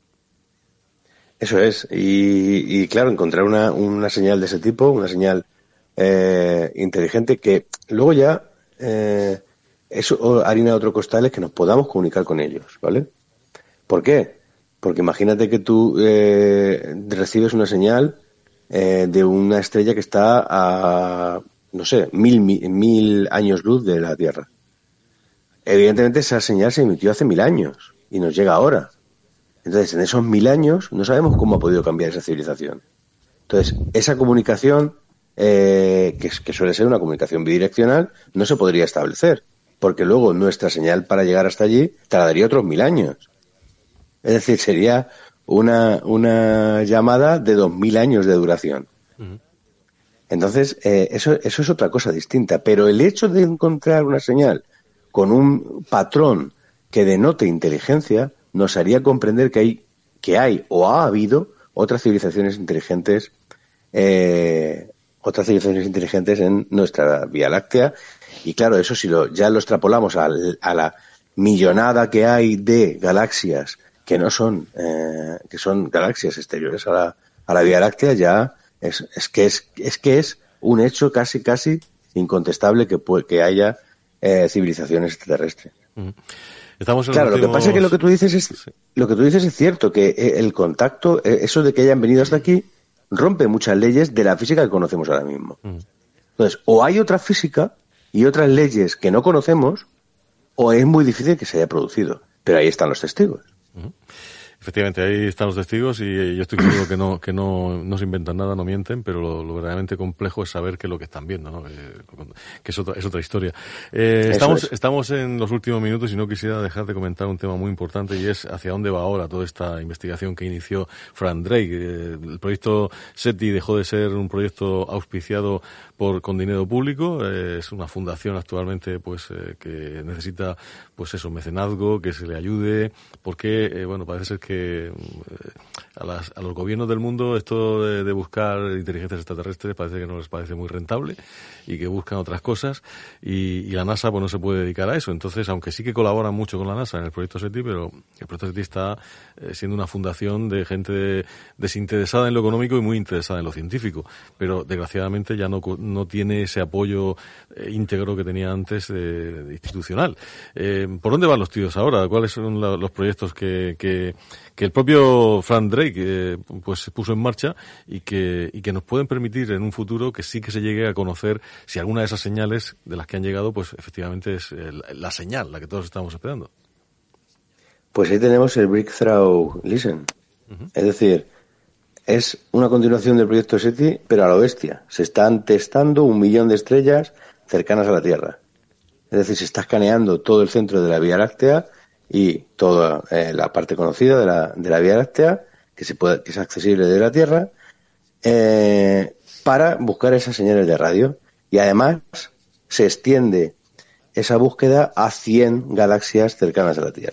Eso es, y, y claro, encontrar una, una señal de ese tipo, una señal eh, inteligente que luego ya... Eh, eso harina de otro costal es que nos podamos comunicar con ellos, ¿vale? ¿Por qué? Porque imagínate que tú eh, recibes una señal eh, de una estrella que está a, no sé, mil, mil, mil años luz de la Tierra. Evidentemente esa señal se emitió hace mil años y nos llega ahora. Entonces, en esos mil años no sabemos cómo ha podido cambiar esa civilización. Entonces, esa comunicación, eh, que, que suele ser una comunicación bidireccional, no se podría establecer. Porque luego nuestra señal para llegar hasta allí tardaría otros mil años. Es decir, sería una, una llamada de dos mil años de duración. Uh-huh. Entonces, eh, eso, eso es otra cosa distinta. Pero el hecho de encontrar una señal con un patrón que denote inteligencia nos haría comprender que hay, que hay o ha habido otras civilizaciones inteligentes, eh, otras civilizaciones inteligentes en nuestra Vía Láctea. Y claro, eso si lo, ya lo extrapolamos a, a la millonada que hay de galaxias que no son, eh, que son galaxias exteriores a la, a la Vía Láctea, ya es, es que es, es que es un hecho casi, casi incontestable que, que haya eh, civilizaciones extraterrestres. Uh-huh. Estamos en claro, últimos... lo que pasa es que lo que tú dices es, sí. lo que tú dices es cierto, que el contacto, eso de que hayan venido hasta aquí, rompe muchas leyes de la física que conocemos ahora mismo. Uh-huh. Entonces, o hay otra física y otras leyes que no conocemos, o es muy difícil que se haya producido. Pero ahí están los testigos. Uh-huh. Efectivamente, ahí están los testigos y yo estoy seguro que no que no, no se inventan nada, no mienten, pero lo, lo verdaderamente complejo es saber qué es lo que están viendo, ¿no? Que, que es otra es otra historia. Eh, estamos es. estamos en los últimos minutos y no quisiera dejar de comentar un tema muy importante y es hacia dónde va ahora toda esta investigación que inició Frank Drake. Eh, el proyecto SETI dejó de ser un proyecto auspiciado por con dinero público, eh, es una fundación actualmente pues eh, que necesita pues eso, mecenazgo, que se le ayude, porque eh, bueno, parece ser que que eh, a, las, a los gobiernos del mundo esto de, de buscar inteligencias extraterrestres parece que no les parece muy rentable y que buscan otras cosas y, y la NASA pues no se puede dedicar a eso. Entonces, aunque sí que colaboran mucho con la NASA en el proyecto SETI, pero el proyecto SETI está eh, siendo una fundación de gente de, desinteresada en lo económico y muy interesada en lo científico, pero desgraciadamente ya no, no tiene ese apoyo eh, íntegro que tenía antes eh, institucional. Eh, ¿Por dónde van los tiros ahora? ¿Cuáles son la, los proyectos que, que que el propio Frank Drake eh, pues puso en marcha y que y que nos pueden permitir en un futuro que sí que se llegue a conocer si alguna de esas señales de las que han llegado pues efectivamente es eh, la señal, la que todos estamos esperando? Pues ahí tenemos el Breakthrough Listen. Uh-huh. Es decir, es una continuación del proyecto SETI, pero a lo bestia. Se están testando un millón de estrellas cercanas a la Tierra. Es decir, se está escaneando todo el centro de la Vía Láctea y toda eh, la parte conocida de la, de la Vía Láctea, que se puede, que es accesible de la Tierra, eh, para buscar esas señales de radio. Y además se extiende esa búsqueda a cien galaxias cercanas a la Tierra.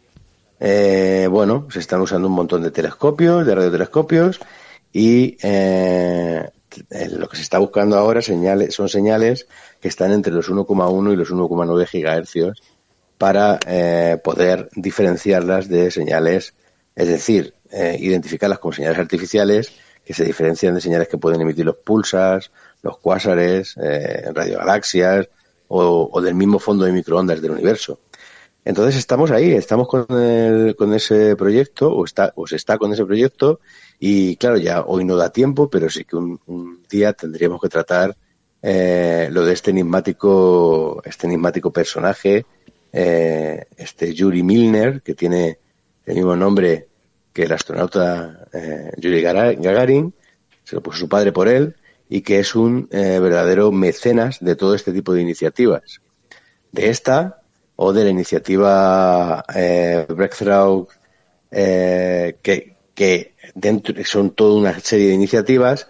Eh, bueno, se están usando un montón de telescopios, de radiotelescopios, y eh, lo que se está buscando ahora señales, son señales que están entre los uno coma uno y los uno coma nueve gigahercios para eh, poder diferenciarlas de señales, es decir, eh, identificarlas como señales artificiales que se diferencian de señales que pueden emitir los pulsars, los cuásares, eh, radiogalaxias o, o del mismo fondo de microondas del universo. Entonces estamos ahí, estamos con el, con ese proyecto, o está, o se está con ese proyecto, y claro, ya hoy no da tiempo, pero sí que un, un día tendríamos que tratar eh, lo de este enigmático, este enigmático personaje, eh, este Yuri Milner, que tiene el mismo nombre que el astronauta eh, Yuri Gagarin, se lo puso su padre por él, y que es un eh, verdadero mecenas de todo este tipo de iniciativas. De esta, o de la iniciativa eh, Breakthrough, eh, que, que dentro son toda una serie de iniciativas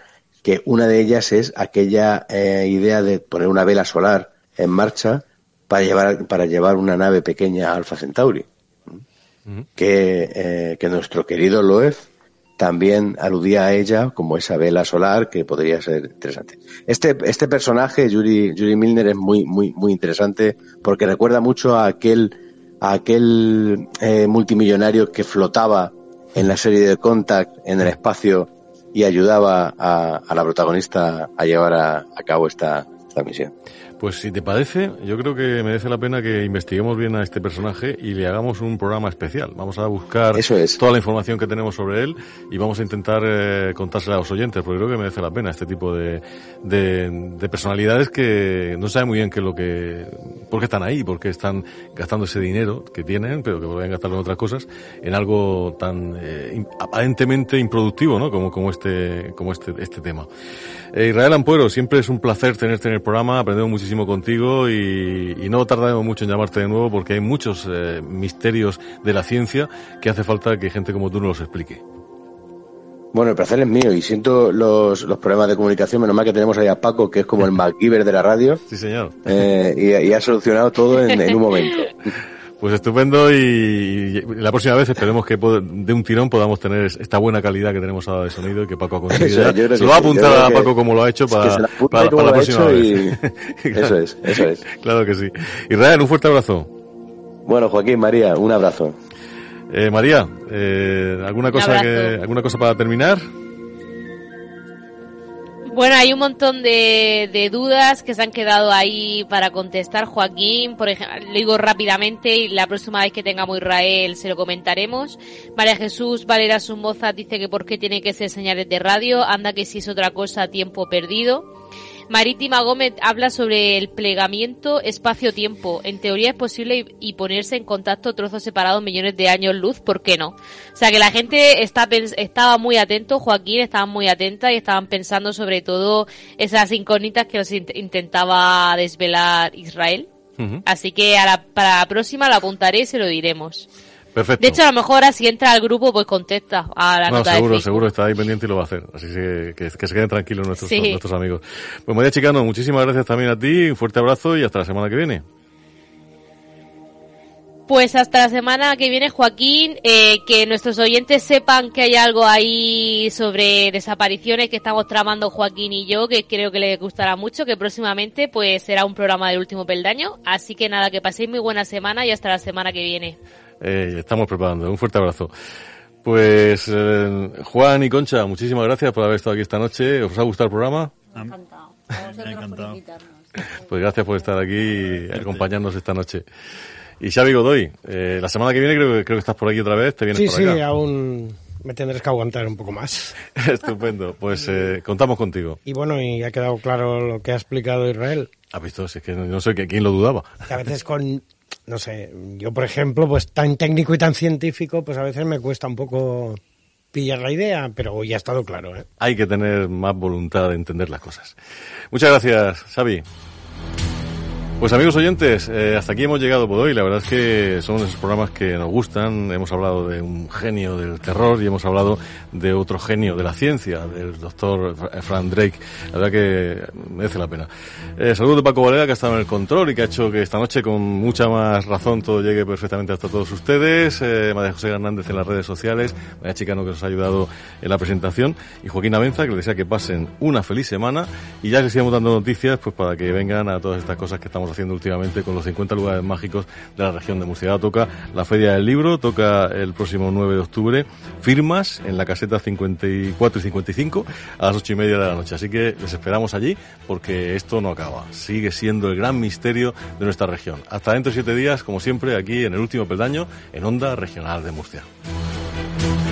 que una de ellas es aquella eh, idea de poner una vela solar en marcha para llevar para llevar una nave pequeña a Alpha Centauri, uh-huh. que, eh, que nuestro querido Loeb también aludía a ella como esa vela solar que podría ser interesante. Este este personaje, Yuri, Yuri Milner, es muy muy muy interesante porque recuerda mucho a aquel a aquel eh, multimillonario que flotaba en la serie de Contact en el espacio y ayudaba a, a la protagonista a llevar a, a cabo esta, esta misión. Pues si te parece, yo creo que merece la pena que investiguemos bien a este personaje y le hagamos un programa especial. Vamos a buscar Eso es. toda la información que tenemos sobre él y vamos a intentar eh, contársela a los oyentes, porque creo que merece la pena este tipo de, de, de personalidades que no saben muy bien qué es lo que, por qué están ahí, por qué están gastando ese dinero que tienen, pero que podrían gastarlo en otras cosas, en algo tan eh, aparentemente improductivo, ¿no? Como, como este, como este, este tema. Eh, Israel Ampuero, siempre es un placer tenerte en el programa, aprendemos muchísimo contigo y, y no tardaremos mucho en llamarte de nuevo porque hay muchos eh, misterios de la ciencia que hace falta que gente como tú nos los explique. Bueno, el placer es mío y siento los, los problemas de comunicación, menos mal que tenemos ahí a Paco, que es como el MacGyver de la radio. Sí, señor. Eh, y, y ha solucionado todo en, en un momento. Pues estupendo y, y la próxima vez esperemos que de un tirón podamos tener esta buena calidad que tenemos ahora de sonido y que Paco ha conseguido. Se lo va a apuntar a Paco como lo ha hecho para, para, para, para la próxima vez. Y... claro. Eso es, eso es. Claro que sí. Israel, un fuerte abrazo. Bueno, Joaquín, María, un abrazo. Eh, María, eh, ¿alguna cosa que, alguna cosa para terminar? Bueno, hay un montón de, de dudas que se han quedado ahí para contestar, Joaquín. Por ejemplo, le digo rápidamente y la próxima vez que tengamos Israel se lo comentaremos. María Jesús Valera Sumoza dice que por qué tiene que ser señales de radio. Anda que si es otra cosa, tiempo perdido. Marítima Gómez habla sobre el plegamiento espacio-tiempo. En teoría es posible y ponerse en contacto trozos separados millones de años luz, ¿por qué no? O sea que la gente está estaba muy atento, Joaquín, estaban muy atentas y estaban pensando sobre todo esas incógnitas que nos int- intentaba desvelar Israel. Uh-huh. Así que a la, para la próxima lo apuntaré y se lo diremos. Perfecto. De hecho, a lo mejor ahora si entra al grupo, pues contesta a la no, nota seguro, de Facebook. seguro está ahí pendiente y lo va a hacer. Así que que, que se queden tranquilos nuestros, sí. nuestros amigos. Pues María Chicano, muchísimas gracias también a ti, un fuerte abrazo y hasta la semana que viene. Pues hasta la semana que viene, Joaquín, eh, que nuestros oyentes sepan que hay algo ahí sobre desapariciones que estamos tramando Joaquín y yo, que creo que les gustará mucho, que próximamente pues será un programa del Último Peldaño. Así que nada, que paséis muy buena semana y hasta la semana que viene. Eh, estamos preparando, un fuerte abrazo. Pues eh, Juan y Concha, muchísimas gracias por haber estado aquí esta noche. ¿Os ha gustado el programa? Encantado. Me ha encantado. Pues gracias por estar aquí y acompañarnos esta noche. Y Xavi Godoy, eh, la semana que viene creo, creo que estás por aquí otra vez, ¿te vienes sí, por acá? Sí, sí, aún me tendrás que aguantar un poco más. Estupendo, pues eh, contamos contigo. Y bueno, y ha quedado claro lo que ha explicado Israel. ¿Has visto? Si es que no sé quién lo dudaba. Que a veces con, no sé, yo por ejemplo, pues tan técnico y tan científico, pues a veces me cuesta un poco pillar la idea, pero hoy ha estado claro, ¿eh? Hay que tener más voluntad de entender las cosas. Muchas gracias, Xavi. Pues amigos oyentes, eh, hasta aquí hemos llegado por hoy. La verdad es que son esos programas que nos gustan. Hemos hablado de un genio del terror y hemos hablado de otro genio de la ciencia, del doctor Frank Drake. La verdad que merece la pena. Eh, saludos de Paco Valera, que ha estado en el control y que ha hecho que esta noche con mucha más razón todo llegue perfectamente hasta todos ustedes. Eh, María José Hernández en las redes sociales, María Chicano que nos ha ayudado en la presentación y Joaquín Abenza que les desea que pasen una feliz semana y ya les iremos dando noticias pues para que vengan a todas estas cosas que estamos haciendo últimamente con los cincuenta lugares mágicos de la región de Murcia. Toca la Feria del Libro, toca el próximo nueve de octubre, firmas en la caseta cincuenta y cuatro y cincuenta y cinco a las ocho y media de la noche. Así que les esperamos allí porque esto no acaba. Sigue siendo el gran misterio de nuestra región. Hasta dentro de siete días, como siempre, aquí en el Último Peldaño, en Onda Regional de Murcia.